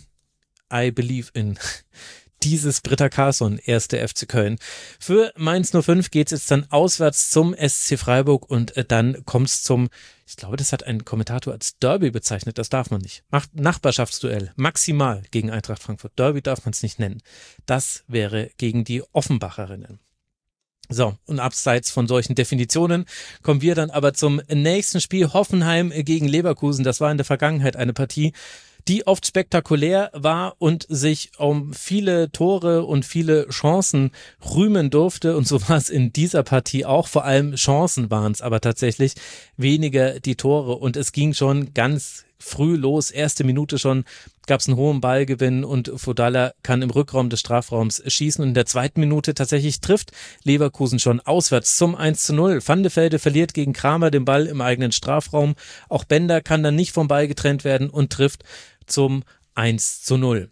A: I believe in dieses Britta Carlsson, erste FC Köln. Für Mainz 05 geht es jetzt dann auswärts zum SC Freiburg und dann kommt es zum, ich glaube, das hat ein Kommentator als Derby bezeichnet, das darf man nicht. Macht Nachbarschaftsduell, maximal gegen Eintracht Frankfurt. Derby darf man es nicht nennen. Das wäre gegen die Offenbacherinnen. So, und abseits von solchen Definitionen kommen wir dann aber zum nächsten Spiel. Hoffenheim gegen Leverkusen. Das war in der Vergangenheit eine Partie, die oft spektakulär war und sich um viele Tore und viele Chancen rühmen durfte. Und so war es in dieser Partie auch. Vor allem Chancen waren es aber tatsächlich, weniger die Tore. Und es ging schon ganz früh los. Erste Minute schon gab es einen hohen Ballgewinn und Fodalla kann im Rückraum des Strafraums schießen. Und in der zweiten Minute tatsächlich trifft Leverkusen schon auswärts zum 1:0. Van de Velde verliert gegen Kramer den Ball im eigenen Strafraum. Auch Bender kann dann nicht vom Ball getrennt werden und trifft zum 1:0.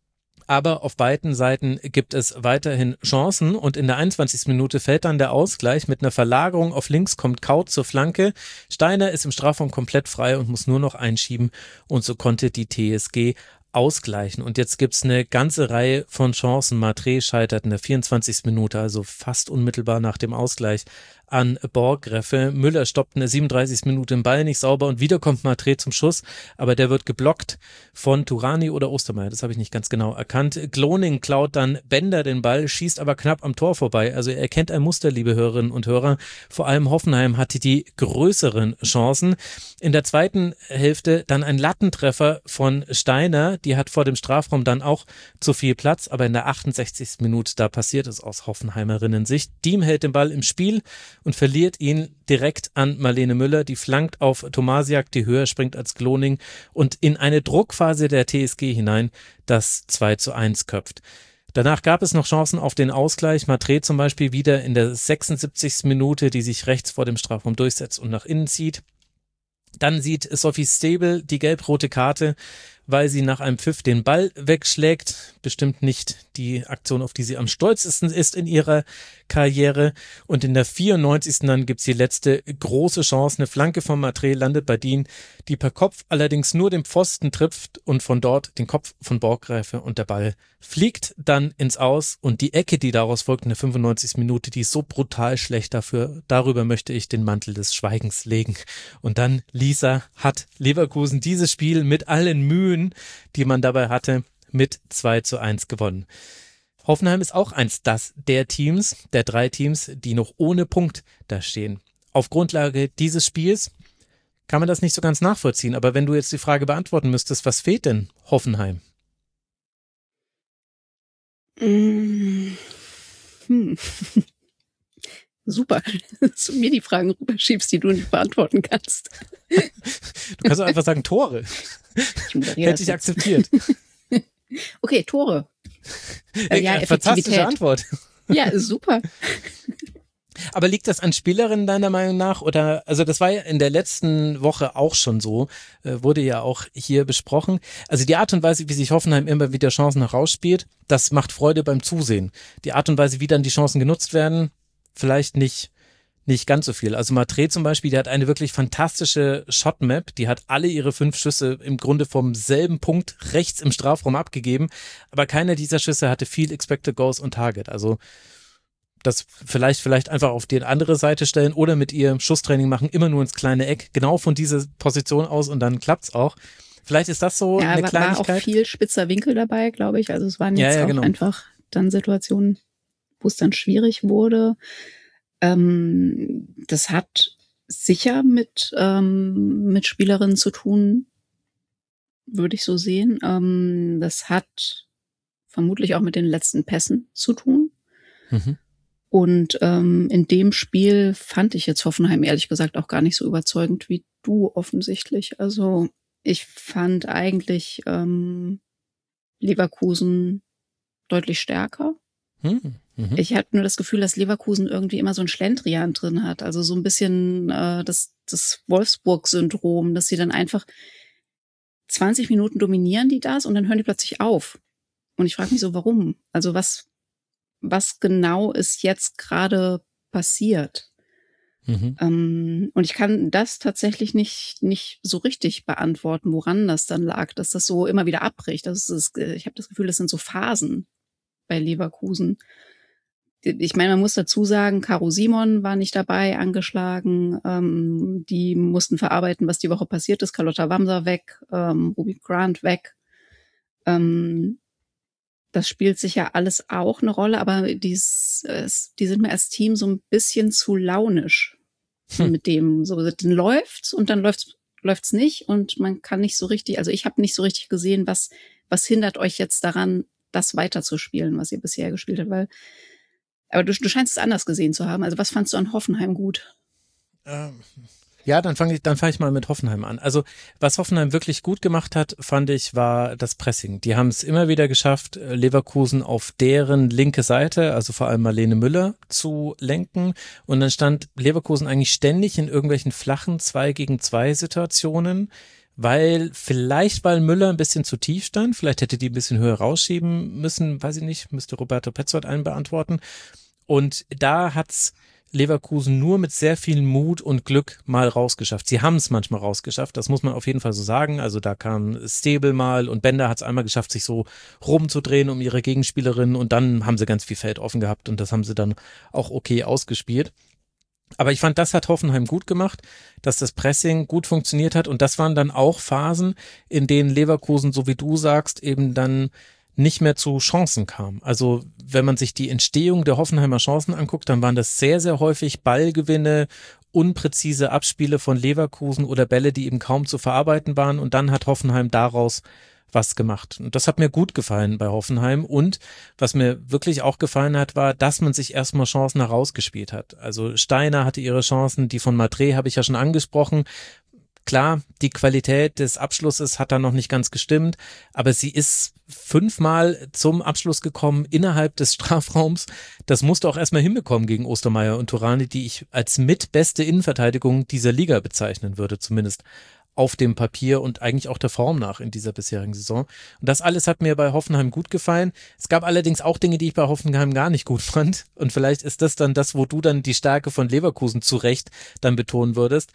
A: Aber auf beiden Seiten gibt es weiterhin Chancen und in der 21. Minute fällt dann der Ausgleich mit einer Verlagerung auf links, kommt Kaut zur Flanke. Steiner ist im Strafraum komplett frei und muss nur noch einschieben und so konnte die TSG ausgleichen. Und jetzt gibt's eine ganze Reihe von Chancen. Martré scheitert in der 24. Minute, also fast unmittelbar nach dem Ausgleich, an Borgreffe. Müller stoppt in der 37. Minute den Ball nicht sauber und wieder kommt Martré zum Schuss, aber der wird geblockt von Turani oder Ostermeier, das habe ich nicht ganz genau erkannt. Gloning klaut dann Bender den Ball, schießt aber knapp am Tor vorbei. Also er erkennt ein Muster, liebe Hörerinnen und Hörer. Vor allem Hoffenheim hatte die größeren Chancen. In der zweiten Hälfte dann ein Lattentreffer von Steiner, die hat vor dem Strafraum dann auch zu viel Platz, aber in der 68. Minute, da passiert es aus Hoffenheimerinnen Sicht. Diem hält den Ball im Spiel und verliert ihn direkt an Marlene Müller, die flankt auf Tomasiak, die höher springt als Gloning und in eine Druckphase der TSG hinein das 2:1 köpft. Danach gab es noch Chancen auf den Ausgleich. Martré zum Beispiel wieder in der 76. Minute, die sich rechts vor dem Strafraum durchsetzt und nach innen zieht. Dann sieht Sophie Stebel die gelb-rote Karte, weil sie nach einem Pfiff den Ball wegschlägt. Bestimmt nicht die Aktion, auf die sie am stolzesten ist in ihrer Karriere. Und in der 94. dann gibt's die letzte große Chance. Eine Flanke von Martré landet bei Dien, die per Kopf allerdings nur den Pfosten trifft und von dort den Kopf von Borggreife und der Ball fliegt dann ins Aus. Und die Ecke, die daraus folgt in der 95. Minute, die ist so brutal schlecht dafür. Darüber möchte ich den Mantel des Schweigens legen. Und dann, Lisa, hat Leverkusen dieses Spiel mit allen Mühen, die man dabei hatte, mit 2:1 gewonnen. Hoffenheim ist auch eins der Teams, der 3 Teams, die noch ohne Punkt da stehen. Auf Grundlage dieses Spiels kann man das nicht so ganz nachvollziehen. Aber wenn du jetzt die Frage beantworten müsstest, was fehlt denn Hoffenheim?
B: Super, dass du mir die Fragen rüberschiebst, die du nicht beantworten kannst.
A: Du kannst doch einfach sagen Tore. Hätte ich akzeptiert.
B: Okay, Tore. Ja,
A: fantastische Antwort.
B: Ja, super.
A: Aber liegt das an Spielerinnen deiner Meinung nach? Oder, also das war ja in der letzten Woche auch schon so, wurde ja auch hier besprochen. Also die Art und Weise, wie sich Hoffenheim immer wieder Chancen herausspielt, das macht Freude beim Zusehen. Die Art und Weise, wie dann die Chancen genutzt werden, vielleicht nicht ganz so viel. Also Matre zum Beispiel, die hat eine wirklich fantastische Shotmap, die hat alle ihre 5 Schüsse im Grunde vom selben Punkt rechts im Strafraum abgegeben, aber keiner dieser Schüsse hatte viel Expected Goals und Target. Also das vielleicht einfach auf die andere Seite stellen oder mit ihr Schusstraining machen, immer nur ins kleine Eck, genau von dieser Position aus und dann klappt's auch. Vielleicht ist das so eine Kleinigkeit.
B: Ja, war auch viel spitzer Winkel dabei, glaube ich. Also es waren jetzt auch einfach dann Situationen, wo es dann schwierig wurde. Das hat sicher mit Spielerinnen zu tun, würde ich so sehen. Das hat vermutlich auch mit den letzten Pässen zu tun. Mhm. Und in dem Spiel fand ich jetzt Hoffenheim ehrlich gesagt auch gar nicht so überzeugend wie du offensichtlich. Also ich fand eigentlich Leverkusen deutlich stärker. Mhm. Ich hatte nur das Gefühl, dass Leverkusen irgendwie immer so ein Schlendrian drin hat. Also so ein bisschen das Wolfsburg-Syndrom, dass sie dann einfach 20 Minuten dominieren die das und dann hören die plötzlich auf. Und ich frage mich so, warum? Also was genau ist jetzt gerade passiert? Mhm. Und ich kann das tatsächlich nicht so richtig beantworten, woran das dann lag, dass das so immer wieder abbricht. Ich habe das Gefühl, das sind so Phasen bei Leverkusen. Ich meine, man muss dazu sagen, Caro Simon war nicht dabei, angeschlagen. Die mussten verarbeiten, was die Woche passiert ist. Carlotta Wamser weg, Ruby Grant weg. Das spielt sicher alles auch eine Rolle, aber die sind mir als Team so ein bisschen zu launisch mit dem. So, dann läuft's und dann läuft's nicht und man kann nicht so richtig, also ich habe nicht so richtig gesehen, was hindert euch jetzt daran, das weiterzuspielen, was ihr bisher gespielt habt, aber du scheinst es anders gesehen zu haben. Also was fandst du an Hoffenheim gut?
A: Ja, dann fange ich mal mit Hoffenheim an. Also was Hoffenheim wirklich gut gemacht hat, fand ich, war das Pressing. Die haben es immer wieder geschafft, Leverkusen auf deren linke Seite, also vor allem Marlene Müller, zu lenken. Und dann stand Leverkusen eigentlich ständig in irgendwelchen flachen 2-gegen-2 Situationen, weil Müller ein bisschen zu tief stand, vielleicht hätte die ein bisschen höher rausschieben müssen, weiß ich nicht, müsste Roberto Petzold einen beantworten. Und da hat's Leverkusen nur mit sehr viel Mut und Glück mal rausgeschafft. Sie haben es manchmal rausgeschafft, das muss man auf jeden Fall so sagen. Also da kam Stebel mal und Bender hat es einmal geschafft, sich so rumzudrehen um ihre Gegenspielerin und dann haben sie ganz viel Feld offen gehabt und das haben sie dann auch okay ausgespielt. Aber ich fand, das hat Hoffenheim gut gemacht, dass das Pressing gut funktioniert hat und das waren dann auch Phasen, in denen Leverkusen, so wie du sagst, eben dann nicht mehr zu Chancen kam. Also wenn man sich die Entstehung der Hoffenheimer Chancen anguckt, dann waren das sehr, sehr häufig Ballgewinne, unpräzise Abspiele von Leverkusen oder Bälle, die eben kaum zu verarbeiten waren und dann hat Hoffenheim daraus was gemacht. Und das hat mir gut gefallen bei Hoffenheim und was mir wirklich auch gefallen hat, war, dass man sich erstmal Chancen herausgespielt hat. Also Steiner hatte ihre Chancen, die von Matre habe ich ja schon angesprochen. Klar, die Qualität des Abschlusses hat da noch nicht ganz gestimmt, aber sie ist 5-mal zum Abschluss gekommen innerhalb des Strafraums. Das musste auch erstmal hinbekommen gegen Ostermeier und Turani, die ich als mitbeste Innenverteidigung dieser Liga bezeichnen würde, zumindest auf dem Papier und eigentlich auch der Form nach in dieser bisherigen Saison. Und das alles hat mir bei Hoffenheim gut gefallen. Es gab allerdings auch Dinge, die ich bei Hoffenheim gar nicht gut fand. Und vielleicht ist das dann das, wo du dann die Stärke von Leverkusen zu Recht dann betonen würdest.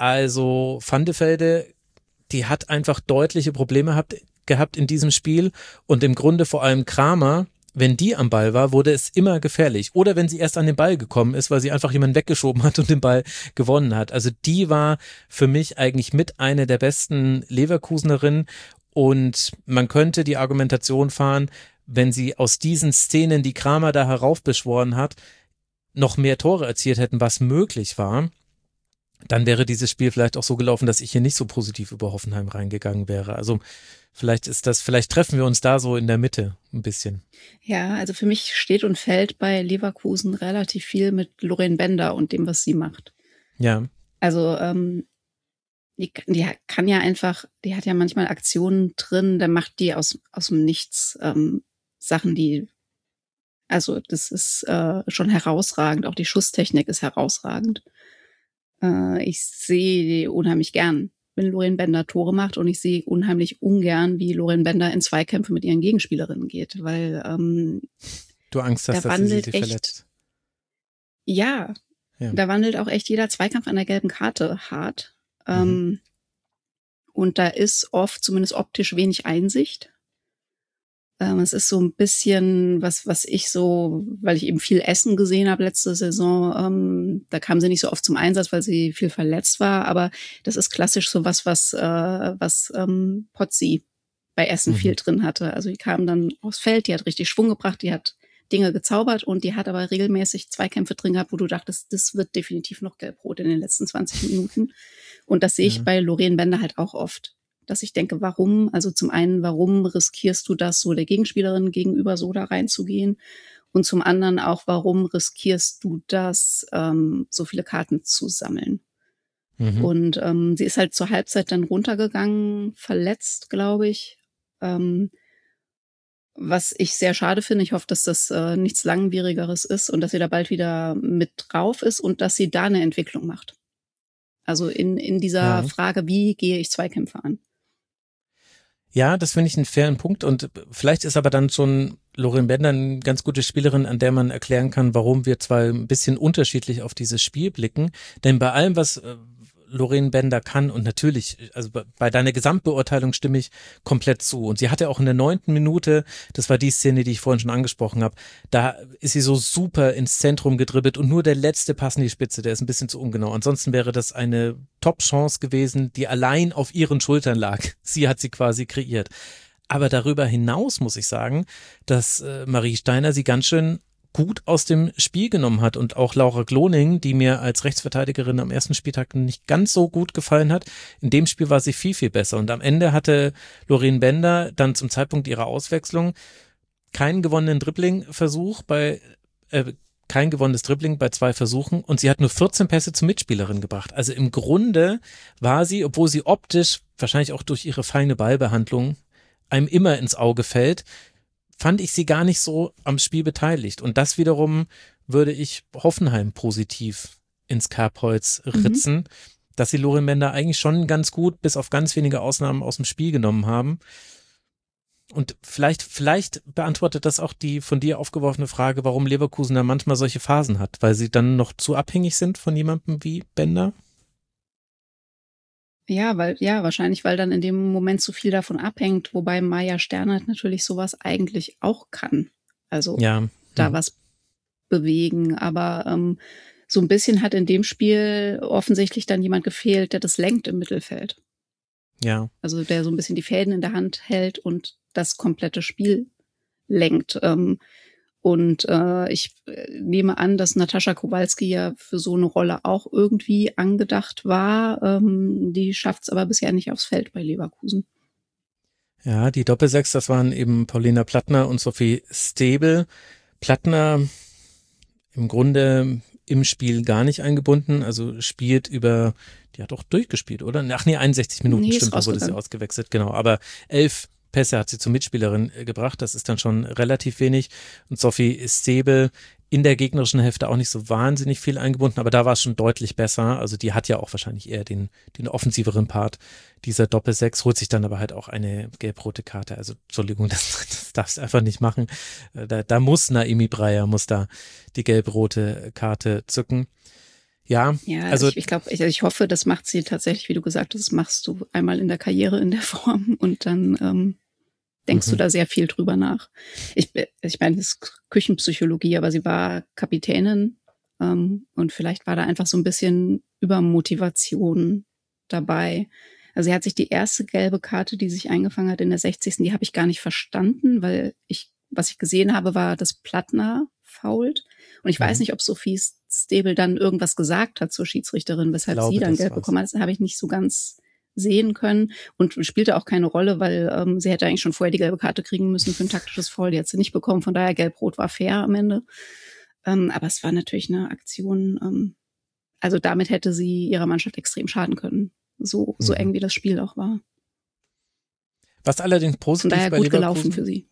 A: Also Van de Velde, die hat einfach deutliche Probleme gehabt in diesem Spiel und im Grunde vor allem Kramer. Wenn die am Ball war, wurde es immer gefährlich. Oder wenn sie erst an den Ball gekommen ist, weil sie einfach jemanden weggeschoben hat und den Ball gewonnen hat. Also die war für mich eigentlich mit einer der besten Leverkusenerinnen. Und man könnte die Argumentation fahren, wenn sie aus diesen Szenen, die Kramer da heraufbeschworen hat, noch mehr Tore erzielt hätten, was möglich war, dann wäre dieses Spiel vielleicht auch so gelaufen, dass ich hier nicht so positiv über Hoffenheim reingegangen wäre. Also vielleicht treffen wir uns da so in der Mitte ein bisschen.
B: Ja, also für mich steht und fällt bei Leverkusen relativ viel mit Lorraine Bender und dem, was sie macht.
A: Ja.
B: Also die kann ja einfach, die hat ja manchmal Aktionen drin, dann macht die aus dem Nichts Sachen, also das ist schon herausragend, auch die Schusstechnik ist herausragend. Ich sehe unheimlich gern, wenn Lorraine Bender Tore macht, und ich sehe unheimlich ungern, wie Lorraine Bender in Zweikämpfe mit ihren Gegenspielerinnen geht, weil
A: du Angst hast, dass sie sich verletzt.
B: Ja, da wandelt auch echt jeder Zweikampf an der gelben Karte hart. Und da ist oft zumindest optisch wenig Einsicht. Es ist so ein bisschen, was ich so, weil ich eben viel Essen gesehen habe letzte Saison, da kam sie nicht so oft zum Einsatz, weil sie viel verletzt war, aber das ist klassisch so was Potzi bei Essen viel drin hatte. Also die kam dann aufs Feld, die hat richtig Schwung gebracht, die hat Dinge gezaubert, und die hat aber regelmäßig Zweikämpfe drin gehabt, wo du dachtest, das wird definitiv noch gelb-rot in den letzten 20 Minuten. Und das sehe ich bei Lorraine Bender halt auch oft. Dass ich denke, warum? Also zum einen, warum riskierst du das, so der Gegenspielerin gegenüber so da reinzugehen? Und zum anderen auch, warum riskierst du das, so viele Karten zu sammeln? Und sie ist halt zur Halbzeit dann runtergegangen, verletzt, glaube ich. Was ich sehr schade finde. Ich hoffe, dass das nichts Langwierigeres ist und dass sie da bald wieder mit drauf ist und dass sie da eine Entwicklung macht. Also in dieser Frage, wie gehe ich Zweikämpfe an?
A: Ja, das finde ich einen fairen Punkt, und vielleicht ist aber dann schon Lorraine Bender eine ganz gute Spielerin, an der man erklären kann, warum wir zwar ein bisschen unterschiedlich auf dieses Spiel blicken, denn bei allem, was Lorraine Bender kann, und natürlich, also bei deiner Gesamtbeurteilung stimme ich komplett zu. Und sie hatte auch in der 9. Minute, das war die Szene, die ich vorhin schon angesprochen habe, da ist sie so super ins Zentrum gedribbelt, und nur der letzte Pass in die Spitze, der ist ein bisschen zu ungenau. Ansonsten wäre das eine Top-Chance gewesen, die allein auf ihren Schultern lag. Sie hat sie quasi kreiert. Aber darüber hinaus muss ich sagen, dass Marie Steiner sie ganz schön gut aus dem Spiel genommen hat, und auch Laura Gloning, die mir als Rechtsverteidigerin am ersten Spieltag nicht ganz so gut gefallen hat, in dem Spiel war sie viel, viel besser, und am Ende hatte Lorraine Bender dann zum Zeitpunkt ihrer Auswechslung keinen gewonnenen Dribbling-Versuch kein gewonnenes Dribbling bei 2 Versuchen, und sie hat nur 14 Pässe zur Mitspielerin gebracht. Also im Grunde war sie, obwohl sie optisch, wahrscheinlich auch durch ihre feine Ballbehandlung, einem immer ins Auge fällt, fand ich sie gar nicht so am Spiel beteiligt. Und das wiederum würde ich Hoffenheim positiv ins Kerbholz ritzen, dass sie Lorraine Bender eigentlich schon ganz gut, bis auf ganz wenige Ausnahmen, aus dem Spiel genommen haben. Und vielleicht beantwortet das auch die von dir aufgeworfene Frage, warum Leverkusen da manchmal solche Phasen hat, weil sie dann noch zu abhängig sind von jemandem wie Bender?
B: Ja, wahrscheinlich, weil dann in dem Moment zu viel davon abhängt, wobei Maja Sternert natürlich sowas eigentlich auch kann. Also da was bewegen, aber so ein bisschen hat in dem Spiel offensichtlich dann jemand gefehlt, der das lenkt im Mittelfeld.
A: Ja.
B: Also der so ein bisschen die Fäden in der Hand hält und das komplette Spiel lenkt. Und ich nehme an, dass Natascha Kowalski ja für so eine Rolle auch irgendwie angedacht war. Die schafft es aber bisher nicht aufs Feld bei Leverkusen.
A: Ja, die Doppelsechs, das waren eben Paulina Plattner und Sophie Stäbel. Plattner im Grunde im Spiel gar nicht eingebunden, also spielt die hat auch durchgespielt, oder? 61 Minuten, stimmt, da wurde sie ausgewechselt, genau, aber 11 Pässe hat sie zur Mitspielerin gebracht, das ist dann schon relativ wenig, und Sophie Stäbel in der gegnerischen Hälfte auch nicht so wahnsinnig viel eingebunden, aber da war es schon deutlich besser, also die hat ja auch wahrscheinlich eher den offensiveren Part dieser Doppelsechs, holt sich dann aber halt auch eine gelb-rote Karte, also Entschuldigung, das darfst du einfach nicht machen, da muss Naimi Breyer, muss da die gelb-rote Karte zücken. Ja, also
B: ich glaube, ich hoffe, das macht sie tatsächlich, wie du gesagt hast, das machst du einmal in der Karriere in der Form, und dann denkst du da sehr viel drüber nach. Ich meine, das ist Küchenpsychologie, aber sie war Kapitänin und vielleicht war da einfach so ein bisschen Übermotivation dabei. Also sie hat sich die erste gelbe Karte, die sich eingefangen hat in der 60., die habe ich gar nicht verstanden, weil ich was ich gesehen habe, war, dass Plattner foult. Und ich weiß nicht, ob Sophie Stebel dann irgendwas gesagt hat zur Schiedsrichterin, weshalb sie dann gelb bekommen hat. Das habe ich nicht so ganz sehen können und spielte auch keine Rolle, weil sie hätte eigentlich schon vorher die gelbe Karte kriegen müssen für ein taktisches Foul. Die hat sie nicht bekommen, von daher gelb-rot war fair am Ende. Aber es war natürlich eine Aktion, also damit hätte sie ihrer Mannschaft extrem schaden können. So eng wie das Spiel auch war.
A: Was allerdings positiv
B: von daher
A: bei
B: gut
A: Leverkusen
B: gelaufen für sie.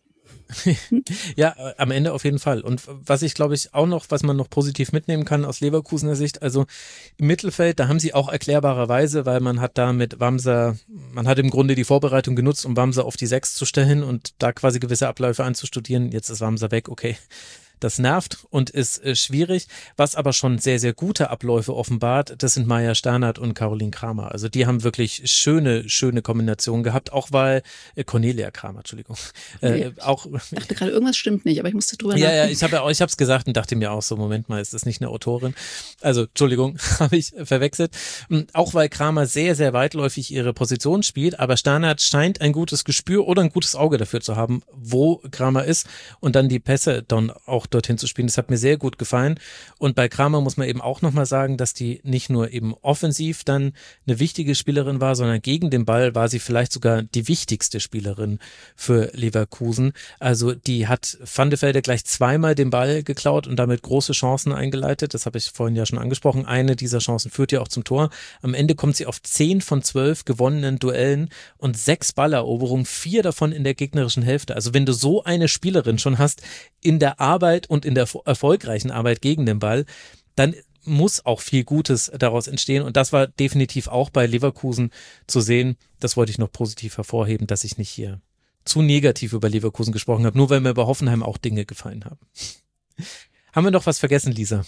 A: Ja, am Ende auf jeden Fall. Und was ich glaube ich auch noch, was man noch positiv mitnehmen kann aus Leverkusener Sicht, also im Mittelfeld, da haben sie auch erklärbarerweise, weil man hat da mit Wamser, man hat im Grunde die Vorbereitung genutzt, um Wamser auf die 6 zu stellen und da quasi gewisse Abläufe anzustudieren. Jetzt ist Wamser weg, okay. Das nervt und ist schwierig. Was aber schon sehr, sehr gute Abläufe offenbart, das sind Maja Sternert und Caroline Kramer. Also die haben wirklich schöne Kombinationen gehabt, auch weil Cornelia Kramer, Entschuldigung. Auch,
B: ich dachte gerade, irgendwas stimmt nicht, aber ich musste drüber nachdenken.
A: Ja, ich habe es gesagt und dachte mir auch so, Moment mal, ist das nicht eine Autorin? Also, Entschuldigung, habe ich verwechselt. Auch weil Kramer sehr, sehr weitläufig ihre Position spielt, aber Sternert scheint ein gutes Gespür oder ein gutes Auge dafür zu haben, wo Kramer ist und dann die Pässe dann auch dorthin zu spielen. Das hat mir sehr gut gefallen. Und bei Kramer muss man eben auch nochmal sagen, dass die nicht nur eben offensiv dann eine wichtige Spielerin war, sondern gegen den Ball war sie vielleicht sogar die wichtigste Spielerin für Leverkusen. Also die hat Van de Velde gleich zweimal den Ball geklaut und damit große Chancen eingeleitet. Das habe ich vorhin ja schon angesprochen. Eine dieser Chancen führt ja auch zum Tor. Am Ende kommt sie auf 10 von 12 gewonnenen Duellen und 6 Balleroberungen, 4 davon in der gegnerischen Hälfte. Also wenn du so eine Spielerin schon hast in der Arbeit und in der erfolgreichen Arbeit gegen den Ball, dann muss auch viel Gutes daraus entstehen und das war definitiv auch bei Leverkusen zu sehen. Das wollte ich noch positiv hervorheben, dass ich nicht hier zu negativ über Leverkusen gesprochen habe, nur weil mir bei Hoffenheim auch Dinge gefallen haben. Haben wir noch was vergessen, Lisa?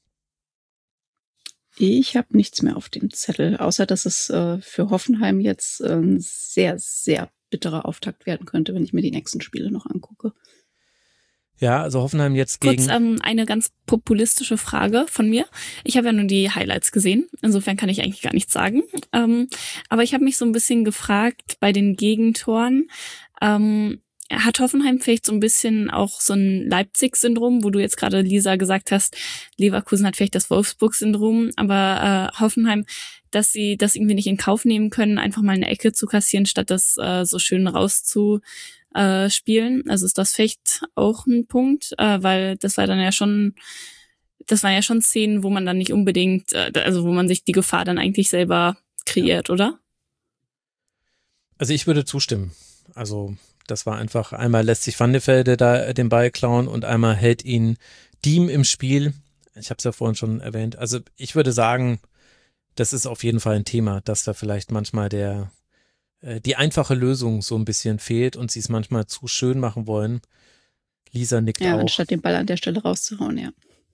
B: Ich habe nichts mehr auf dem Zettel, außer dass es für Hoffenheim jetzt ein sehr, sehr bitterer Auftakt werden könnte, wenn ich mir die nächsten Spiele noch angucke.
A: Ja, also Hoffenheim jetzt gegen...
E: Kurz eine ganz populistische Frage von mir. Ich habe ja nur die Highlights gesehen, insofern kann ich eigentlich gar nichts sagen. Aber ich habe mich so ein bisschen gefragt bei den Gegentoren, hat Hoffenheim vielleicht so ein bisschen auch so ein Leipzig-Syndrom, wo du jetzt gerade, Lisa, gesagt hast, Leverkusen hat vielleicht das Wolfsburg-Syndrom, aber Hoffenheim, dass sie das irgendwie nicht in Kauf nehmen können, einfach mal eine Ecke zu kassieren, statt das so schön rauszuspielen. Also ist das vielleicht auch ein Punkt, weil das war dann ja schon, das waren ja schon Szenen, wo man dann nicht unbedingt, also wo man sich die Gefahr dann eigentlich selber kreiert, oder?
A: Also ich würde zustimmen. Also das war einfach, einmal lässt sich Van de Velde da den Ball klauen und einmal hält ihn Diem im Spiel. Ich habe es ja vorhin schon erwähnt. Also ich würde sagen, das ist auf jeden Fall ein Thema, dass da vielleicht manchmal die einfache Lösung so ein bisschen fehlt und sie es manchmal zu schön machen wollen. Lisa nickt auch.
B: Anstatt den Ball an der Stelle rauszuhauen, ja.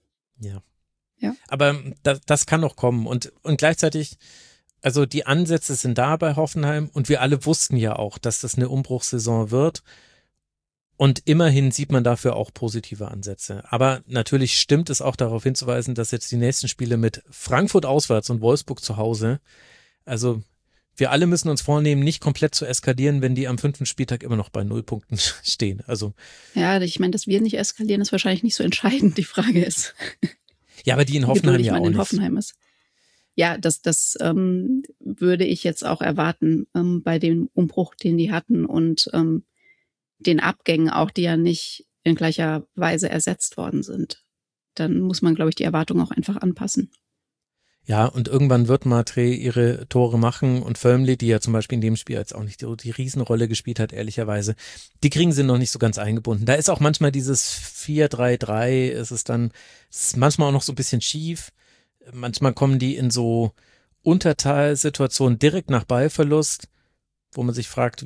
A: Ja. Aber das kann noch kommen und gleichzeitig, also die Ansätze sind da bei Hoffenheim und wir alle wussten ja auch, dass das eine Umbruchssaison wird und immerhin sieht man dafür auch positive Ansätze. Aber natürlich stimmt es auch darauf hinzuweisen, dass jetzt die nächsten Spiele mit Frankfurt auswärts und Wolfsburg zu Hause, also wir alle müssen uns vornehmen, nicht komplett zu eskalieren, wenn die am 5. Spieltag immer noch bei 0 Punkten stehen. Also
B: ja, ich meine, dass wir nicht eskalieren, ist wahrscheinlich nicht so entscheidend, die Frage ist.
A: Ja, aber die in Hoffenheim ja auch nicht.
B: In Hoffenheim ist. Ja, das würde ich jetzt auch erwarten bei dem Umbruch, den die hatten und den Abgängen auch, die ja nicht in gleicher Weise ersetzt worden sind. Dann muss man, glaube ich, die Erwartung auch einfach anpassen.
A: Ja, und irgendwann wird Matre ihre Tore machen und Völmli, die ja zum Beispiel in dem Spiel jetzt auch nicht so die Riesenrolle gespielt hat, ehrlicherweise, die kriegen sie noch nicht so ganz eingebunden. Da ist auch manchmal dieses 4-3-3, ist manchmal auch noch so ein bisschen schief. Manchmal kommen die in so Untertalsituationen direkt nach Ballverlust, wo man sich fragt,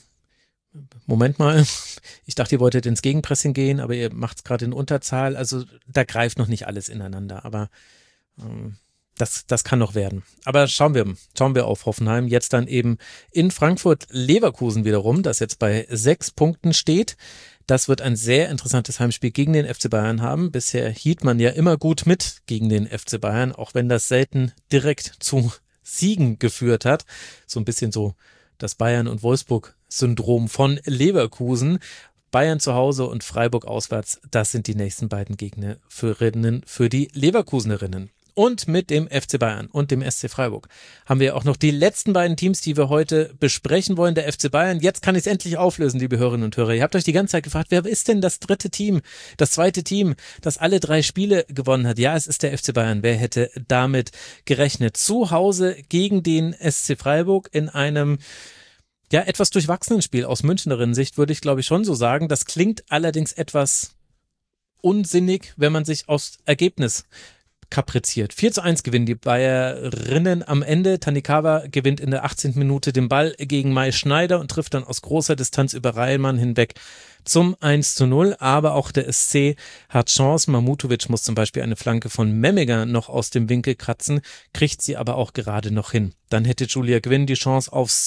A: Moment mal, ich dachte, ihr wolltet ins Gegenpressing gehen, aber ihr macht es gerade in Unterzahl. Also da greift noch nicht alles ineinander, aber das kann noch werden. Aber schauen wir auf Hoffenheim. Jetzt dann eben in Frankfurt Leverkusen wiederum, das jetzt bei 6 Punkten steht. Das wird ein sehr interessantes Heimspiel gegen den FC Bayern haben. Bisher hielt man ja immer gut mit gegen den FC Bayern, auch wenn das selten direkt zu Siegen geführt hat. So ein bisschen so das Bayern- und Wolfsburg-Syndrom von Leverkusen. Bayern zu Hause und Freiburg auswärts, das sind die nächsten beiden Gegnerinnen für die Leverkusenerinnen. Und mit dem FC Bayern und dem SC Freiburg haben wir auch noch die letzten beiden Teams, die wir heute besprechen wollen. Der FC Bayern, jetzt kann ich es endlich auflösen, liebe Hörerinnen und Hörer. Ihr habt euch die ganze Zeit gefragt, wer ist denn das dritte Team, das zweite Team, das alle 3 Spiele gewonnen hat? Ja, es ist der FC Bayern. Wer hätte damit gerechnet? Zu Hause gegen den SC Freiburg in einem etwas durchwachsenen Spiel aus Münchnerinnen-Sicht, würde ich glaube ich schon so sagen. Das klingt allerdings etwas unsinnig, wenn man sich aufs Ergebnis kapriziert. 4:1 gewinnen die Bayerinnen am Ende. Tanikawa gewinnt in der 18. Minute den Ball gegen Mai Schneider und trifft dann aus großer Distanz über Reilmann hinweg zum 1:0. Aber auch der SC hat Chance. Mamutovic muss zum Beispiel eine Flanke von Memminger noch aus dem Winkel kratzen, kriegt sie aber auch gerade noch hin. Dann hätte Julia Gwynn die Chance aufs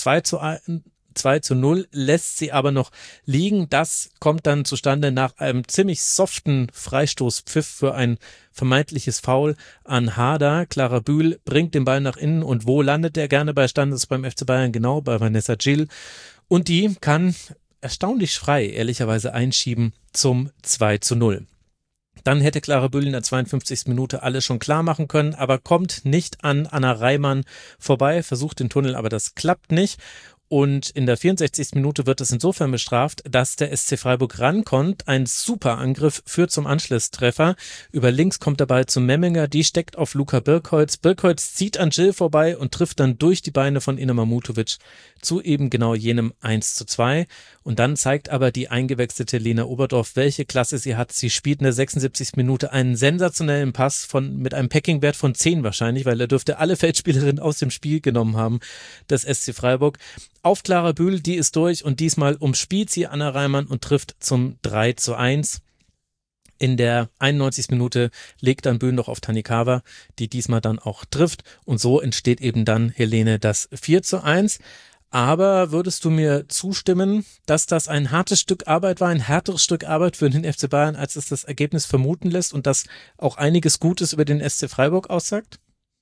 A: 2:0, lässt sie aber noch liegen. Das kommt dann zustande nach einem ziemlich soften Freistoßpfiff für ein vermeintliches Foul an Harder. Clara Bühl bringt den Ball nach innen und wo landet der gerne bei Standes beim FC Bayern? Genau, bei Vanessa Gil. Und die kann erstaunlich frei, ehrlicherweise, einschieben zum 2:0. Dann hätte Clara Bühl in der 52. Minute alles schon klar machen können, aber kommt nicht an Anna Reimann vorbei, versucht den Tunnel, aber das klappt nicht. Und in der 64. Minute wird es insofern bestraft, dass der SC Freiburg rankommt. Ein super Angriff führt zum Anschlusstreffer. Über links kommt der Ball zu Memminger, die steckt auf Luca Birkholz. Birkholz zieht an Gil vorbei und trifft dann durch die Beine von Ina Mamutovic zu eben genau jenem 1:2. Und dann zeigt aber die eingewechselte Lena Oberdorf, welche Klasse sie hat. Sie spielt in der 76. Minute einen sensationellen Pass mit einem Packing-Wert von 10 wahrscheinlich, weil er dürfte alle Feldspielerinnen aus dem Spiel genommen haben, das SC Freiburg. Auf Clara Bühl, die ist durch und diesmal umspielt sie Anna Reimann und trifft zum 3:1. In der 91. Minute legt dann Bühl noch auf Tanikawa, die diesmal dann auch trifft. Und so entsteht eben dann, Helene, das 4:1. Aber würdest du mir zustimmen, dass das ein hartes Stück Arbeit war, ein härteres Stück Arbeit für den FC Bayern, als es das Ergebnis vermuten lässt und dass auch einiges Gutes über den SC Freiburg aussagt?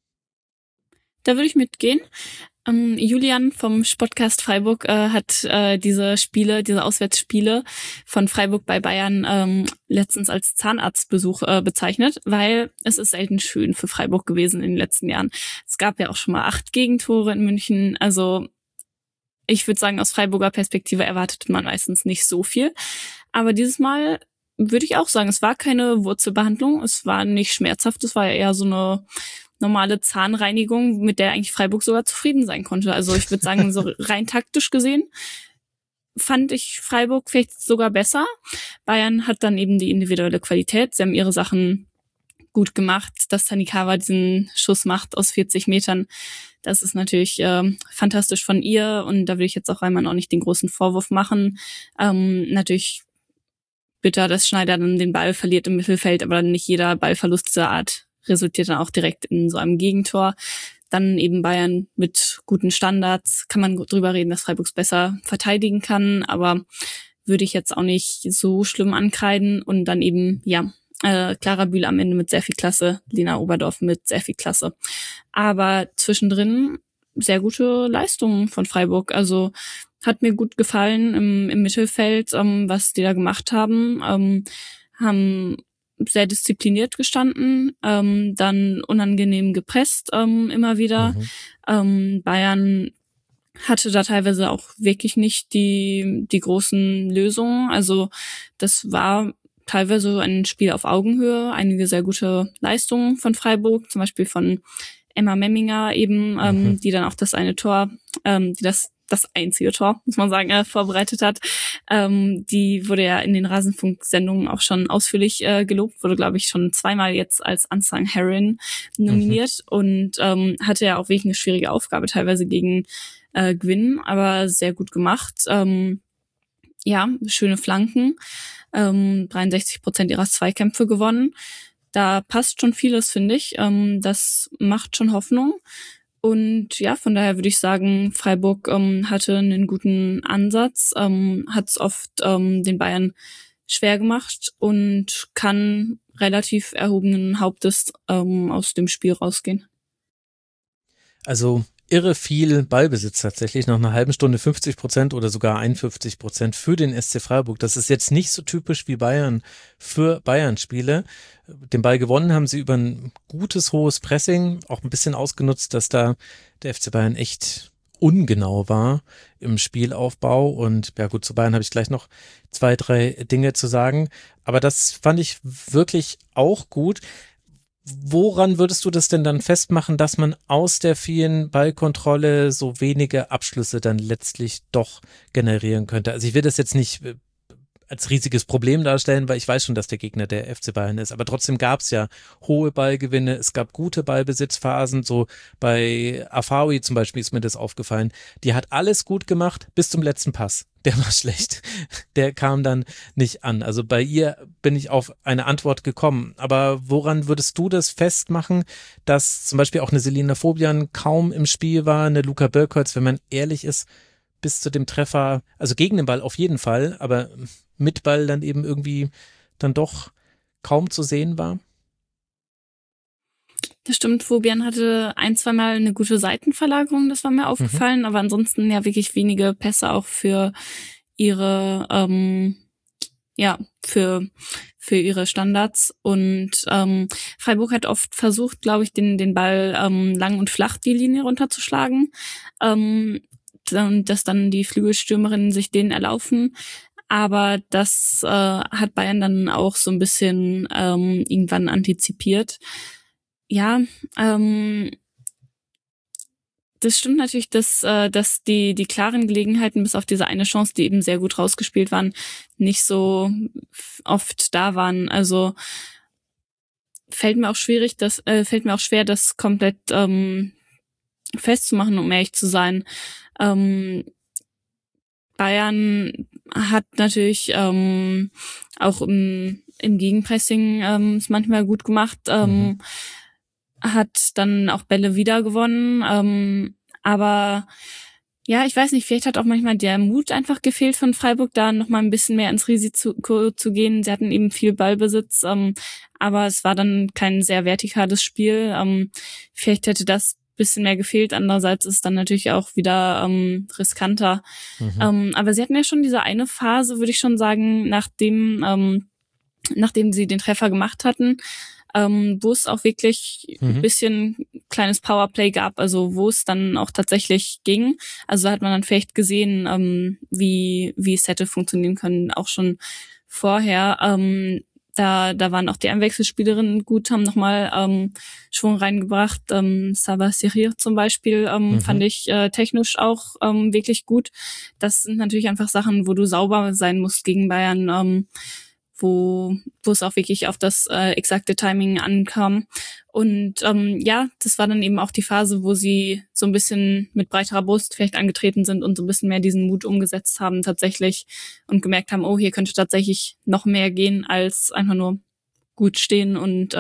E: Da würde ich mitgehen. Julian vom Sportcast Freiburg hat diese Auswärtsspiele von Freiburg bei Bayern letztens als Zahnarztbesuch bezeichnet, weil es ist selten schön für Freiburg gewesen in den letzten Jahren. Es gab ja auch schon mal 8 Gegentore in München, also ich würde sagen, aus Freiburger Perspektive erwartet man meistens nicht so viel. Aber dieses Mal würde ich auch sagen, es war keine Wurzelbehandlung, es war nicht schmerzhaft, es war ja eher so eine normale Zahnreinigung, mit der eigentlich Freiburg sogar zufrieden sein konnte. Also ich würde sagen, so rein taktisch gesehen fand ich Freiburg vielleicht sogar besser. Bayern hat dann eben die individuelle Qualität. Sie haben ihre Sachen gut gemacht. Dass Tanikawa diesen Schuss macht aus 40 Metern, das ist natürlich fantastisch von ihr. Und da will ich jetzt auch Reimann auch nicht den großen Vorwurf machen. Natürlich bitter, dass Schneider dann den Ball verliert im Mittelfeld, aber nicht jeder Ballverlust dieser Art resultiert dann auch direkt in so einem Gegentor. Dann eben Bayern mit guten Standards. Kann man drüber reden, dass Freiburg besser verteidigen kann, aber würde ich jetzt auch nicht so schlimm ankreiden. Und dann eben, Clara Bühl am Ende mit sehr viel Klasse, Lena Oberdorf mit sehr viel Klasse. Aber zwischendrin sehr gute Leistungen von Freiburg. Also hat mir gut gefallen im Mittelfeld, was die da gemacht haben. Haben sehr diszipliniert gestanden, dann unangenehm gepresst immer wieder. Bayern hatte da teilweise auch wirklich nicht die großen Lösungen. Also das war teilweise ein Spiel auf Augenhöhe, einige sehr gute Leistungen von Freiburg, zum Beispiel von Emma Memminger eben, die dann auch das eine Tor, das einzige Tor, muss man sagen, vorbereitet hat. Die wurde ja in den Rasenfunk-Sendungen auch schon ausführlich gelobt, wurde, glaube ich, schon 2-mal jetzt als Unsung Heroine nominiert und hatte ja auch wirklich eine schwierige Aufgabe, teilweise gegen Gwynn, aber sehr gut gemacht. Schöne Flanken, 63% ihrer Zweikämpfe gewonnen. Da passt schon vieles, finde ich. Das macht schon Hoffnung. Und ja, von daher würde ich sagen, Freiburg hatte einen guten Ansatz, hat es oft den Bayern schwer gemacht und kann relativ erhobenen Hauptes aus dem Spiel rausgehen.
A: Also irre viel Ballbesitz tatsächlich, nach einer halben Stunde 50% oder sogar 51% für den SC Freiburg. Das ist jetzt nicht so typisch wie Bayern für Bayern-Spiele. Den Ball gewonnen haben sie über ein gutes, hohes Pressing, auch ein bisschen ausgenutzt, dass da der FC Bayern echt ungenau war im Spielaufbau. Und ja gut, zu Bayern habe ich gleich noch 2, 3 Dinge zu sagen. Aber das fand ich wirklich auch gut. Woran würdest du das denn dann festmachen, dass man aus der vielen Ballkontrolle so wenige Abschlüsse dann letztlich doch generieren könnte? Also ich will das jetzt nicht als riesiges Problem darstellen, weil ich weiß schon, dass der Gegner der FC Bayern ist. Aber trotzdem gab es ja hohe Ballgewinne, es gab gute Ballbesitzphasen, so bei Afawi zum Beispiel ist mir das aufgefallen. Die hat alles gut gemacht bis zum letzten Pass. Der war schlecht. Der kam dann nicht an. Also bei ihr bin ich auf eine Antwort gekommen. Aber woran würdest du das festmachen, dass zum Beispiel auch eine Selina Fobian kaum im Spiel war, eine Luca Birkholz, wenn man ehrlich ist, bis zu dem Treffer, also gegen den Ball auf jeden Fall, aber mit Ball dann eben irgendwie dann doch kaum zu sehen war?
E: Das stimmt, Fobian hatte 1-2 Mal eine gute Seitenverlagerung, das war mir aufgefallen, aber ansonsten ja wirklich wenige Pässe auch für ihre, für ihre Standards. Und Freiburg hat oft versucht, glaube ich, den Ball lang und flach die Linie runterzuschlagen, dass dann die Flügelstürmerinnen sich den erlaufen. Aber das hat Bayern dann auch so ein bisschen irgendwann antizipiert. Ja, das stimmt natürlich, dass die klaren Gelegenheiten bis auf diese eine Chance, die eben sehr gut rausgespielt waren, nicht so oft da waren. Also fällt mir auch schwer, das komplett festzumachen, um ehrlich zu sein. Bayern hat natürlich auch im Gegenpressing es manchmal gut gemacht, hat dann auch Bälle wieder gewonnen, aber ja, ich weiß nicht, vielleicht hat auch manchmal der Mut einfach gefehlt von Freiburg, da nochmal ein bisschen mehr ins Risiko zu gehen. Sie hatten eben viel Ballbesitz, aber es war dann kein sehr vertikales Spiel. Vielleicht hätte das bisschen mehr gefehlt. Andererseits ist es dann natürlich auch wieder riskanter. Aber sie hatten ja schon diese eine Phase, würde ich schon sagen, nachdem sie den Treffer gemacht hatten, wo es auch wirklich ein bisschen kleines Powerplay gab, also wo es dann auch tatsächlich ging. Also da hat man dann vielleicht gesehen, wie es hätte funktionieren können, auch schon vorher. Da waren auch die Einwechselspielerinnen gut, haben nochmal Schwung reingebracht. Saba Sirir zum Beispiel fand ich technisch auch wirklich gut. Das sind natürlich einfach Sachen, wo du sauber sein musst gegen Bayern, wo es auch wirklich auf das exakte Timing ankam. Und das war dann eben auch die Phase, wo sie so ein bisschen mit breiterer Brust vielleicht angetreten sind und so ein bisschen mehr diesen Mut umgesetzt haben tatsächlich und gemerkt haben, oh, hier könnte tatsächlich noch mehr gehen, als einfach nur gut stehen und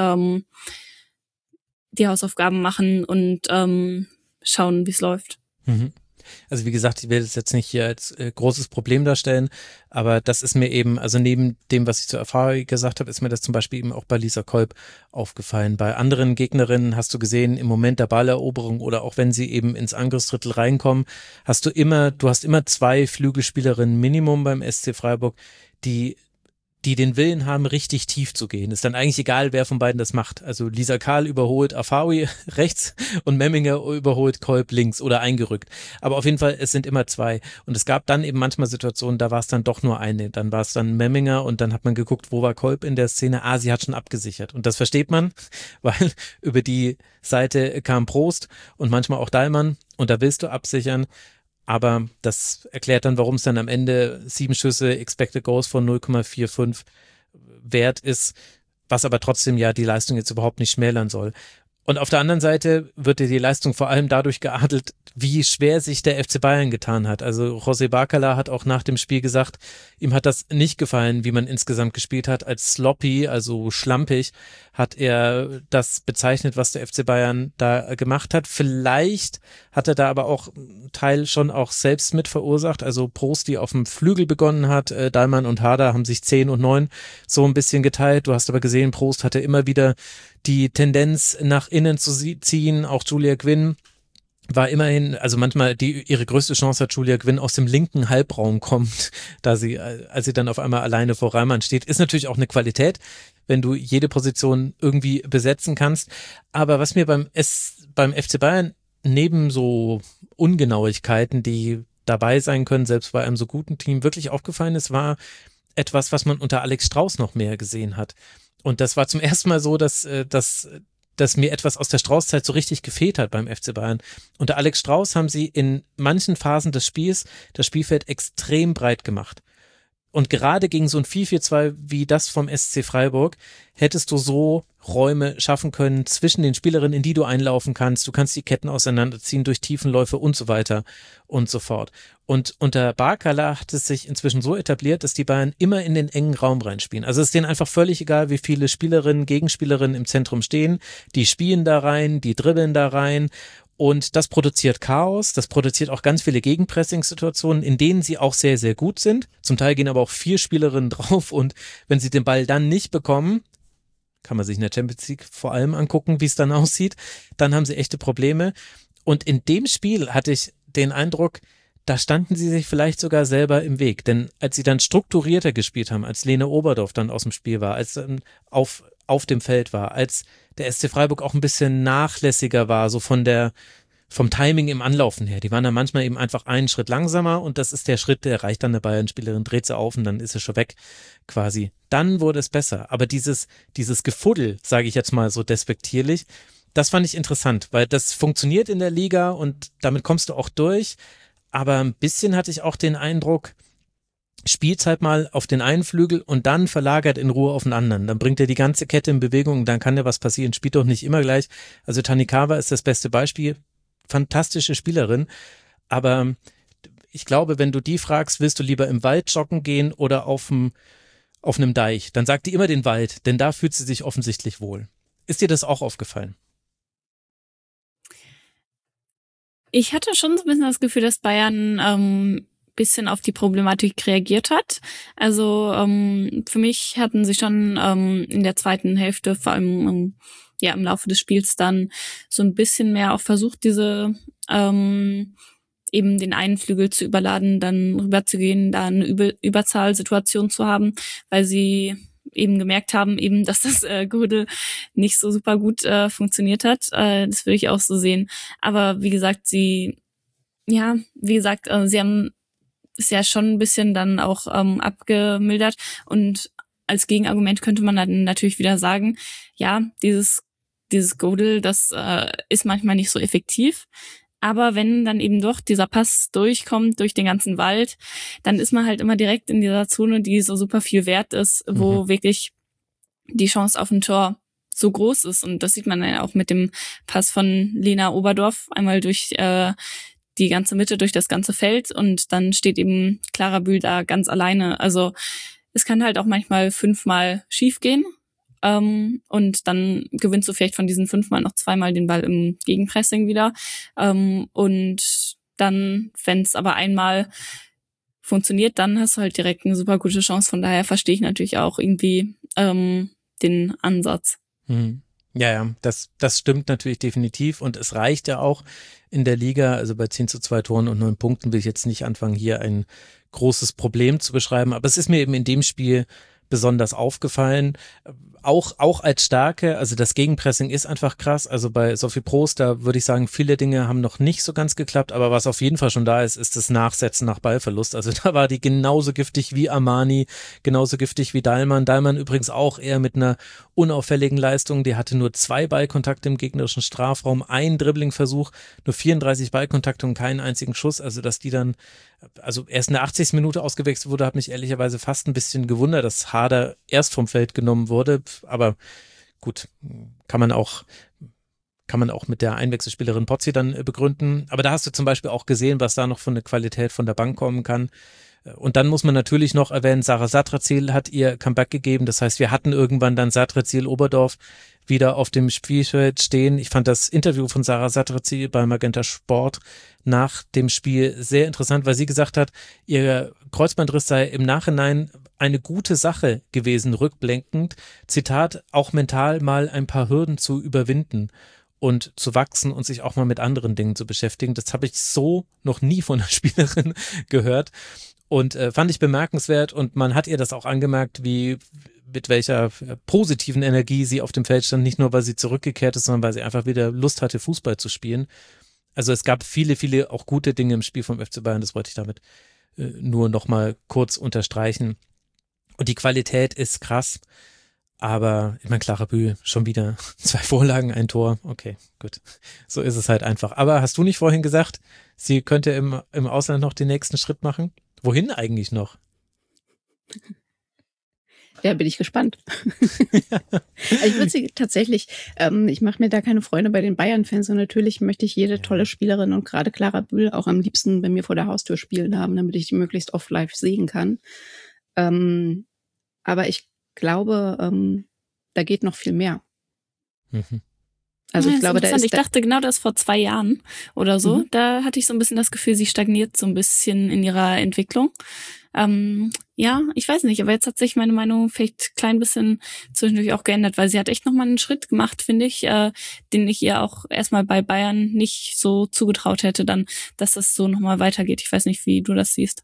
E: die Hausaufgaben machen und schauen, wie es läuft.
A: Also wie gesagt, ich will das jetzt nicht hier als großes Problem darstellen, aber das ist mir eben, also neben dem, was ich zur Erfahrung gesagt habe, ist mir das zum Beispiel eben auch bei Lisa Kolb aufgefallen. Bei anderen Gegnerinnen hast du gesehen, im Moment der Balleroberung oder auch wenn sie eben ins Angriffsdrittel reinkommen, du hast immer 2 Flügelspielerinnen Minimum beim SC Freiburg, die den Willen haben, richtig tief zu gehen. Ist dann eigentlich egal, wer von beiden das macht. Also Lisa Kahl überholt Afawi rechts und Memminger überholt Kolb links oder eingerückt. Aber auf jeden Fall, es sind immer 2. Und es gab dann eben manchmal Situationen, da war es dann doch nur eine. Dann war es dann Memminger und dann hat man geguckt, wo war Kolb in der Szene? Sie hat schon abgesichert. Und das versteht man, weil über die Seite kam Prost und manchmal auch Dahlmann und da willst du absichern. Aber das erklärt dann, warum es dann am Ende 7 Schüsse Expected Goals von 0,45 wert ist, was aber trotzdem ja die Leistung jetzt überhaupt nicht schmälern soll. Und auf der anderen Seite wird die Leistung vor allem dadurch geadelt, wie schwer sich der FC Bayern getan hat. Also José Bacala hat auch nach dem Spiel gesagt, ihm hat das nicht gefallen, wie man insgesamt gespielt hat. Als sloppy, also schlampig, hat er das bezeichnet, was der FC Bayern da gemacht hat. Vielleicht hat er da aber auch einen Teil schon auch selbst mit verursacht. Also Prost, die auf dem Flügel begonnen hat, Dahlmann und Harder haben sich 10 und 9 so ein bisschen geteilt. Du hast aber gesehen, Prost hatte immer wieder die Tendenz nach innen zu ziehen, auch Julia Quinn war immerhin, also manchmal ihre größte Chance hat Julia Gwynn aus dem linken Halbraum kommt, als sie dann auf einmal alleine vor Reimann steht, ist natürlich auch eine Qualität, wenn du jede Position irgendwie besetzen kannst. Aber was mir beim FC Bayern neben so Ungenauigkeiten, die dabei sein können, selbst bei einem so guten Team, wirklich aufgefallen ist, war etwas, was man unter Alex Strauß noch mehr gesehen hat. Und das war zum ersten Mal so, dass mir etwas aus der Strauß-Zeit so richtig gefehlt hat beim FC Bayern. Unter Alex Strauß haben sie in manchen Phasen des Spiels das Spielfeld extrem breit gemacht. Und gerade gegen so ein 4-4-2 wie das vom SC Freiburg hättest du so Räume schaffen können zwischen den Spielerinnen, in die du einlaufen kannst. Du kannst die Ketten auseinanderziehen durch Tiefenläufe und so weiter und so fort. Und unter Barkala hat es sich inzwischen so etabliert, dass die Bayern immer in den engen Raum reinspielen. Also es ist denen einfach völlig egal, wie viele Spielerinnen, Gegenspielerinnen im Zentrum stehen. Die spielen da rein, die dribbeln da rein. Und das produziert Chaos, das produziert auch ganz viele Gegenpressing-Situationen, in denen sie auch sehr, sehr gut sind. Zum Teil gehen aber auch 4 Spielerinnen drauf und wenn sie den Ball dann nicht bekommen, kann man sich in der Champions League vor allem angucken, wie es dann aussieht, dann haben sie echte Probleme. Und in dem Spiel hatte ich den Eindruck, da standen sie sich vielleicht sogar selber im Weg. Denn als sie dann strukturierter gespielt haben, als Lene Oberdorf dann aus dem Spiel war, als dann auf dem Feld war, als der SC Freiburg auch ein bisschen nachlässiger war, so vom Timing im Anlaufen her. Die waren dann manchmal eben einfach einen Schritt langsamer und das ist der Schritt, der reicht dann der Bayern-Spielerin, dreht sie auf und dann ist sie schon weg quasi. Dann wurde es besser. Aber dieses Gefuddel, sage ich jetzt mal so despektierlich, das fand ich interessant, weil das funktioniert in der Liga und damit kommst du auch durch. Aber ein bisschen hatte ich auch den Eindruck, spielt halt mal auf den einen Flügel und dann verlagert in Ruhe auf den anderen. Dann bringt er die ganze Kette in Bewegung und dann kann ja was passieren. Spielt doch nicht immer gleich. Also Tanikawa ist das beste Beispiel. Fantastische Spielerin. Aber ich glaube, wenn du die fragst, willst du lieber im Wald joggen gehen oder auf einem Deich, dann sagt die immer den Wald, denn da fühlt sie sich offensichtlich wohl. Ist dir das auch aufgefallen?
E: Ich hatte schon so ein bisschen das Gefühl, dass Bayern bisschen auf die Problematik reagiert hat. Also für mich hatten sie schon in der zweiten Hälfte, vor allem im Laufe des Spiels dann so ein bisschen mehr auch versucht, diese eben den einen Flügel zu überladen, dann rüberzugehen, da eine Überzahlsituation zu haben, weil sie eben gemerkt haben, eben, dass das Gudel nicht so super gut funktioniert hat. Das würde ich auch so sehen. Aber wie gesagt, sie haben ist ja schon ein bisschen dann auch abgemildert und als Gegenargument könnte man dann natürlich wieder sagen, ja, dieses Godel, das ist manchmal nicht so effektiv, aber wenn dann eben doch dieser Pass durchkommt durch den ganzen Wald, dann ist man halt immer direkt in dieser Zone, die so super viel wert ist, wo wirklich die Chance auf ein Tor so groß ist und das sieht man ja auch mit dem Pass von Lena Oberdorf, einmal durch die ganze Mitte, durch das ganze Feld und dann steht eben Clara Bühl da ganz alleine. Also es kann halt auch manchmal 5-mal schief gehen und dann gewinnst du vielleicht von diesen 5-mal noch 2-mal den Ball im Gegenpressing wieder und dann, wenn es aber einmal funktioniert, dann hast du halt direkt eine super gute Chance. Von daher verstehe ich natürlich auch irgendwie den Ansatz.
A: Ja, das stimmt natürlich definitiv und es reicht ja auch in der Liga, also bei 10:2 Toren und 9 Punkten will ich jetzt nicht anfangen, hier ein großes Problem zu beschreiben, aber es ist mir eben in dem Spiel besonders aufgefallen, auch als Stärke, also das Gegenpressing ist einfach krass, also bei Sophie Prost, da würde ich sagen, viele Dinge haben noch nicht so ganz geklappt, aber was auf jeden Fall schon da ist, ist das Nachsetzen nach Ballverlust, also da war die genauso giftig wie Armani, genauso giftig wie Dahlmann übrigens auch eher mit einer unauffälligen Leistung, die hatte nur 2 Ballkontakte im gegnerischen Strafraum, 1 Dribblingversuch, nur 34 Ballkontakte und keinen einzigen Schuss, also dass die dann, also erst in der 80. Minute ausgewechselt wurde, hat mich ehrlicherweise fast ein bisschen gewundert, dass Harder erst vom Feld genommen wurde, aber gut, kann man auch mit der Einwechselspielerin Pozzi dann begründen, aber da hast du zum Beispiel auch gesehen, was da noch von der Qualität von der Bank kommen kann. Und dann muss man natürlich noch erwähnen, Sarah Satrazil hat ihr Comeback gegeben, das heißt, wir hatten irgendwann dann Satrazil Oberdorf wieder auf dem Spielfeld stehen. Ich fand das Interview von Sarah Satrazil bei Magenta Sport nach dem Spiel sehr interessant, weil sie gesagt hat, ihr Kreuzbandriss sei im Nachhinein eine gute Sache gewesen, rückblickend, Zitat, auch mental mal ein paar Hürden zu überwinden. und zu wachsen und sich auch mal mit anderen Dingen zu beschäftigen. Das habe ich so noch nie von einer Spielerin gehört und fand ich bemerkenswert und man hat ihr das auch angemerkt, mit welcher positiven Energie sie auf dem Feld stand, nicht nur, weil sie zurückgekehrt ist, sondern weil sie einfach wieder Lust hatte, Fußball zu spielen. Also es gab viele, viele auch gute Dinge im Spiel vom FC Bayern, das wollte ich damit nur noch mal kurz unterstreichen. Und die Qualität ist krass. Aber ich meine, Clara Bühl, schon wieder 2 Vorlagen, ein Tor. Okay, gut. So ist es halt einfach. Aber hast du nicht vorhin gesagt, sie könnte im Ausland noch den nächsten Schritt machen? Wohin eigentlich noch?
B: Ja, bin ich gespannt. Ich würde sie tatsächlich, ich mache mir da keine Freunde bei den Bayern-Fans und natürlich möchte ich jede tolle Spielerin und gerade Clara Bühl auch am liebsten bei mir vor der Haustür spielen haben, damit ich die möglichst oft live sehen kann. Aber ich glaube, da geht noch viel mehr.
A: Mhm.
B: Also ich glaube,
E: ich dachte genau das vor 2 Jahren oder so. Da hatte ich so ein bisschen das Gefühl, sie stagniert so ein bisschen in ihrer Entwicklung. Ja, ich weiß nicht, aber jetzt hat sich meine Meinung vielleicht ein klein bisschen zwischendurch auch geändert, weil sie hat echt nochmal einen Schritt gemacht, finde ich, den ich ihr auch erstmal bei Bayern nicht so zugetraut hätte, dann, dass das so nochmal weitergeht. Ich weiß nicht, wie du das siehst.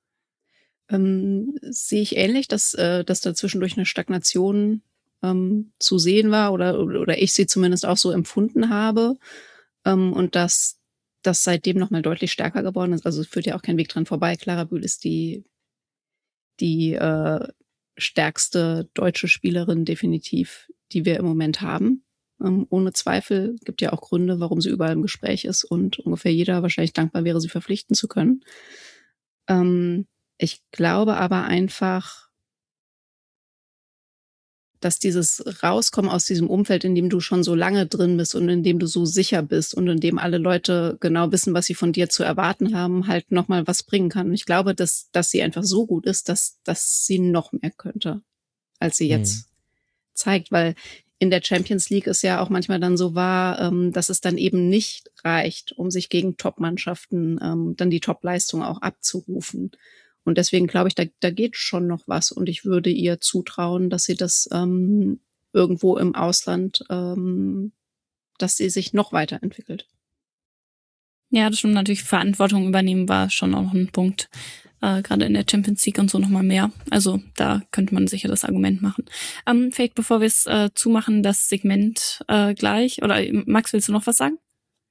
B: Sehe ich ähnlich, dass da zwischendurch eine Stagnation zu sehen war oder ich sie zumindest auch so empfunden habe und dass das seitdem nochmal deutlich stärker geworden ist. Also es führt ja auch kein Weg dran vorbei. Clara Bühl ist die stärkste deutsche Spielerin definitiv, die wir im Moment haben. Ohne Zweifel, gibt ja auch Gründe, warum sie überall im Gespräch ist und ungefähr jeder wahrscheinlich dankbar wäre, sie verpflichten zu können. Ich glaube aber einfach, dass dieses Rauskommen aus diesem Umfeld, in dem du schon so lange drin bist und in dem du so sicher bist und in dem alle Leute genau wissen, was sie von dir zu erwarten haben, halt nochmal was bringen kann. Und ich glaube, dass sie einfach so gut ist, dass sie noch mehr könnte, als sie jetzt zeigt. Weil in der Champions League es ja auch manchmal dann so war, dass es dann eben nicht reicht, um sich gegen Top-Mannschaften dann die Top-Leistung auch abzurufen. Und deswegen glaube ich, da geht schon noch was. Und ich würde ihr zutrauen, dass sie das irgendwo im Ausland, dass sie sich noch weiterentwickelt.
E: Ja, das stimmt natürlich. Verantwortung übernehmen war schon auch ein Punkt. Gerade in der Champions League und so nochmal mehr. Also da könnte man sicher das Argument machen. Vielleicht bevor wir es zumachen, das Segment gleich. Oder Max, willst du noch was sagen?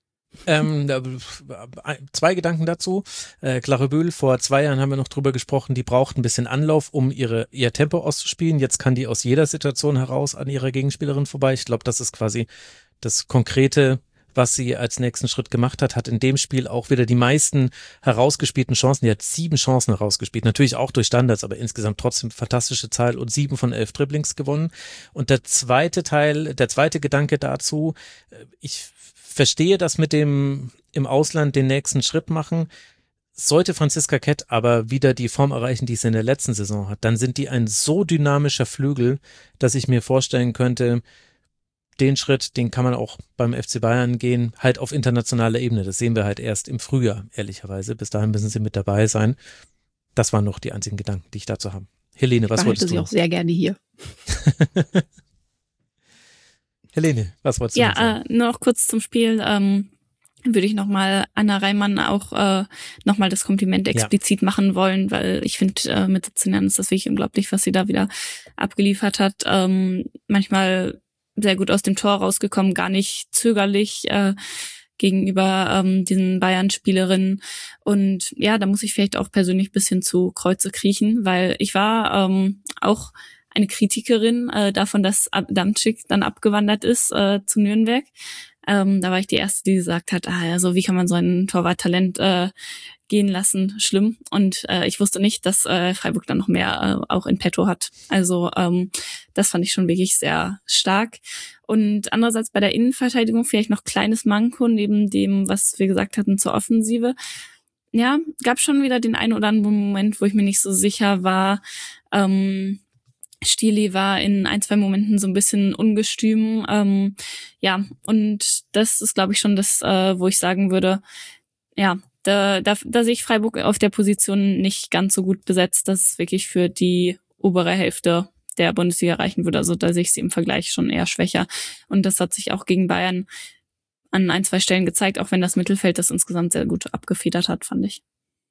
A: 2 Gedanken dazu. Clara Bühl, vor 2 Jahren haben wir noch drüber gesprochen, die braucht ein bisschen Anlauf, um ihr Tempo auszuspielen. Jetzt kann die aus jeder Situation heraus an ihrer Gegenspielerin vorbei. Ich glaube, das ist quasi das Konkrete, was sie als nächsten Schritt gemacht hat in dem Spiel auch wieder die meisten herausgespielten Chancen. Die hat 7 Chancen herausgespielt, natürlich auch durch Standards, aber insgesamt trotzdem fantastische Zahl und 7 von 11 Dribblings gewonnen. Und der zweite Gedanke dazu, ich verstehe das mit dem im Ausland den nächsten Schritt machen. Sollte Franziska Kett aber wieder die Form erreichen, die sie in der letzten Saison hat, dann sind die ein so dynamischer Flügel, dass ich mir vorstellen könnte, den Schritt, den kann man auch beim FC Bayern gehen, halt auf internationaler Ebene. Das sehen wir halt erst im Frühjahr, ehrlicherweise. Bis dahin müssen sie mit dabei sein. Das waren noch die einzigen Gedanken, die ich dazu habe. Helene, was wolltest du?
B: Ich behalte sie auch sehr gerne hier.
A: Helene, was wolltest du sagen?
E: Ja, nur noch kurz zum Spiel. Würde ich nochmal Anna Reimann auch nochmal das Kompliment explizit machen wollen, weil ich finde, mit 17 Jahren ist das wirklich unglaublich, was sie da wieder abgeliefert hat. Manchmal sehr gut aus dem Tor rausgekommen, gar nicht zögerlich gegenüber diesen Bayern-Spielerinnen. Und ja, da muss ich vielleicht auch persönlich ein bisschen zu Kreuze kriechen, weil ich war auch eine Kritikerin davon, dass Adamczyk dann abgewandert ist zu Nürnberg. Da war ich die Erste, die gesagt hat, also wie kann man so ein Torwarttalent gehen lassen, schlimm. Und ich wusste nicht, dass Freiburg dann noch mehr auch in petto hat. Also das fand ich schon wirklich sehr stark. Und andererseits bei der Innenverteidigung vielleicht noch kleines Manko neben dem, was wir gesagt hatten zur Offensive. Ja, gab schon wieder den einen oder anderen Moment, wo ich mir nicht so sicher war. Stili war in 1, 2 Momenten so ein bisschen ungestüm. Ja, und das ist, glaube ich, schon das, wo ich sagen würde, ja, da sehe ich Freiburg auf der Position nicht ganz so gut besetzt, dass es wirklich für die obere Hälfte der Bundesliga reichen würde. Also da sehe ich sie im Vergleich schon eher schwächer. Und das hat sich auch gegen Bayern an 1-2 Stellen gezeigt, auch wenn das Mittelfeld das insgesamt sehr gut abgefedert hat, fand ich.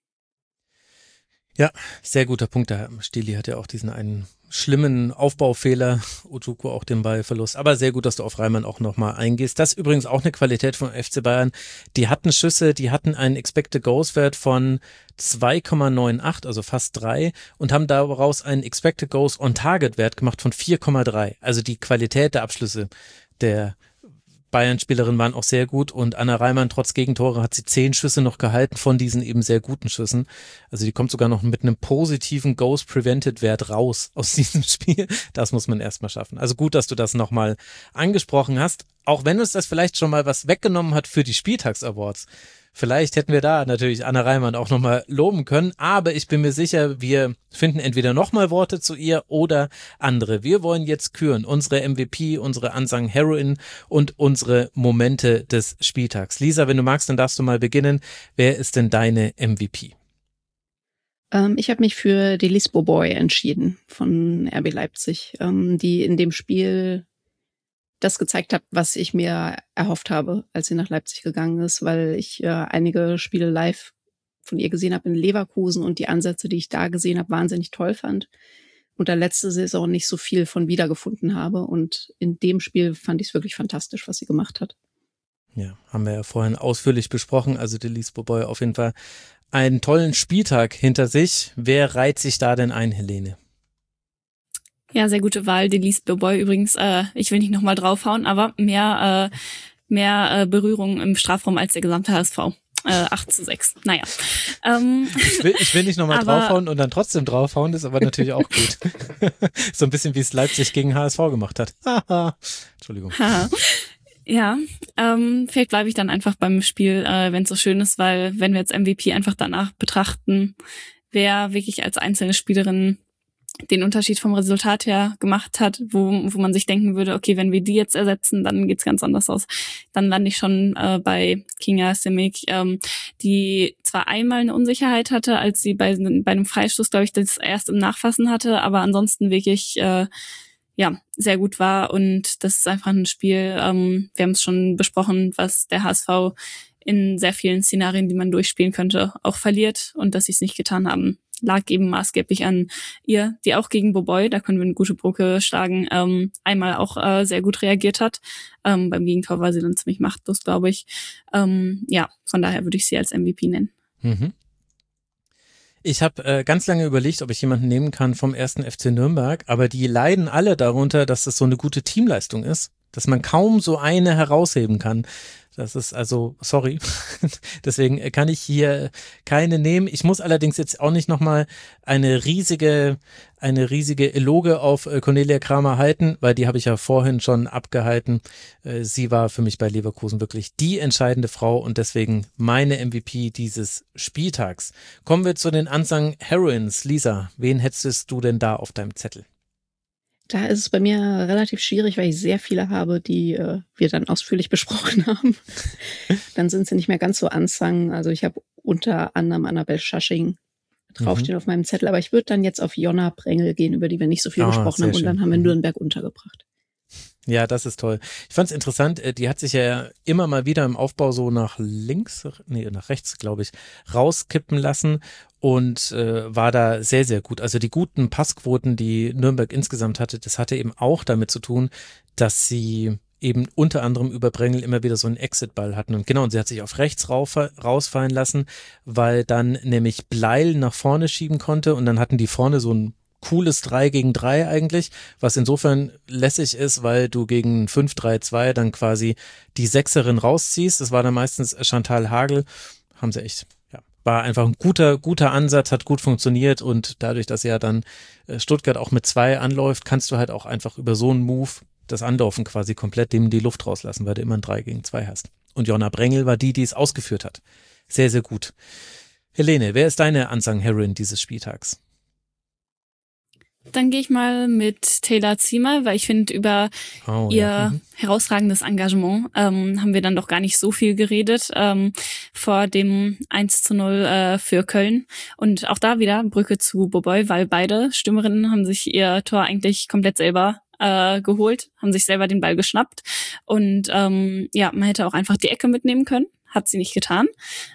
A: Ja, sehr guter Punkt. Der Stili hat ja auch diesen einen schlimmen Aufbaufehler, Ojukwu auch den Ballverlust. Aber sehr gut, dass du auf Reimann auch nochmal eingehst. Das ist übrigens auch eine Qualität von FC Bayern. Die hatten Schüsse, die hatten einen Expected Goals Wert von 2,98, also fast 3 und haben daraus einen Expected Goals on Target Wert gemacht von 4,3. Also die Qualität der Abschlüsse der Bayern-Spielerinnen waren auch sehr gut und Anna Reimann trotz Gegentore hat sie 10 Schüsse noch gehalten von diesen eben sehr guten Schüssen. Also die kommt sogar noch mit einem positiven Goals-Prevented-Wert raus aus diesem Spiel. Das muss man erstmal schaffen. Also gut, dass du das nochmal angesprochen hast, auch wenn uns das vielleicht schon mal was weggenommen hat für die Spieltags-Awards. Vielleicht hätten wir da natürlich Anna Reimann auch nochmal loben können, aber ich bin mir sicher, wir finden entweder nochmal Worte zu ihr oder andere. Wir wollen jetzt küren, unsere MVP, unsere Unsung Heroine und unsere Momente des Spieltags. Lisa, wenn du magst, dann darfst du mal beginnen. Wer ist denn deine MVP?
B: Ich habe mich für Delis Boboy entschieden von RB Leipzig, die in dem Spiel das gezeigt habe, was ich mir erhofft habe, als sie nach Leipzig gegangen ist, weil ich einige Spiele live von ihr gesehen habe in Leverkusen und die Ansätze, die ich da gesehen habe, wahnsinnig toll fand und da letzte Saison nicht so viel von wiedergefunden habe und in dem Spiel fand ich es wirklich fantastisch, was sie gemacht hat.
A: Ja, haben wir ja vorhin ausführlich besprochen, also Delis Boboy auf jeden Fall einen tollen Spieltag hinter sich. Wer reiht sich da denn ein, Helene?
E: Ja, sehr gute Wahl. Delis Boboy übrigens, ich will nicht nochmal draufhauen, aber mehr Berührung im Strafraum als der gesamte HSV. 8:6. Naja.
A: Ich will nicht nochmal draufhauen und dann trotzdem draufhauen, das ist aber natürlich auch gut. So ein bisschen wie es Leipzig gegen HSV gemacht hat. Entschuldigung.
E: Ja, vielleicht bleibe ich dann einfach beim Spiel, wenn es so schön ist, weil wenn wir jetzt MVP einfach danach betrachten, wer wirklich als einzelne Spielerin den Unterschied vom Resultat her gemacht hat, wo man sich denken würde, okay, wenn wir die jetzt ersetzen, dann geht's ganz anders aus. Dann lande ich schon bei Kinga Simic, die zwar einmal eine Unsicherheit hatte, als sie bei einem Freistoß, glaube ich, das erst im Nachfassen hatte, aber ansonsten wirklich sehr gut war und das ist einfach ein Spiel, wir haben es schon besprochen, was der HSV in sehr vielen Szenarien, die man durchspielen könnte, auch verliert und dass sie es nicht getan haben, lag eben maßgeblich an ihr, die auch gegen Boboy, da können wir eine gute Brücke schlagen, einmal auch sehr gut reagiert hat. Beim Gegentor war sie dann ziemlich machtlos, glaube ich. Von daher würde ich sie als MVP nennen.
A: Mhm. Ich habe ganz lange überlegt, ob ich jemanden nehmen kann vom 1. FC Nürnberg, aber die leiden alle darunter, dass das so eine gute Teamleistung ist, dass man kaum so eine herausheben kann. Das ist also, sorry, deswegen kann ich hier keine nehmen. Ich muss allerdings jetzt auch nicht nochmal eine riesige Eloge auf Cornelia Kramer halten, weil die habe ich ja vorhin schon abgehalten. Sie war für mich bei Leverkusen wirklich die entscheidende Frau und deswegen meine MVP dieses Spieltags. Kommen wir zu den Unsung Heroines. Lisa, wen hättest du denn da auf deinem Zettel?
B: Da ist es bei mir relativ schwierig, weil ich sehr viele habe, die wir dann ausführlich besprochen haben. Dann sind sie nicht mehr ganz so unsung. Also ich habe unter anderem Annabel Schasching draufstehen auf meinem Zettel, aber ich würde dann jetzt auf Jonna Prengel gehen, über die wir nicht so viel gesprochen haben und dann haben wir Nürnberg untergebracht.
A: Ja, das ist toll. Ich fand es interessant, die hat sich ja immer mal wieder im Aufbau so nach rechts, glaube ich, rauskippen lassen und war da sehr, sehr gut. Also die guten Passquoten, die Nürnberg insgesamt hatte, das hatte eben auch damit zu tun, dass sie eben unter anderem über Prengel immer wieder so einen Exitball hatten. Und genau, und sie hat sich auf rechts rausfallen lassen, weil dann nämlich Bleil nach vorne schieben konnte und dann hatten die vorne so ein cooles 3-gegen-3 eigentlich, was insofern lässig ist, weil du gegen 5-3-2 dann quasi die Sechserin rausziehst. Das war dann meistens Chantal Hagel. Haben sie echt, war einfach ein guter Ansatz, hat gut funktioniert und dadurch, dass ja dann Stuttgart auch mit 2 anläuft, kannst du halt auch einfach über so einen Move das Anlaufen quasi komplett dem die Luft rauslassen, weil du immer ein 3-gegen-2 hast. Und Jonna Prengel war die es ausgeführt hat. Sehr, sehr gut. Helene, wer ist deine Unsung Heroine dieses Spieltags?
E: Dann gehe ich mal mit Taylor Ziemer, weil ich finde, über ihr herausragendes Engagement haben wir dann doch gar nicht so viel geredet vor dem 1:0 für Köln. Und auch da wieder Brücke zu Boboy, weil beide Stürmerinnen haben sich ihr Tor eigentlich komplett selber geholt, haben sich selber den Ball geschnappt und man hätte auch einfach die Ecke mitnehmen können. Hat sie nicht getan,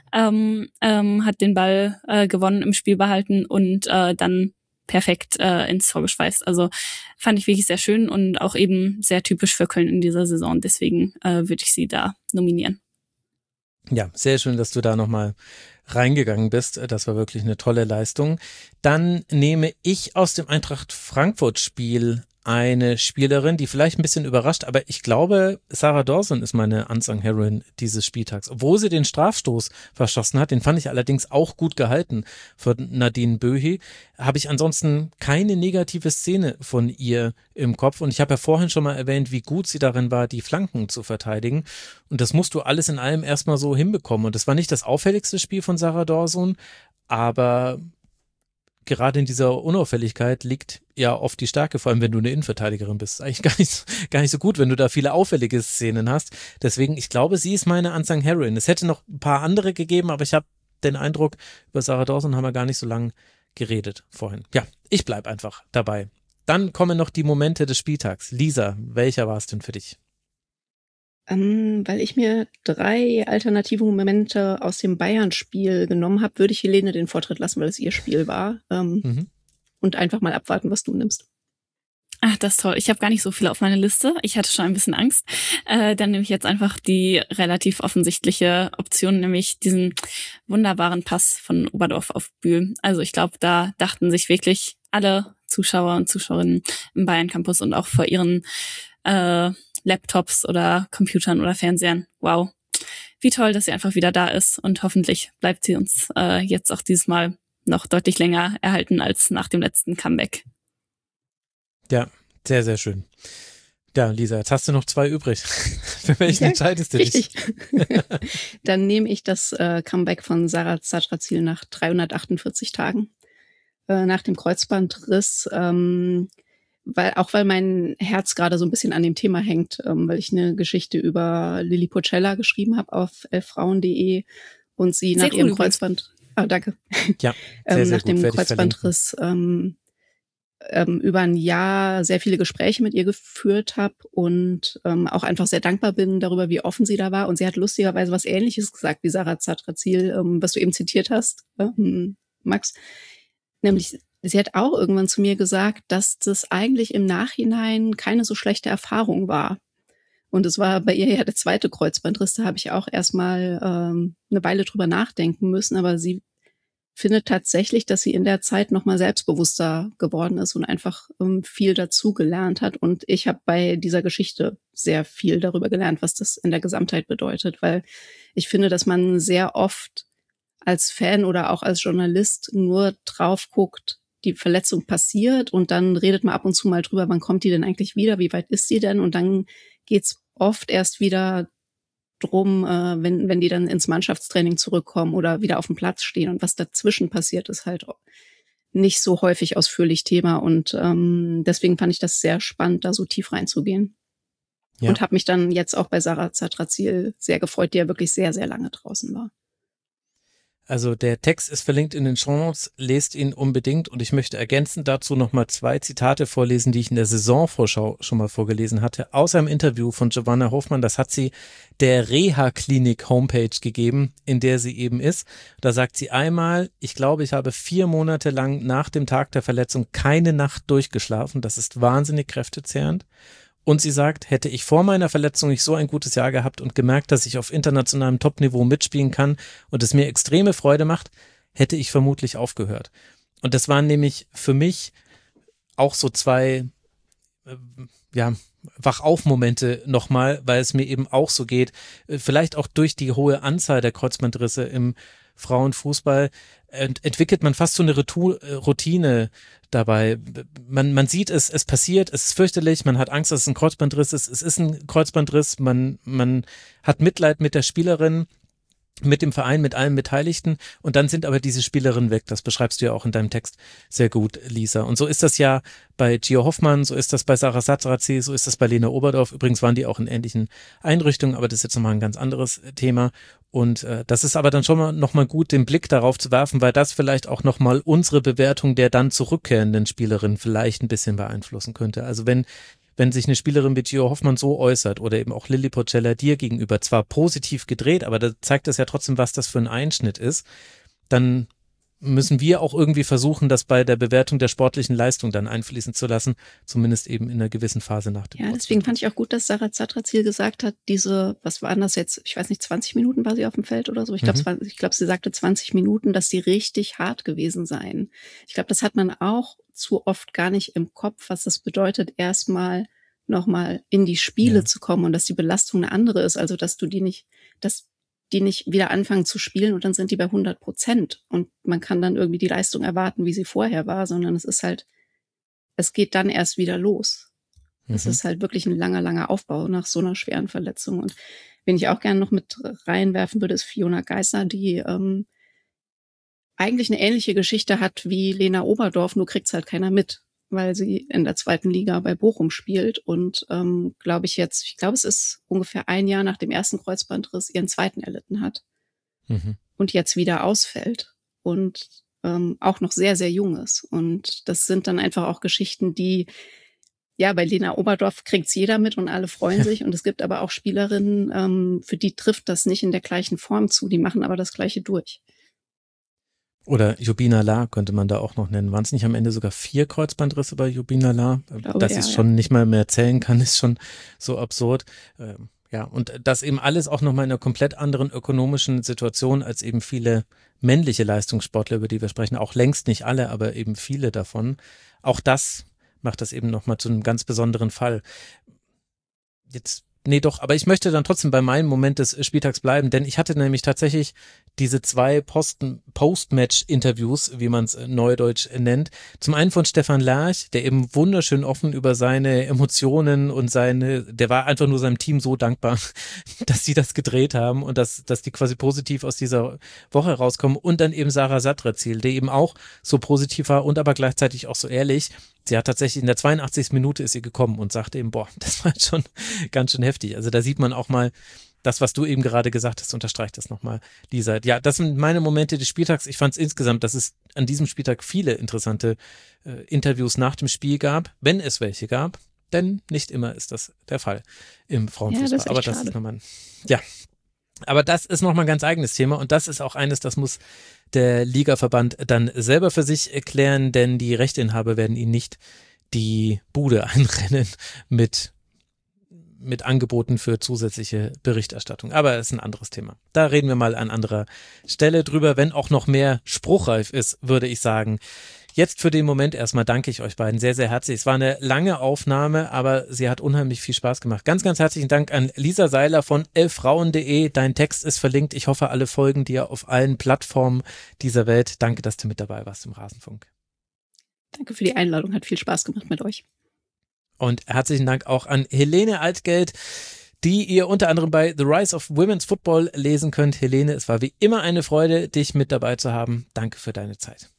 E: hat den Ball gewonnen, im Spiel behalten und dann perfekt ins Tor geschweißt. Also fand ich wirklich sehr schön und auch eben sehr typisch für Köln in dieser Saison. Deswegen würde ich sie da nominieren.
A: Ja, sehr schön, dass du da nochmal reingegangen bist. Das war wirklich eine tolle Leistung. Dann nehme ich aus dem Eintracht Frankfurt-Spiel eine Spielerin, die vielleicht ein bisschen überrascht, aber ich glaube, Sarah Dawson ist meine Unsung Heroine dieses Spieltags. Obwohl sie den Strafstoß verschossen hat, den fand ich allerdings auch gut gehalten von Nadine Böhi, habe ich ansonsten keine negative Szene von ihr im Kopf. Und ich habe ja vorhin schon mal erwähnt, wie gut sie darin war, die Flanken zu verteidigen. Und das musst du alles in allem erstmal so hinbekommen. Und das war nicht das auffälligste Spiel von Sarah Dawson, aber gerade in dieser Unauffälligkeit liegt ja oft die Stärke, vor allem wenn du eine Innenverteidigerin bist. Eigentlich gar nicht so gut, wenn du da viele auffällige Szenen hast. Deswegen, ich glaube, sie ist meine Unsung Heroine. Es hätte noch ein paar andere gegeben, aber ich habe den Eindruck, über Sarah Dawson haben wir gar nicht so lange geredet vorhin. Ja, ich bleibe einfach dabei. Dann kommen noch die Momente des Spieltags. Lisa, welcher war es denn für dich?
B: Weil ich mir 3 alternative Momente aus dem Bayern-Spiel genommen habe, würde ich Helene den Vortritt lassen, weil es ihr Spiel war. Und einfach mal abwarten, was du nimmst.
E: Ach, das ist toll. Ich habe gar nicht so viele auf meiner Liste. Ich hatte schon ein bisschen Angst. Dann nehme ich jetzt einfach die relativ offensichtliche Option, nämlich diesen wunderbaren Pass von Oberdorf auf Bühl. Also ich glaube, da dachten sich wirklich alle Zuschauer und Zuschauerinnen im Bayern-Campus und auch vor ihren Laptops oder Computern oder Fernsehern. Wow, wie toll, dass sie einfach wieder da ist und hoffentlich bleibt sie uns jetzt auch dieses Mal noch deutlich länger erhalten als nach dem letzten Comeback.
A: Ja, sehr, sehr schön. Ja, Lisa, jetzt hast du noch 2 übrig. Für welchen entscheidest du dich?
B: Richtig. Dann nehme ich das Comeback von Sarah Zadrazil nach 348 Tagen. Nach dem Kreuzbandriss, weil mein Herz gerade so ein bisschen an dem Thema hängt, weil ich eine Geschichte über Lilly Pocella geschrieben habe auf elffrauen.de und sie nach ihrem Kreuzband, danke.
A: Ja, sehr, sehr
B: nach dem Kreuzbandriss über ein Jahr sehr viele Gespräche mit ihr geführt habe und auch einfach sehr dankbar bin darüber, wie offen sie da war. Und sie hat lustigerweise was Ähnliches gesagt wie Sarah Zadrazil, was du eben zitiert hast, Max. Nämlich, sie hat auch irgendwann zu mir gesagt, dass das eigentlich im Nachhinein keine so schlechte Erfahrung war. Und es war bei ihr ja der 2. Kreuzbandriss, da habe ich auch erstmal eine Weile drüber nachdenken müssen, aber sie findet tatsächlich, dass sie in der Zeit nochmal selbstbewusster geworden ist und einfach viel dazu gelernt hat. Und ich habe bei dieser Geschichte sehr viel darüber gelernt, was das in der Gesamtheit bedeutet, weil ich finde, dass man sehr oft als Fan oder auch als Journalist nur drauf guckt, die Verletzung passiert und dann redet man ab und zu mal drüber, wann kommt die denn eigentlich wieder, wie weit ist sie denn? Und dann geht's oft erst wieder drum, wenn die dann ins Mannschaftstraining zurückkommen oder wieder auf dem Platz stehen. Und was dazwischen passiert, ist halt nicht so häufig ausführlich Thema. Und deswegen fand ich das sehr spannend, da so tief reinzugehen. Ja. Und habe mich dann jetzt auch bei Sarah Zadrazil sehr gefreut, die ja wirklich sehr, sehr lange draußen war.
A: Also der Text ist verlinkt in den Shownotes, lest ihn unbedingt und ich möchte ergänzend dazu nochmal 2 Zitate vorlesen, die ich in der Saisonvorschau schon mal vorgelesen hatte, aus einem Interview von Giovanna Hofmann. Das hat sie der Reha-Klinik-Homepage gegeben, in der sie eben ist. Da sagt sie einmal, ich glaube, ich habe 4 Monate lang nach dem Tag der Verletzung keine Nacht durchgeschlafen. Das ist wahnsinnig kräftezehrend. Und sie sagt, hätte ich vor meiner Verletzung nicht so ein gutes Jahr gehabt und gemerkt, dass ich auf internationalem Topniveau mitspielen kann und es mir extreme Freude macht, hätte ich vermutlich aufgehört. Und das waren nämlich für mich auch so 2 Wachauf-Momente nochmal, weil es mir eben auch so geht, vielleicht auch durch die hohe Anzahl der Kreuzbandrisse im Frauenfußball entwickelt man fast so eine Routine dabei. Man sieht es, es passiert, es ist fürchterlich, man hat Angst, dass es ein Kreuzbandriss ist, es ist ein Kreuzbandriss, man hat Mitleid mit der Spielerin, mit dem Verein, mit allen Beteiligten und dann sind aber diese Spielerinnen weg. Das beschreibst du ja auch in deinem Text sehr gut, Lisa. Und so ist das ja bei Gio Hoffmann, so ist das bei Sarah Zadrazil, so ist das bei Lena Oberdorf. Übrigens waren die auch in ähnlichen Einrichtungen, aber das ist jetzt nochmal ein ganz anderes Thema. Und das ist aber dann schon mal nochmal gut, den Blick darauf zu werfen, weil das vielleicht auch nochmal unsere Bewertung der dann zurückkehrenden Spielerinnen vielleicht ein bisschen beeinflussen könnte. Also wenn wenn sich eine Spielerin wie Gio Hoffmann so äußert oder eben auch Lilly Porcella dir gegenüber, zwar positiv gedreht, aber da zeigt das ja trotzdem, was das für ein Einschnitt ist, dann müssen wir auch irgendwie versuchen, das bei der Bewertung der sportlichen Leistung dann einfließen zu lassen, zumindest eben in einer gewissen Phase nach dem
B: Ja, deswegen fand ich auch gut, dass Sarah Zatrazil gesagt hat, was waren das jetzt, ich weiß nicht, 20 Minuten war sie auf dem Feld oder so, ich glaube, sie sagte 20 Minuten, dass die richtig hart gewesen seien. Ich glaube, das hat man auch zu oft gar nicht im Kopf, was das bedeutet, erstmal nochmal in die Spiele zu kommen und dass die Belastung eine andere ist, also dass die nicht wieder anfangen zu spielen und dann sind die bei 100% und man kann dann irgendwie die Leistung erwarten, wie sie vorher war, sondern es geht dann erst wieder los. Es ist halt wirklich ein langer Aufbau nach so einer schweren Verletzung. Und wen ich auch gerne noch mit reinwerfen würde, ist Fiona Geisser, die eigentlich eine ähnliche Geschichte hat wie Lena Oberdorf, nur kriegt's halt keiner mit, weil sie in der 2. Liga bei Bochum spielt und ich glaube, es ist ungefähr ein Jahr nach dem ersten Kreuzbandriss ihren 2. erlitten hat und jetzt wieder ausfällt und auch noch sehr, sehr jung ist. Und das sind dann einfach auch Geschichten, die, ja, bei Lena Oberdorf kriegt's jeder mit und alle freuen sich und es gibt aber auch Spielerinnen, für die trifft das nicht in der gleichen Form zu, die machen aber das Gleiche durch.
A: Oder Jobina La könnte man da auch noch nennen. Waren es nicht am Ende sogar 4 Kreuzbandrisse bei Jobina La? Dass sie es schon nicht mal mehr zählen kann, ist schon so absurd. Ja, und das eben alles auch nochmal in einer komplett anderen ökonomischen Situation als eben viele männliche Leistungssportler, über die wir sprechen. Auch längst nicht alle, aber eben viele davon. Auch das macht das eben nochmal zu einem ganz besonderen Fall. Aber ich möchte dann trotzdem bei meinem Moment des Spieltags bleiben, denn ich hatte nämlich tatsächlich diese 2 Post-Match-Interviews, wie man es neudeutsch nennt. Zum einen von Stefan Lerch, der eben wunderschön offen über seine Emotionen und der war einfach nur seinem Team so dankbar, dass sie das gedreht haben und dass die quasi positiv aus dieser Woche rauskommen. Und dann eben Sarah Zatrazil, der eben auch so positiv war und aber gleichzeitig auch so ehrlich. Sie hat tatsächlich in der 82. Minute ist sie gekommen und sagte eben, das war schon ganz schön heftig. Also da sieht man auch mal, das, was du eben gerade gesagt hast, unterstreicht das nochmal, Lisa. Ja, das sind meine Momente des Spieltags. Ich fand es insgesamt, dass es an diesem Spieltag viele interessante Interviews nach dem Spiel gab, wenn es welche gab, denn nicht immer ist das der Fall im Frauenfußball.
B: Ja, das ist
A: aber das ist nochmal ein ganz eigenes Thema und das ist auch eines, das muss der Ligaverband dann selber für sich erklären, denn die Rechteinhaber werden ihnen nicht die Bude einrennen mit Angeboten für zusätzliche Berichterstattung. Aber es ist ein anderes Thema. Da reden wir mal an anderer Stelle drüber, wenn auch noch mehr spruchreif ist, würde ich sagen. Jetzt für den Moment erstmal danke ich euch beiden sehr, sehr herzlich. Es war eine lange Aufnahme, aber sie hat unheimlich viel Spaß gemacht. Ganz, ganz herzlichen Dank an Lisa Seiler von elffrauen.de. Dein Text ist verlinkt. Ich hoffe, alle folgen dir auf allen Plattformen dieser Welt. Danke, dass du mit dabei warst im Rasenfunk.
B: Danke für die Einladung. Hat viel Spaß gemacht mit euch.
A: Und herzlichen Dank auch an Helene Altgeld, die ihr unter anderem bei The Rise of Women's Football lesen könnt. Helene, es war wie immer eine Freude, dich mit dabei zu haben. Danke für deine Zeit.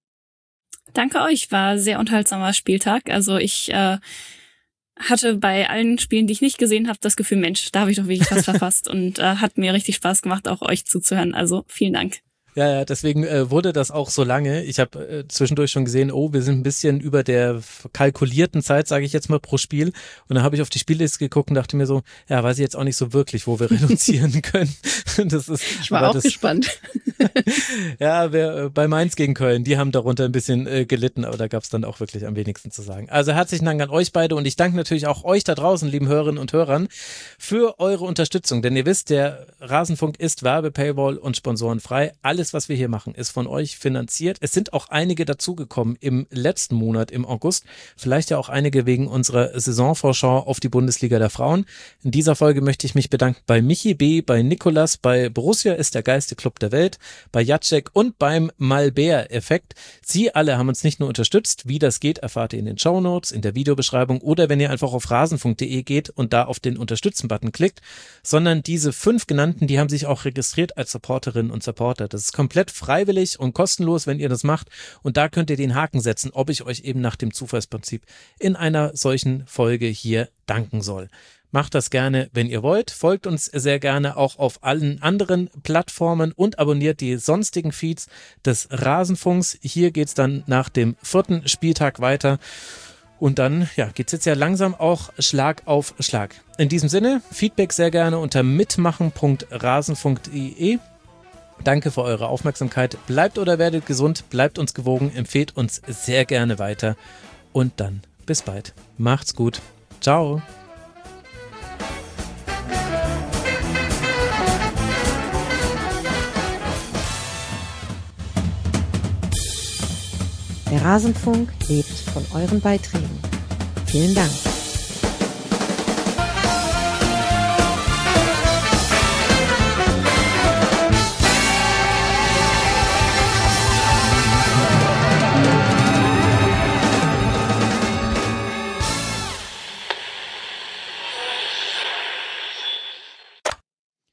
E: Danke euch, war ein sehr unterhaltsamer Spieltag. Also ich hatte bei allen Spielen, die ich nicht gesehen habe, das Gefühl, Mensch, da habe ich doch wirklich was verpasst und hat mir richtig Spaß gemacht, auch euch zuzuhören. Also vielen Dank.
A: Ja, deswegen wurde das auch so lange. Ich habe zwischendurch schon gesehen, wir sind ein bisschen über der kalkulierten Zeit, sage ich jetzt mal, pro Spiel. Und dann habe ich auf die Spielliste geguckt und dachte mir so, ja, weiß ich jetzt auch nicht so wirklich, wo wir reduzieren können.
B: Ich war auch gespannt.
A: Ja, bei Mainz gegen Köln, die haben darunter ein bisschen gelitten, aber da gab es dann auch wirklich am wenigsten zu sagen. Also herzlichen Dank an euch beide und ich danke natürlich auch euch da draußen, lieben Hörerinnen und Hörern, für eure Unterstützung. Denn ihr wisst, der Rasenfunk ist Werbe-Paywall und sponsorenfrei. Alles, was wir hier machen, ist von euch finanziert. Es sind auch einige dazugekommen im letzten Monat, im August. Vielleicht ja auch einige wegen unserer Saisonvorschau auf die Bundesliga der Frauen. In dieser Folge möchte ich mich bedanken bei Michi B., bei Nikolas, bei Borussia ist der geilste Club der Welt, bei Jacek und beim Malbert-Effekt. Sie alle haben uns nicht nur unterstützt. Wie das geht, erfahrt ihr in den Shownotes, in der Videobeschreibung oder wenn ihr einfach auf rasenfunk.de geht und da auf den Unterstützen-Button klickt, sondern diese 5 genannten, die haben sich auch registriert als Supporterinnen und Supporter. Das ist komplett freiwillig und kostenlos, wenn ihr das macht. Und da könnt ihr den Haken setzen, ob ich euch eben nach dem Zufallsprinzip in einer solchen Folge hier danken soll. Macht das gerne, wenn ihr wollt. Folgt uns sehr gerne auch auf allen anderen Plattformen und abonniert die sonstigen Feeds des Rasenfunks. Hier geht's dann nach dem 4. Spieltag weiter. Und dann geht's jetzt ja langsam auch Schlag auf Schlag. In diesem Sinne, Feedback sehr gerne unter mitmachen.rasen.de. Danke für eure Aufmerksamkeit. Bleibt oder werdet gesund, bleibt uns gewogen, empfehlt uns sehr gerne weiter. Und dann bis bald. Macht's gut. Ciao.
C: Der Rasenfunk lebt von euren Beiträgen. Vielen Dank.